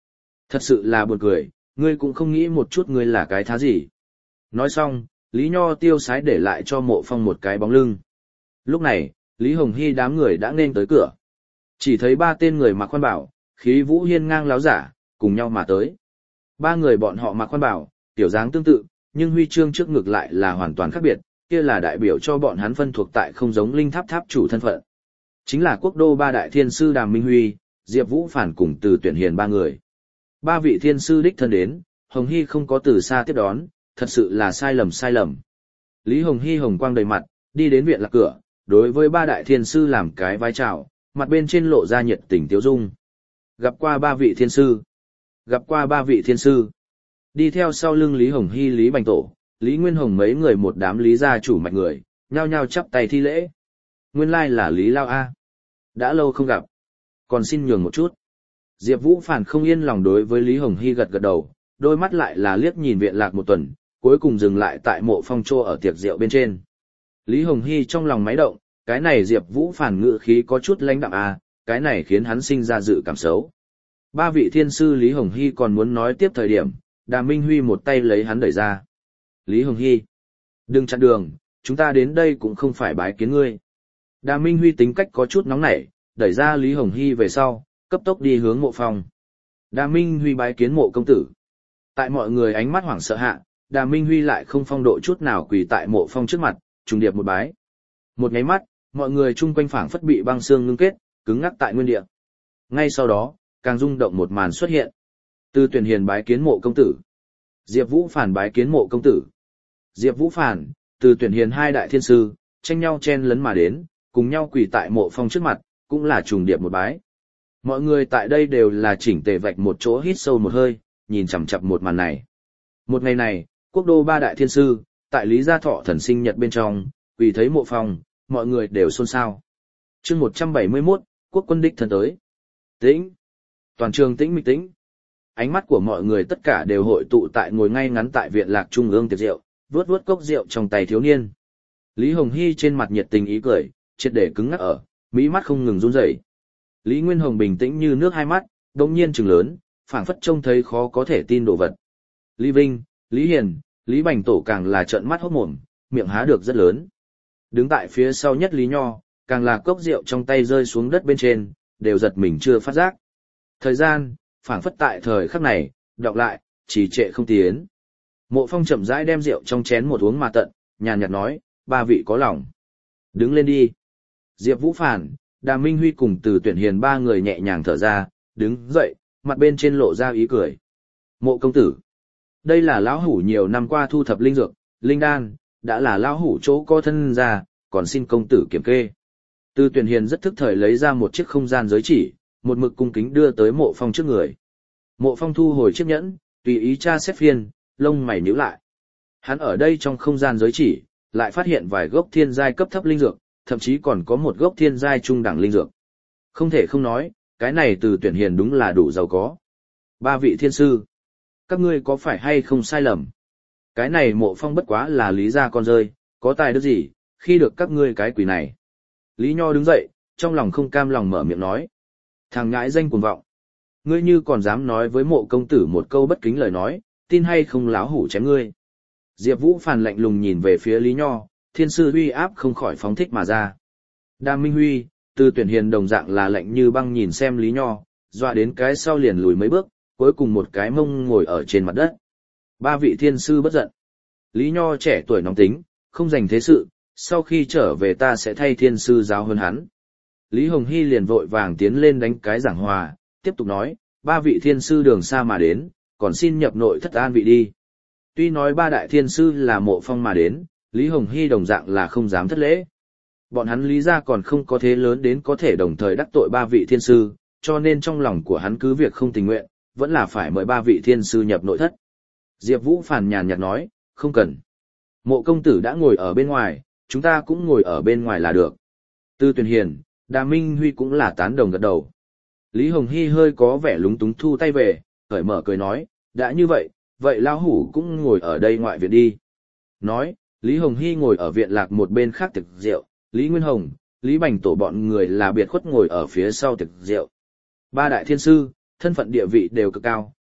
Thật sự là buồn cười, ngươi cũng không nghĩ một chút ngươi là cái thá gì. Nói xong, Lý Nho tiêu sái để lại cho Mộ Phong một cái bóng lưng. Lúc này, Lý Hồng Hy đám người đã nên tới cửa. Chỉ thấy ba tên người mặc khoan bảo, khí vũ hiên ngang láo giả, cùng nhau mà tới. Ba người bọn họ mặc khoan bảo, tiểu dáng tương tự, nhưng huy chương trước ngực lại là hoàn toàn khác biệt, kia là đại biểu cho bọn hắn phân thuộc tại không giống linh tháp tháp chủ thân phận. Chính là quốc đô ba đại thiên sư Đàm Minh Huy, Diệp Vũ Phản cùng Từ Tuyển Hiền ba người. Ba vị thiên sư đích thân đến, Hồng Hy không có từ xa tiếp đón, thật sự là sai lầm sai lầm. Lý Hồng Hy hồng quang đầy mặt, đi đến viện lạc cửa, đối với ba đại thiên sư làm cái vai chào, mặt bên trên lộ ra nhiệt tình tiếu dung. Gặp qua ba vị thiên sư. Gặp qua ba vị thiên sư. Đi theo sau lưng Lý Hồng Hy Lý Bành Tổ, Lý Nguyên Hồng mấy người một đám lý gia chủ mạch người, nhao nhao chắp tay thi lễ. Nguyên lai là Lý Lao A. Đã lâu không gặp. Còn xin nhường một chút. Diệp Vũ Phản không yên lòng đối với Lý Hồng Hy gật gật đầu, đôi mắt lại là liếc nhìn viện lạc một tuần, cuối cùng dừng lại tại Mộ Phong trô ở tiệc rượu bên trên. Lý Hồng Hy trong lòng máy động, cái này Diệp Vũ Phản ngự khí có chút lãnh đạm a, cái này khiến hắn sinh ra dự cảm xấu. Ba vị thiên sư Lý Hồng Hy còn muốn nói tiếp thời điểm, Đàm Minh Huy một tay lấy hắn đẩy ra. Lý Hồng Hy, đừng chặn đường, chúng ta đến đây cũng không phải bái kiến ngươi. Đàm Minh Huy tính cách có chút nóng nảy, đẩy ra Lý Hồng Hy về sau, cấp tốc đi hướng Mộ Phong. Đàm Minh Huy bái kiến Mộ công tử. Tại mọi người ánh mắt hoảng sợ hạ, Đàm Minh Huy lại không phong độ chút nào quỳ tại Mộ Phong trước mặt, trùng điệp một bái. Một nháy mắt, mọi người chung quanh phảng phất bị băng xương ngưng kết, cứng ngắc tại nguyên địa. Ngay sau đó, càng rung động một màn xuất hiện. Từ Tuyển Hiền bái kiến Mộ công tử. Diệp Vũ Phản bái kiến Mộ công tử. Diệp Vũ Phản, Từ Tuyển Hiền hai đại thiên sư, tranh nhau chen lấn mà đến, cùng nhau quỳ tại Mộ Phong trước mặt, cũng là trùng điệp một bái. Mọi người tại đây đều là chỉnh tề vạch một chỗ hít sâu một hơi, nhìn chằm chằm một màn này. Một ngày này, quốc đô ba đại thiên sư, tại Lý Gia Thọ thần sinh nhật bên trong, quỳ thấy Mộ Phong, mọi người đều xôn xao. Chương một trăm bảy mươi mốt, quốc quân đích thân tới. Tĩnh. Toàn trường tĩnh mịch tĩnh. Ánh mắt của mọi người tất cả đều hội tụ tại ngồi ngay ngắn tại viện lạc trung ương tiệc rượu, vớt vớt cốc rượu trong tay thiếu niên. Lý Hồng Hy trên mặt nhiệt tình ý cười, triệt để cứng ngắc ở, mỹ mắt không ngừng run rẩy. Lý Nguyên Hồng bình tĩnh như nước hai mắt, đột nhiên trừng lớn, phảng phất trông thấy khó có thể tin đồ vật. Lý Vinh, Lý Hiền, Lý Bành Tổ càng là trợn mắt hốt mồm, miệng há được rất lớn. Đứng tại phía sau nhất Lý Nho, càng là cốc rượu trong tay rơi xuống đất bên trên, đều giật mình chưa phát giác. Thời gian, phảng phất tại thời khắc này, đọc lại, trì trệ không tiến. Mộ Phong chậm rãi đem rượu trong chén một uống mà tận, nhàn nhạt nói, ba vị có lòng. Đứng lên đi. Diệp Vũ Phản, Đàm Minh Huy cùng Từ Tuyển Hiền ba người nhẹ nhàng thở ra, đứng dậy, mặt bên trên lộ ra ý cười. Mộ công tử. Đây là lão hủ nhiều năm qua thu thập linh dược, linh đan, đã là lão hủ chỗ có thân ra, còn xin công tử kiểm kê. Từ Tuyển Hiền rất thức thời lấy ra một chiếc không gian giới chỉ, một mực cung kính đưa tới Mộ Phong trước người. Mộ Phong thu hồi chiếc nhẫn, tùy ý tra xét phiên, lông mày nhíu lại. Hắn ở đây trong không gian giới chỉ, lại phát hiện vài gốc thiên giai cấp thấp linh dược, thậm chí còn có một gốc thiên giai trung đẳng linh dược. Không thể không nói, cái này Từ Tuyển Hiền đúng là đủ giàu có. Ba vị thiên sư, các ngươi có phải hay không sai lầm? Cái này Mộ Phong bất quá là Lý gia con rơi, có tài đức gì, khi được các ngươi cái quỷ này. Lý Nho đứng dậy, trong lòng không cam lòng mở miệng nói. Thằng ngãi danh cuồng vọng. Ngươi như còn dám nói với Mộ công tử một câu bất kính lời nói, tin hay không láo hủ chém ngươi. Diệp Vũ Phàn lạnh lùng nhìn về phía Lý Nho, thiên sư uy áp không khỏi phóng thích mà ra. Đàm Minh Huy, Từ Tuyển Hiền đồng dạng là lạnh như băng nhìn xem Lý Nho, dọa đến cái sau liền lùi mấy bước, cuối cùng một cái mông ngồi ở trên mặt đất. Ba vị thiên sư bất giận. Lý Nho trẻ tuổi nóng tính, không dành thế sự, sau khi trở về ta sẽ thay thiên sư giáo hơn hắn. Lý Hồng Hy liền vội vàng tiến lên đánh cái giảng hòa, tiếp tục nói, ba vị thiên sư đường xa mà đến, còn xin nhập nội thất an vị đi. Tuy nói ba đại thiên sư là Mộ Phong mà đến, Lý Hồng Hy đồng dạng là không dám thất lễ. Bọn hắn Lý gia còn không có thế lớn đến có thể đồng thời đắc tội ba vị thiên sư, cho nên trong lòng của hắn cứ việc không tình nguyện, vẫn là phải mời ba vị thiên sư nhập nội thất. Diệp Vũ Phàn nhàn nhạt nói, không cần. Mộ công tử đã ngồi ở bên ngoài, chúng ta cũng ngồi ở bên ngoài là được. Từ Tuyển Hiền, Đàm Minh Huy cũng là tán đồng gật đầu. Lý Hồng Hy hơi có vẻ lúng túng thu tay về, cởi mở cười nói, đã như vậy, vậy lão hủ cũng ngồi ở đây ngoại viện đi. Nói, Lý Hồng Hy ngồi ở viện lạc một bên khác tiệc rượu, Lý Nguyên Hồng, Lý Bành Tổ bọn người là biệt khuất ngồi ở phía sau tiệc rượu. Ba đại thiên sư, thân phận địa vị đều cực cao,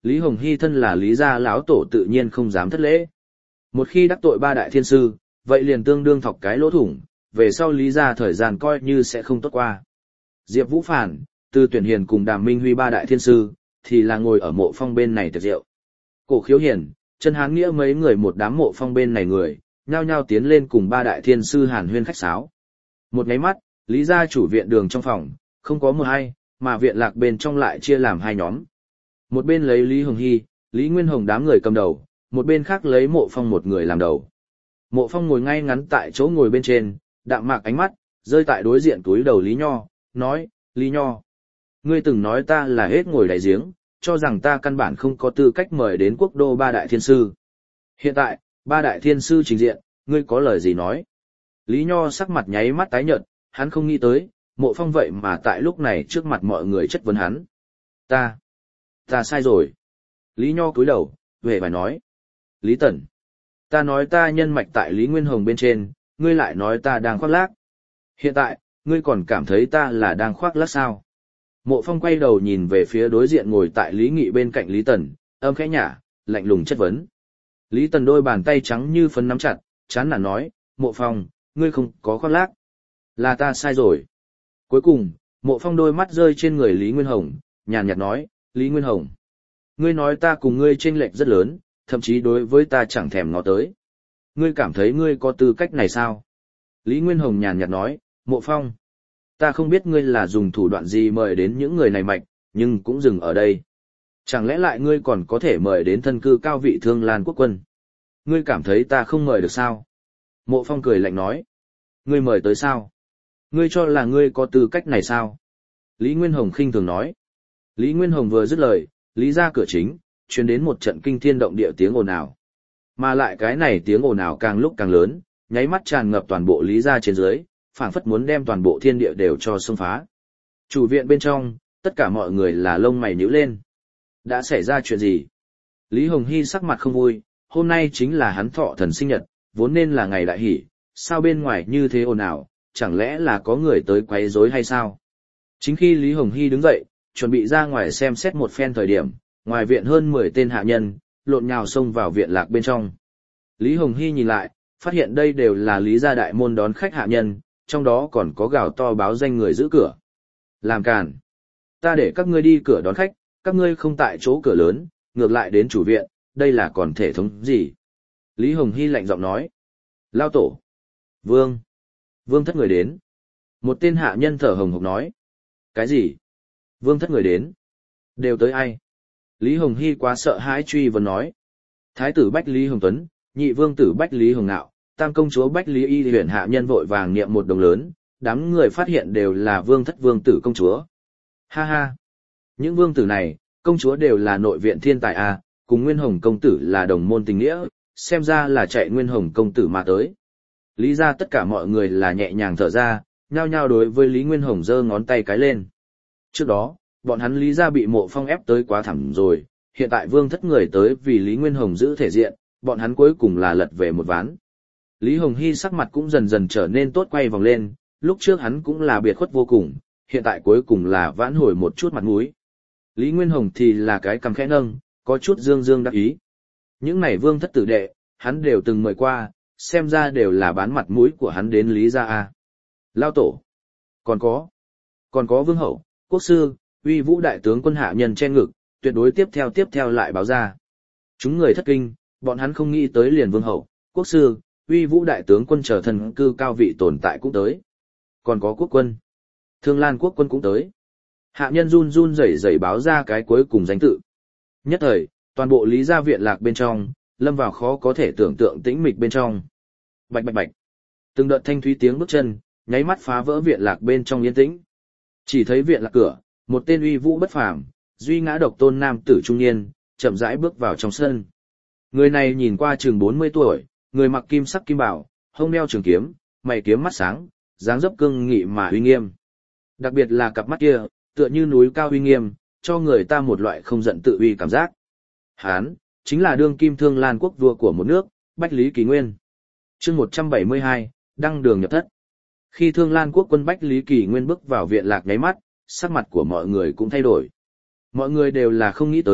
Lý Hồng Hy thân là Lý gia lão tổ tự nhiên không dám thất lễ. Một khi đắc tội ba đại thiên sư, vậy liền tương đương thọc cái lỗ thủng, về sau Lý gia thời gian coi như sẽ không tốt qua. Diệp Vũ Phản, Từ Tuyển Hiền cùng Đàm Minh Huy ba đại thiên sư, thì là ngồi ở mộ phong bên này tiệc rượu. Cổ Khiếu Hiền, Chân Hán Nghĩa mấy người một đám mộ phong bên này người, nhao nhao tiến lên cùng ba đại thiên sư hàn huyên khách sáo. Một nháy mắt, Lý gia chủ viện đường trong phòng, không có một ai, mà viện lạc bên trong lại chia làm hai nhóm. Một bên lấy Lý Hồng Hy, Lý Nguyên Hồng đám người cầm đầu, một bên khác lấy Mộ Phong một người làm đầu. Mộ Phong ngồi ngay ngắn tại chỗ ngồi bên trên, đạm mạc ánh mắt, rơi tại đối diện túi đầu Lý Nho, nói, Lý Nho. Ngươi từng nói ta là hết ngồi đại giếng, cho rằng ta căn bản không có tư cách mời đến quốc đô ba đại thiên sư. Hiện tại, ba đại thiên sư trình diện, ngươi có lời gì nói? Lý Nho sắc mặt nháy mắt tái nhợt, hắn không nghĩ tới, Mộ Phong vậy mà tại lúc này trước mặt mọi người chất vấn hắn. Ta, ta sai rồi. Lý Nho cúi đầu, về bài nói. Lý Tẩn, ta nói ta nhân mạch tại Lý Nguyên Hồng bên trên, ngươi lại nói ta đang khoác lác. Hiện tại, ngươi còn cảm thấy ta là đang khoác lác sao? Mộ Phong quay đầu nhìn về phía đối diện ngồi tại Lý Nghị bên cạnh Lý Tẩn, âm khẽ nhả, lạnh lùng chất vấn. Lý Tần đôi bàn tay trắng như phấn nắm chặt, chán nản nói, Mộ Phong, ngươi không có khoác lác. Là ta sai rồi. Cuối cùng, Mộ Phong đôi mắt rơi trên người Lý Nguyên Hồng, nhàn nhạt nói, Lý Nguyên Hồng. Ngươi nói ta cùng ngươi chênh lệch rất lớn, thậm chí đối với ta chẳng thèm ngó tới. Ngươi cảm thấy ngươi có tư cách này sao? Lý Nguyên Hồng nhàn nhạt nói, Mộ Phong. Ta không biết ngươi là dùng thủ đoạn gì mời đến những người này mạnh, nhưng cũng dừng ở đây. Chẳng lẽ lại ngươi còn có thể mời đến thân cư cao vị Thương Lan quốc quân? Ngươi cảm thấy ta không mời được sao? Mộ Phong cười lạnh nói. Ngươi mời tới sao? Ngươi cho là ngươi có tư cách này sao? Lý Nguyên Hồng khinh thường nói. Lý Nguyên Hồng vừa dứt lời, Lý ra cửa chính, truyền đến một trận kinh thiên động địa tiếng ồn ào. Mà lại cái này tiếng ồn ào càng lúc càng lớn, nháy mắt tràn ngập toàn bộ Lý ra trên dưới, phảng phất muốn đem toàn bộ thiên địa đều cho xông phá. Chủ viện bên trong, tất cả mọi người là lông mày nhíu lên. Đã xảy ra chuyện gì? Lý Hồng Hy sắc mặt không vui, hôm nay chính là hắn thọ thần sinh nhật, vốn nên là ngày đại hỷ, sao bên ngoài như thế ồn ào, chẳng lẽ là có người tới quấy rối hay sao? Chính khi Lý Hồng Hy đứng dậy, chuẩn bị ra ngoài xem xét một phen thời điểm, ngoài viện hơn mười tên hạ nhân, lộn nhào xông vào viện lạc bên trong. Lý Hồng Hy nhìn lại, phát hiện đây đều là Lý gia đại môn đón khách hạ nhân, trong đó còn có gào to báo danh người giữ cửa. Làm càn. Ta để các ngươi đi cửa đón khách, các ngươi không tại chỗ cửa lớn, ngược lại đến chủ viện, đây là còn thể thống gì? Lý Hồng Hy lạnh giọng nói. Lao tổ. Vương. Vương thất người đến. Một tên hạ nhân thở hồng hộc nói. Cái gì? Vương thất người đến. Đều tới ai? Lý Hồng Hy quá sợ hãi truy vấn nói. Thái tử Bách Lý Hồng Tuấn, nhị vương tử Bách Lý Hồng Nạo, tam công chúa Bách Lý Y huyền hạ nhân vội vàng niệm một đồng lớn, đám người phát hiện đều là vương thất vương tử công chúa. Ha ha! Những vương tử này, công chúa đều là nội viện thiên tài à, cùng Nguyên Hồng công tử là đồng môn tình nghĩa, xem ra là chạy Nguyên Hồng công tử mà tới. Lý ra tất cả mọi người là nhẹ nhàng thở ra, nhao nhao đối với Lý Nguyên Hồng giơ ngón tay cái lên. Trước đó, bọn hắn Lý ra bị Mộ Phong ép tới quá thẳm rồi, hiện tại vương thất người tới vì Lý Nguyên Hồng giữ thể diện, bọn hắn cuối cùng là lật về một ván. Lý Hồng Hy sắc mặt cũng dần dần trở nên tốt quay vòng lên, lúc trước hắn cũng là biệt khuất vô cùng, hiện tại cuối cùng là vãn hồi một chút mặt mũi. Lý Nguyên Hồng thì là cái cằm khẽ nâng, có chút dương dương đắc ý. Những này vương thất tử đệ, hắn đều từng mời qua, xem ra đều là bán mặt mũi của hắn đến Lý gia a. Lao tổ. Còn có. Còn có vương hậu, quốc sư, uy vũ đại tướng quân hạ nhân che ngực, tuyệt đối tiếp theo tiếp theo lại báo ra. Chúng người thất kinh, bọn hắn không nghĩ tới liền vương hậu, quốc sư, uy vũ đại tướng quân trở thần cư cao vị tồn tại cũng tới. Còn có quốc quân. Thương Lan quốc quân cũng tới. Hạ nhân run run rẩy rẩy báo ra cái cuối cùng danh tự. Nhất thời, toàn bộ Lý gia viện lạc bên trong, lâm vào khó có thể tưởng tượng tĩnh mịch bên trong. Bạch bạch bạch. Từng đợt thanh thúy tiếng bước chân, nháy mắt phá vỡ viện lạc bên trong yên tĩnh. Chỉ thấy viện lạc cửa, một tên uy vũ bất phàm, duy ngã độc tôn nam tử trung niên, chậm rãi bước vào trong sân. Người này nhìn qua chừng bốn mươi tuổi, người mặc kim sắc kim bảo, hông đeo trường kiếm, mày kiếm mắt sáng, dáng dấp cương nghị mà uy nghiêm. Đặc biệt là cặp mắt kia, tựa như núi cao uy nghiêm, cho người ta một loại không giận tự uy cảm giác. Hán, chính là đương kim Thương Lan quốc vua của một nước, Bách Lý Kỳ Nguyên. Chương một trăm bảy mươi hai, đăng đường nhập thất. Khi Thương Lan quốc quân Bách Lý Kỳ Nguyên bước vào viện lạc nháy mắt, sắc mặt của mọi người cũng thay đổi. Mọi người đều là không nghĩ tới,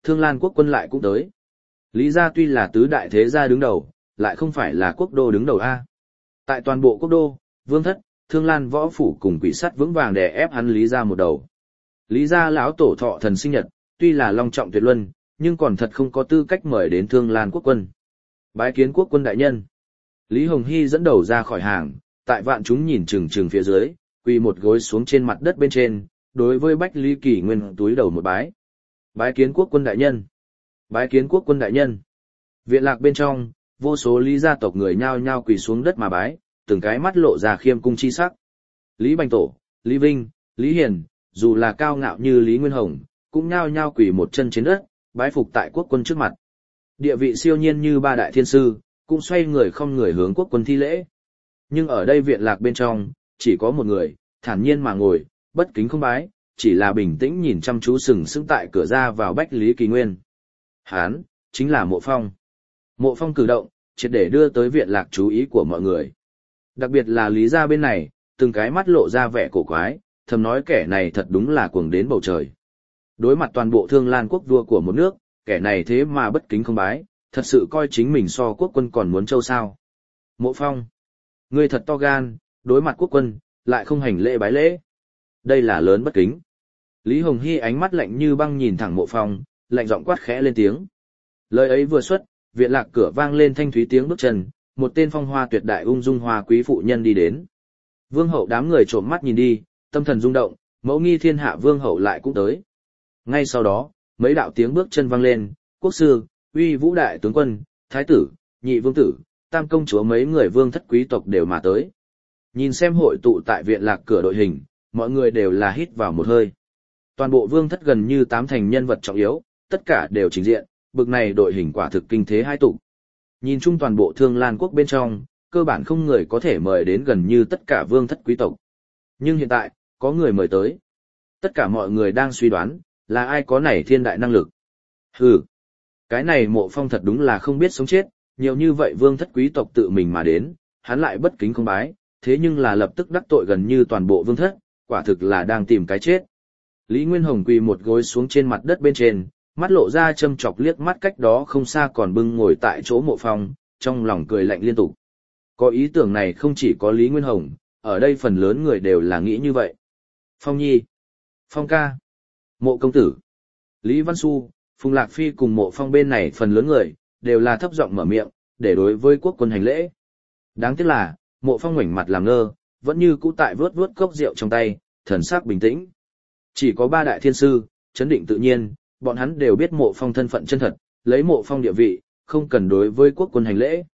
Thương Lan quốc quân lại cũng tới. Lý gia tuy là tứ đại thế gia đứng đầu, lại không phải là quốc đô đứng đầu A. Tại toàn bộ quốc đô, Vương Thất, Thương Lan võ phủ cùng quỷ sắt vững vàng đè ép hắn Lý gia một đầu. Lý gia lão tổ thọ thần sinh nhật, tuy là long trọng tuyệt luân, nhưng còn thật không có tư cách mời đến Thương Lan quốc quân. Bái kiến quốc quân đại nhân. Lý Hồng Hy dẫn đầu ra khỏi hàng, tại vạn chúng nhìn chừng chừng phía dưới, quỳ một gối xuống trên mặt đất bên trên, đối với Bách Lý Kỳ Nguyên túi đầu một bái. Bái kiến quốc quân đại nhân. Bái kiến quốc quân đại nhân. Viện lạc bên trong, vô số Lý gia tộc người nhao nhao quỳ xuống đất mà bái, từng cái mắt lộ ra khiêm cung chi sắc. Lý Bành Tổ, Lý Vinh, Lý Hiền, dù là cao ngạo như Lý Nguyên Hồng, cũng nhao nhao quỳ một chân trên đất, bái phục tại quốc quân trước mặt. Địa vị siêu nhiên như ba đại thiên sư, cũng xoay người không người hướng quốc quân thi lễ. Nhưng ở đây viện lạc bên trong, chỉ có một người, thản nhiên mà ngồi, bất kính không bái, chỉ là bình tĩnh nhìn chăm chú sừng sững tại cửa ra vào Bách Lý Kỳ Nguyên. Hán, chính là Mộ Phong. Mộ Phong cử động, triệt để đưa tới viện lạc chú ý của mọi người. Đặc biệt là Lý gia bên này, từng cái mắt lộ ra vẻ cổ quái, thầm nói kẻ này thật đúng là cuồng đến bầu trời. Đối mặt toàn bộ Thương Lan quốc vua của một nước, kẻ này thế mà bất kính không bái, thật sự coi chính mình so quốc quân còn muốn trâu sao. Mộ Phong, ngươi thật to gan, đối mặt quốc quân, lại không hành lễ bái lễ. Đây là lớn bất kính. Lý Hồng Hy ánh mắt lạnh như băng nhìn thẳng Mộ Phong, lạnh giọng quát khẽ lên tiếng. Lời ấy vừa xuất, viện lạc cửa vang lên thanh thúy tiếng bước chân, một tên phong hoa tuyệt đại ung dung hoa quý phụ nhân đi đến. Vương hậu đám người trộm mắt nhìn đi, tâm thần rung động, mẫu nghi thiên hạ vương hậu lại cũng tới. Ngay sau đó, mấy đạo tiếng bước chân vang lên, quốc sư, uy vũ đại tướng quân, thái tử, nhị vương tử, tam công chúa mấy người vương thất quý tộc đều mà tới. Nhìn xem hội tụ tại viện lạc cửa đội hình, mọi người đều là hít vào một hơi. Toàn bộ vương thất gần như tám thành nhân vật trọng yếu, tất cả đều trình diện, bực này đội hình quả thực kinh thế hai tụ. Nhìn chung toàn bộ Thương Lan quốc bên trong, cơ bản không người có thể mời đến gần như tất cả vương thất quý tộc. Nhưng hiện tại, có người mời tới. Tất cả mọi người đang suy đoán, là ai có này thiên đại năng lực. Hừ, cái này Mộ Phong thật đúng là không biết sống chết, nhiều như vậy vương thất quý tộc tự mình mà đến, hắn lại bất kính không bái, thế nhưng là lập tức đắc tội gần như toàn bộ vương thất, quả thực là đang tìm cái chết. Lý Nguyên Hồng quỳ một gối xuống trên mặt đất bên trên, mắt lộ ra châm chọc liếc mắt cách đó không xa còn bưng ngồi tại chỗ Mộ Phong, trong lòng cười lạnh liên tục. Có ý tưởng này không chỉ có Lý Nguyên Hồng, ở đây phần lớn người đều là nghĩ như vậy. Phong Nhi, Phong ca, Mộ công tử, Lý Văn Xu, Phùng Lạc Phi cùng Mộ Phong bên này phần lớn người, đều là thấp giọng mở miệng, để đối với quốc quân hành lễ. Đáng tiếc là, Mộ Phong ngoảnh mặt làm ngơ, vẫn như cũ tại vớt vớt cốc rượu trong tay, thần sắc bình tĩnh. Chỉ có ba đại thiên sư, chấn định tự nhiên, bọn hắn đều biết Mộ Phong thân phận chân thật, lấy Mộ Phong địa vị, không cần đối với quốc quân hành lễ.